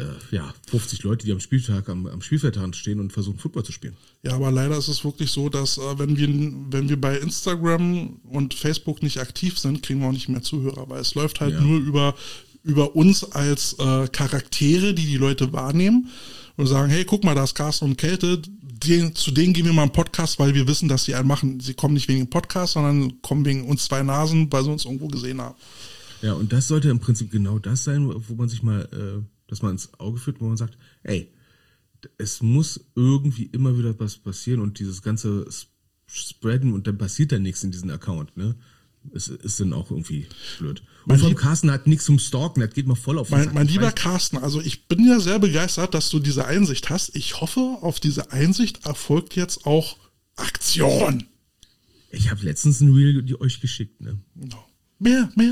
50 Leute, die am Spieltag am Spielfeldrand stehen und versuchen, Football zu spielen. Ja, aber leider ist es wirklich so, dass wenn wir bei Instagram und Facebook nicht aktiv sind, kriegen wir auch nicht mehr Zuhörer, weil es läuft halt nur über uns als Charaktere, die Leute wahrnehmen und sagen, hey, guck mal, da ist Carsten und Kälte, zu denen gehen wir mal einen Podcast, weil wir wissen, dass sie einen machen. Sie kommen nicht wegen dem Podcast, sondern kommen wegen uns 2 Nasen, weil sie uns irgendwo gesehen haben. Ja, und das sollte im Prinzip genau das sein, wo man sich mal, dass man ins Auge führt, wo man sagt, ey, es muss irgendwie immer wieder was passieren und dieses ganze Spreaden und dann passiert dann nichts in diesem Account, ne? Es ist dann auch irgendwie blöd. Und vom Carsten hat nichts zum Stalken, das geht mal voll auf. Mein lieber Carsten, also ich bin ja sehr begeistert, dass du diese Einsicht hast. Ich hoffe, auf diese Einsicht erfolgt jetzt auch Aktion. Ich habe letztens ein Reel die euch geschickt, ne? No. Mehr. Nee,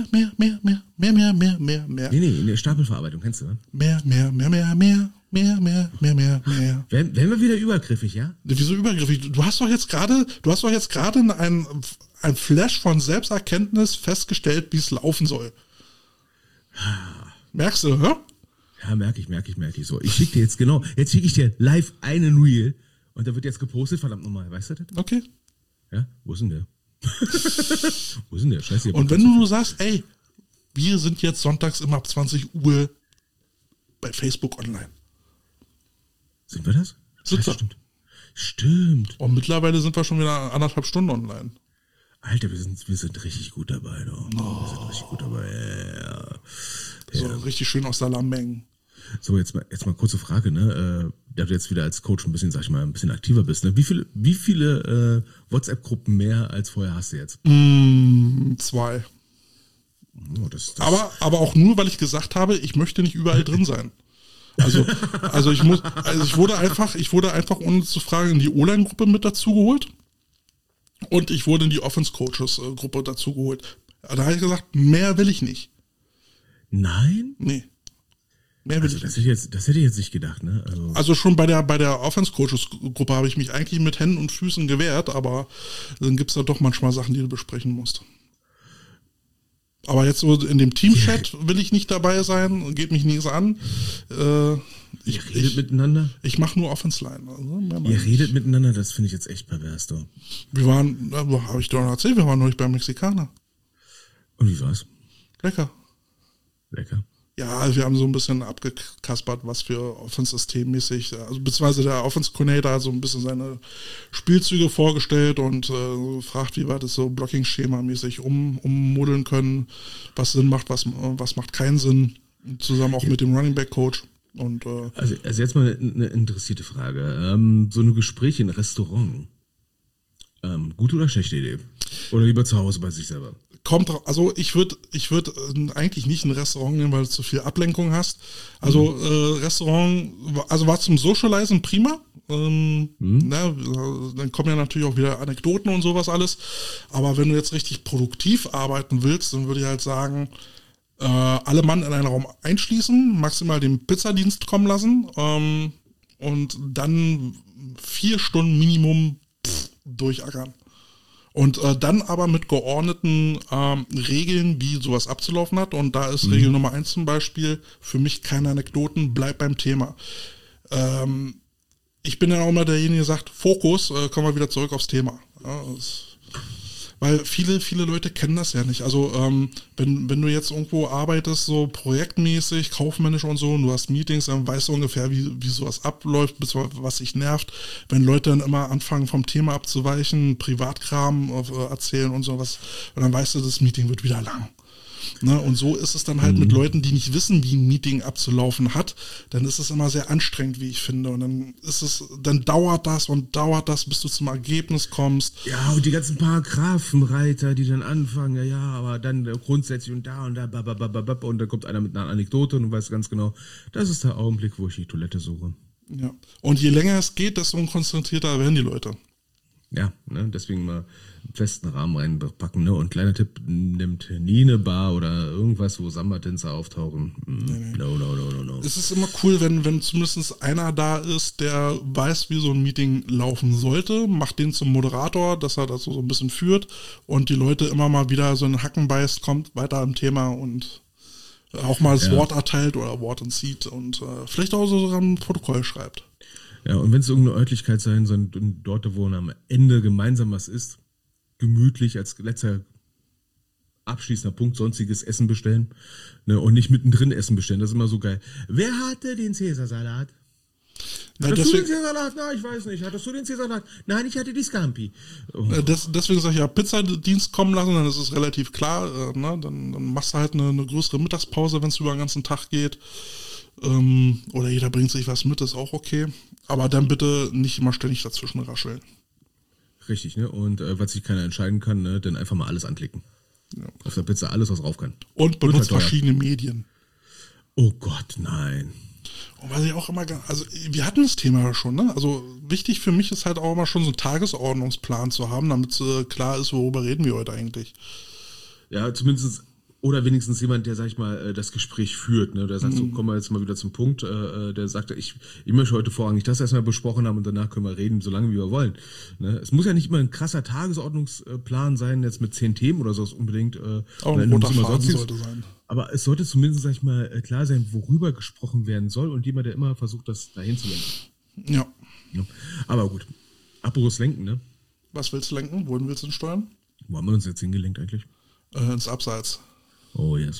Stapelverarbeitung, kennst du, ne? Mehr. Werden wir wieder übergriffig, ja? Wieso übergriffig? Du hast doch jetzt gerade ein Flash von Selbsterkenntnis festgestellt, wie es laufen soll. Merkst du, hä? Ja, merke ich. So, jetzt schicke ich dir live einen Reel und der wird jetzt gepostet, verdammt nochmal, weißt du das? Okay. Ja, wo ist denn der? Scheiße. Und wenn du nur sagst, ey, wir sind jetzt sonntags immer ab 20 Uhr bei Facebook online. Sind wir das? Scheiße, Stimmt. Und mittlerweile sind wir schon wieder 1,5 Stunden online. Alter, wir sind richtig gut dabei, doch. Wir sind richtig gut dabei. Ja. So richtig schön aus der Lameng. So, jetzt mal kurze Frage, ne? Da du jetzt wieder als Coach ein bisschen, sag ich mal, ein bisschen aktiver bist, ne? Wie viele WhatsApp-Gruppen mehr als vorher hast du jetzt? 2. Oh, das aber auch nur, weil ich gesagt habe, ich möchte nicht überall drin sein. Also ich wurde einfach, ohne zu fragen, in die O-Line-Gruppe mit dazu geholt. Und ich wurde in die Offense-Coaches-Gruppe dazu geholt. Da habe ich gesagt, mehr will ich nicht. Nein? Nee. Mehr will ich nicht. Das hätte ich jetzt nicht gedacht, ne? Also schon bei der Offense-Coaches-Gruppe habe ich mich eigentlich mit Händen und Füßen gewehrt, aber dann gibt es da doch manchmal Sachen, die du besprechen musst. Aber jetzt so in dem Team-Chat will ich nicht dabei sein, geht mich nichts an. Ihr redet miteinander? Ich mache nur Offense-Line. Also, ihr redet miteinander, das finde ich jetzt echt pervers, doch. Wir waren, habe ich dir noch erzählt, wir waren neulich beim Mexikaner. Und wie war's? Lecker. Ja, wir haben so ein bisschen abgekaspert, was für Offense-Systemmäßig, also beziehungsweise der Offense-Coordinator hat so ein bisschen seine Spielzüge vorgestellt und fragt, wie wir das so Blocking-Schema-mäßig ummodeln können, was Sinn macht, was macht keinen Sinn, zusammen auch mit dem Running-Back-Coach. Und, also jetzt mal eine interessierte Frage. So ein Gespräch in Restaurant, gute oder schlechte Idee? Oder lieber zu Hause bei sich selber? Also ich würde eigentlich nicht ein Restaurant nehmen, weil du zu viel Ablenkung hast. Also Restaurant, also war zum Socializen prima. Na, dann kommen ja natürlich auch wieder Anekdoten und sowas alles. Aber wenn du jetzt richtig produktiv arbeiten willst, dann würde ich halt sagen, alle Mann in einen Raum einschließen, maximal den Pizzadienst kommen lassen und dann 4 Stunden Minimum durchackern. Und dann aber mit geordneten Regeln, wie sowas abzulaufen hat. Und da ist Regel Nummer 1 zum Beispiel, für mich keine Anekdoten, bleib beim Thema. Ich bin dann auch immer derjenige, der sagt, Fokus, kommen wir wieder zurück aufs Thema. Ja, weil viele Leute kennen das ja nicht. Also wenn du jetzt irgendwo arbeitest, so projektmäßig, kaufmännisch und so, und du hast Meetings, dann weißt du ungefähr, wie sowas abläuft, was sich nervt. Wenn Leute dann immer anfangen, vom Thema abzuweichen, Privatkram erzählen und sowas, und dann weißt du, das Meeting wird wieder lang. Ne, und so ist es dann halt mit Leuten, die nicht wissen, wie ein Meeting abzulaufen hat, dann ist es immer sehr anstrengend, wie ich finde. Und dann dauert das, bis du zum Ergebnis kommst. Ja, und die ganzen Paragraphenreiter, die dann anfangen, ja, aber dann grundsätzlich und da, und dann kommt einer mit einer Anekdote und du weißt ganz genau, das ist der Augenblick, wo ich die Toilette suche. Ja. Und je länger es geht, desto unkonzentrierter werden die Leute. Ja, ne, deswegen mal einen festen Rahmen reinpacken, ne? Und kleiner Tipp, nimmt nie eine Bar oder irgendwas, wo Samba-Tänzer auftauchen. Nee. No. Es ist immer cool, wenn zumindest einer da ist, der weiß, wie so ein Meeting laufen sollte, macht den zum Moderator, dass er das so ein bisschen führt und die Leute immer mal wieder so einen Hacken beißt, kommt weiter im Thema und auch mal das Wort erteilt oder Wort entzieht und vielleicht auch sogar ein Protokoll schreibt. Ja, und wenn es irgendeine Örtlichkeit sein soll, dort, wo am Ende gemeinsam was ist, gemütlich als letzter abschließender Punkt sonstiges Essen bestellen, ne, und nicht mittendrin Essen bestellen. Das ist immer so geil. Wer hatte den Cäsarsalat? Hattest du den Cäsarsalat? Nein, ich weiß nicht. Hattest du den Cäsarsalat? Nein, ich hatte die Scampi. Oh. Deswegen sage ich ja, Pizzadienst kommen lassen, dann ist es relativ klar. Ne? Dann machst du halt eine größere Mittagspause, wenn es über den ganzen Tag geht. Oder jeder bringt sich was mit, ist auch okay. Aber dann bitte nicht immer ständig dazwischen rascheln. Richtig, ne? Und was sich keiner entscheiden kann, ne, dann einfach mal alles anklicken. Ja. Auf der Pizza alles, was rauf kann. Und benutzt verschiedene Medien. Oh Gott, nein. Und was ich auch immer, also wir hatten das Thema ja schon, ne? Also wichtig für mich ist halt auch immer schon so einen Tagesordnungsplan zu haben, damit klar ist, worüber reden wir heute eigentlich. Ja, zumindest. Oder wenigstens jemand, der, sag ich mal, das Gespräch führt, ne? Der sagt, so, kommen wir jetzt mal wieder zum Punkt, der sagt, ich möchte heute vorrangig das erstmal besprochen haben und danach können wir reden, solange wie wir wollen. Ne? Es muss ja nicht immer ein krasser Tagesordnungsplan sein, jetzt mit 10 Themen oder so unbedingt. Auch ein roter Faden sollte sein. Aber es sollte zumindest, sag ich mal, klar sein, worüber gesprochen werden soll und jemand, der immer versucht, das dahin zu lenken. Ja. Aber gut, apropos lenken, ne? Was willst du lenken? Wohin willst du steuern? Wo haben wir uns jetzt hingelenkt eigentlich? Ins Abseits. Oh, yes.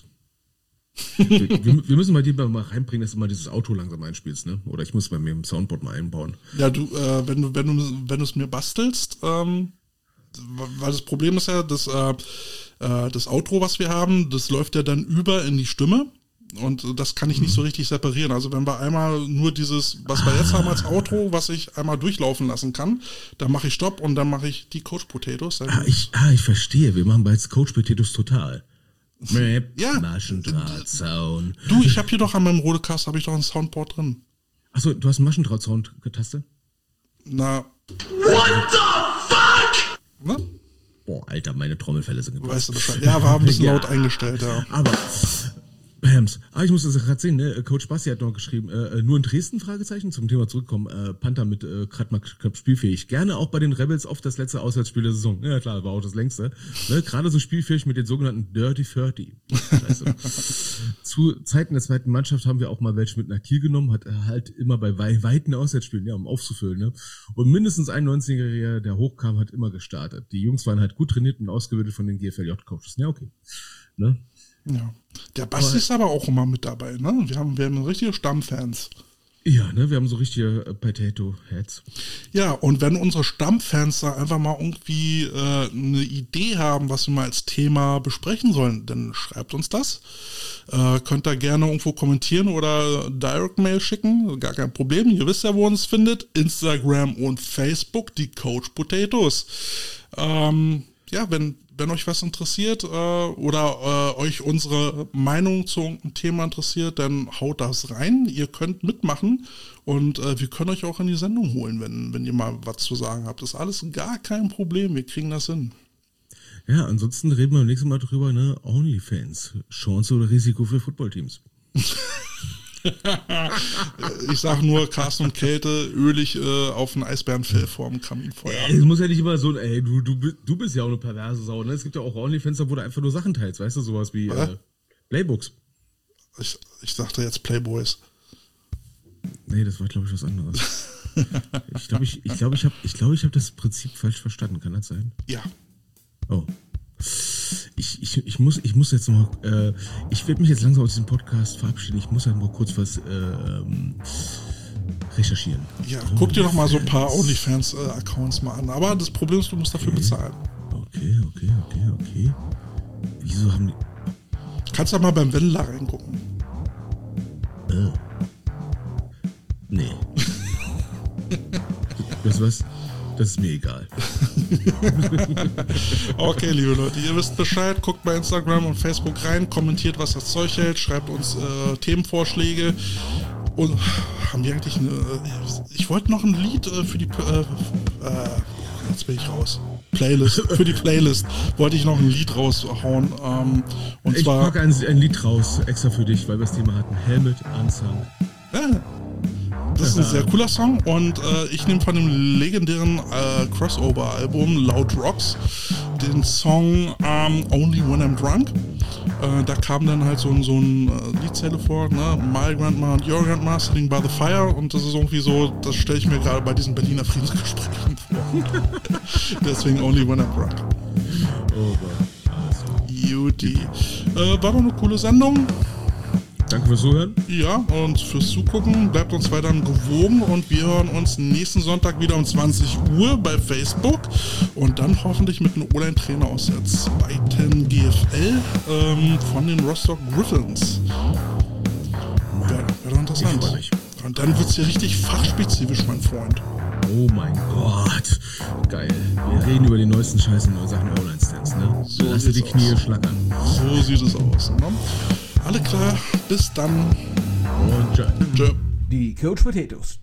wir müssen mal die mal reinbringen, dass du mal dieses Auto langsam einspielst, ne? Oder ich muss bei mir im Soundboard mal einbauen. Ja, du, wenn du es mir bastelst, weil das Problem ist ja, das Outro, was wir haben, das läuft ja dann über in die Stimme und das kann ich nicht so richtig separieren. Also wenn wir einmal nur dieses, was wir jetzt haben als Outro, was ich einmal durchlaufen lassen kann, dann mache ich Stopp und dann mache ich die Coach Potatoes. Ich verstehe, wir machen bald Coach Potatoes total. Ja. Maschendrahtzaun. Du, ich habe hier doch an meinem Rodecast habe ich doch ein Soundboard drin. Achso, du hast einen Maschendrahtzaun-Taste? Na. What the fuck? Ne? Boah, Alter, meine Trommelfälle sind gebrochen. Weißt du Bescheid? Ja, war ein bisschen laut eingestellt, ja. Aber, Bams. Ich muss das gerade sehen, ne? Coach Basti hat noch geschrieben, nur in Dresden, Fragezeichen, zum Thema zurückkommen, Panther mit gerade mal knapp spielfähig. Gerne auch bei den Rebels oft das letzte Auswärtsspiel der Saison. Ja klar, war auch das längste. Ne? Gerade so spielfähig mit den sogenannten Dirty 30. Scheiße. Zu Zeiten der zweiten Mannschaft haben wir auch mal welche mit nach Kiel genommen, hat halt immer bei weiten Auswärtsspielen, ja, um aufzufüllen, ne? Und mindestens ein 90-Jähriger, der hochkam, hat immer gestartet. Die Jungs waren halt gut trainiert und ausgebildet von den GFLJ-Coaches. Ja, okay. Ne? Ja. Der Basti ist aber auch immer mit dabei, ne? Wir haben richtige Stammfans. Ja, ne, wir haben so richtige Potato-Heads. Ja, und wenn unsere Stammfans da einfach mal irgendwie eine Idee haben, was wir mal als Thema besprechen sollen, dann schreibt uns das. Könnt da gerne irgendwo kommentieren oder Direct-Mail schicken, gar kein Problem. Ihr wisst ja, wo ihr uns findet. Instagram und Facebook, die Coach Potatoes. Ja, wenn euch was interessiert oder euch unsere Meinung zu irgendeinem Thema interessiert, dann haut das rein. Ihr könnt mitmachen und wir können euch auch in die Sendung holen, wenn ihr mal was zu sagen habt. Das ist alles gar kein Problem. Wir kriegen das hin. Ja, ansonsten reden wir beim nächsten Mal drüber, ne? OnlyFans. Chance oder Risiko für Footballteams. Ich sag nur Carsten und Kälte, ölig auf ein Eisbärenfell vorm Kaminfeuer. Es muss ja nicht immer so, ey, du bist ja auch eine perverse Sau, ne? Es gibt ja auch OnlyFans, wo du einfach nur Sachen teilst, weißt du, sowas wie Playbooks. Ich dachte jetzt Playboys. Nee, das war, glaube ich, was anderes. Ich glaube, ich habe das Prinzip falsch verstanden. Kann das sein? Ja. Oh. Ich muss jetzt noch, ich werde mich jetzt langsam aus diesem Podcast verabschieden. Ich muss ja mal kurz was recherchieren. Ja, guck dir doch mal so ein paar OnlyFans-Accounts mal an. Aber das Problem ist, du musst dafür bezahlen. Okay. Wieso haben die... Kannst du mal beim Wendler reingucken. Nee. Weißt du was? Das ist mir egal. Okay, liebe Leute, ihr wisst Bescheid. Guckt bei Instagram und Facebook rein, kommentiert, was das Zeug hält, schreibt uns Themenvorschläge. Und haben wir eigentlich eine... ich wollte noch ein Lied für die... jetzt bin ich raus. Playlist. Für die Playlist wollte ich noch ein Lied raushauen. Ich packe ein Lied raus, extra für dich, weil wir das Thema hatten. Helmet Unsung. Das ist ein sehr cooler Song und ich nehme von dem legendären Crossover-Album Loud Rocks den Song Only When I'm Drunk. Da kam dann halt so ein Liedzelle vor, ne? My Grandma and Your Grandma sitting by the fire, und das ist irgendwie so, das stelle ich mir gerade bei diesen Berliner Friedensgesprächen vor. Deswegen Only When I'm Drunk. Oh Gott. Juti. War doch eine coole Sendung. Danke fürs Zuhören. Ja, und fürs Zugucken. Bleibt uns weiterhin gewogen und wir hören uns nächsten Sonntag wieder um 20 Uhr bei Facebook und dann hoffentlich mit einem O-Line-Trainer aus der 2. GFL von den Rostock Griffins. Wäre doch interessant. Und dann wird es hier richtig fachspezifisch, mein Freund. Oh mein Gott. Geil. Wir reden über die neuesten Scheiße in Sachen O-Line-Stands, ne? So lass dir die Knie schlackern. So sieht es aus, ne? Alle klar, bis dann. Und tschö. Die Coach Potatoes.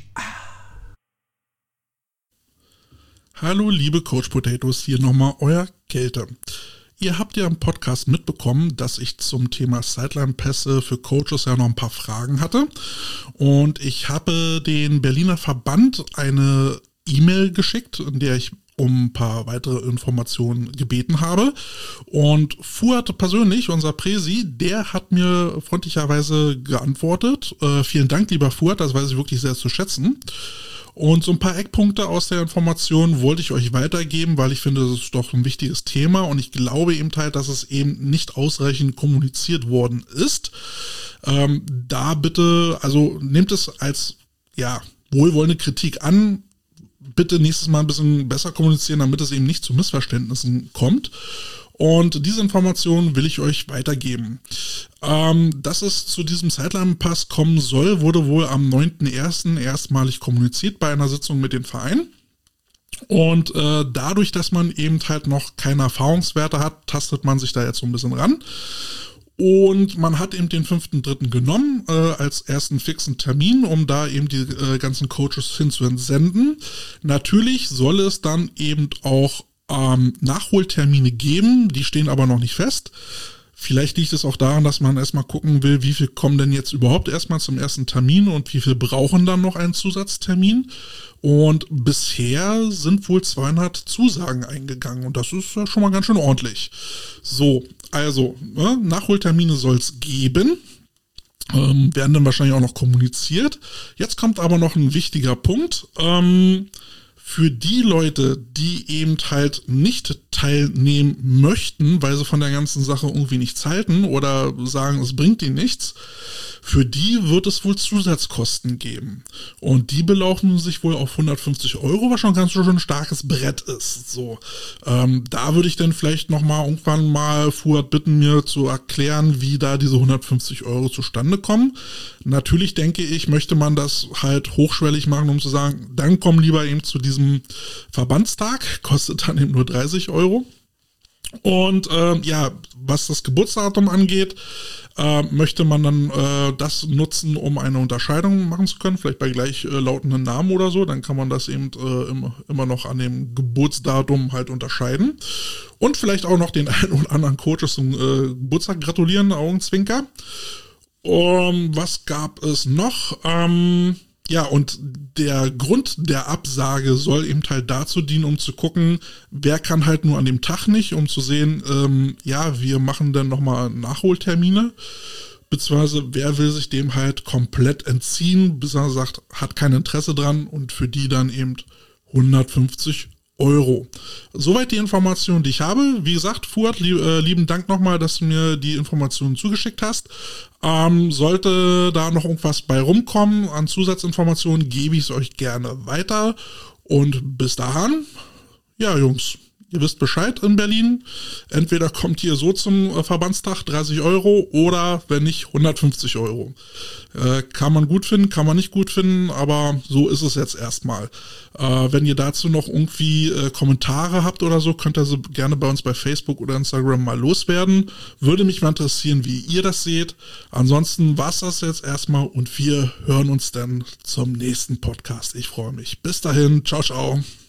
Hallo liebe Coach Potatoes, hier nochmal euer Kälte. Ihr habt ja im Podcast mitbekommen, dass ich zum Thema Sideline-Pässe für Coaches ja noch ein paar Fragen hatte. Und ich habe den Berliner Verband eine E-Mail geschickt, in der ich um ein paar weitere Informationen gebeten habe. Und Fuad persönlich, unser Präsi, der hat mir freundlicherweise geantwortet. Vielen Dank, lieber Fuad, das weiß ich wirklich sehr zu schätzen. Und so ein paar Eckpunkte aus der Information wollte ich euch weitergeben, weil ich finde, das ist doch ein wichtiges Thema und ich glaube eben halt, dass es eben nicht ausreichend kommuniziert worden ist. Da bitte, also nehmt es als, ja, wohlwollende Kritik an. Bitte nächstes Mal ein bisschen besser kommunizieren, damit es eben nicht zu Missverständnissen kommt. Und diese Informationen will ich euch weitergeben. Dass es zu diesem Sideline-Pass kommen soll, wurde wohl am 9.1. erstmalig kommuniziert bei einer Sitzung mit den Vereinen. Und dadurch, dass man eben halt noch keine Erfahrungswerte hat, tastet man sich da jetzt so ein bisschen ran. Und man hat eben den 5.3. genommen als ersten fixen Termin, um da eben die ganzen Coaches hinzusenden. Natürlich soll es dann eben auch Nachholtermine geben, die stehen aber noch nicht fest. Vielleicht liegt es auch daran, dass man erstmal gucken will, wie viel kommen denn jetzt überhaupt erstmal zum ersten Termin und wie viel brauchen dann noch einen Zusatztermin. Und bisher sind wohl 200 Zusagen eingegangen und das ist ja schon mal ganz schön ordentlich. So, also Nachholtermine soll es geben, werden dann wahrscheinlich auch noch kommuniziert. Jetzt kommt aber noch ein wichtiger Punkt. für die Leute, die eben halt nicht teilnehmen möchten, weil sie von der ganzen Sache irgendwie nichts halten oder sagen, es bringt ihnen nichts, für die wird es wohl Zusatzkosten geben. Und die belaufen sich wohl auf 150 €, was schon ganz schön ein starkes Brett ist. So, da würde ich dann vielleicht nochmal irgendwann mal Fuad bitten, mir zu erklären, wie da diese 150 € zustande kommen. Natürlich denke ich, möchte man das halt hochschwellig machen, um zu sagen, dann komm lieber eben zu diesem Verbandstag, kostet dann eben nur 30 €. Und was das Geburtsdatum angeht, möchte man dann das nutzen, um eine Unterscheidung machen zu können, vielleicht bei gleichlautenden Namen oder so, dann kann man das eben immer noch an dem Geburtsdatum halt unterscheiden. Und vielleicht auch noch den einen oder anderen Coaches zum Geburtstag gratulieren, Augenzwinker. Was gab es noch? Und der Grund der Absage soll eben halt dazu dienen, um zu gucken, wer kann halt nur an dem Tag nicht, um zu sehen, wir machen dann nochmal Nachholtermine, beziehungsweise wer will sich dem halt komplett entziehen, bis er sagt, hat kein Interesse dran und für die dann eben 150 €. Soweit die Information, die ich habe. Wie gesagt, Fuad, lieben Dank nochmal, dass du mir die Informationen zugeschickt hast. Sollte da noch irgendwas bei rumkommen an Zusatzinformationen, gebe ich es euch gerne weiter. Und bis dahin, ja Jungs, ihr wisst Bescheid in Berlin. Entweder kommt ihr so zum Verbandstag, 30 €, oder wenn nicht, 150 €. Kann man gut finden, kann man nicht gut finden, aber so ist es jetzt erstmal. Wenn ihr dazu noch irgendwie Kommentare habt oder so, könnt ihr sie gerne bei uns bei Facebook oder Instagram mal loswerden. Würde mich mal interessieren, wie ihr das seht. Ansonsten war's das jetzt erstmal und wir hören uns dann zum nächsten Podcast. Ich freue mich. Bis dahin, ciao, ciao.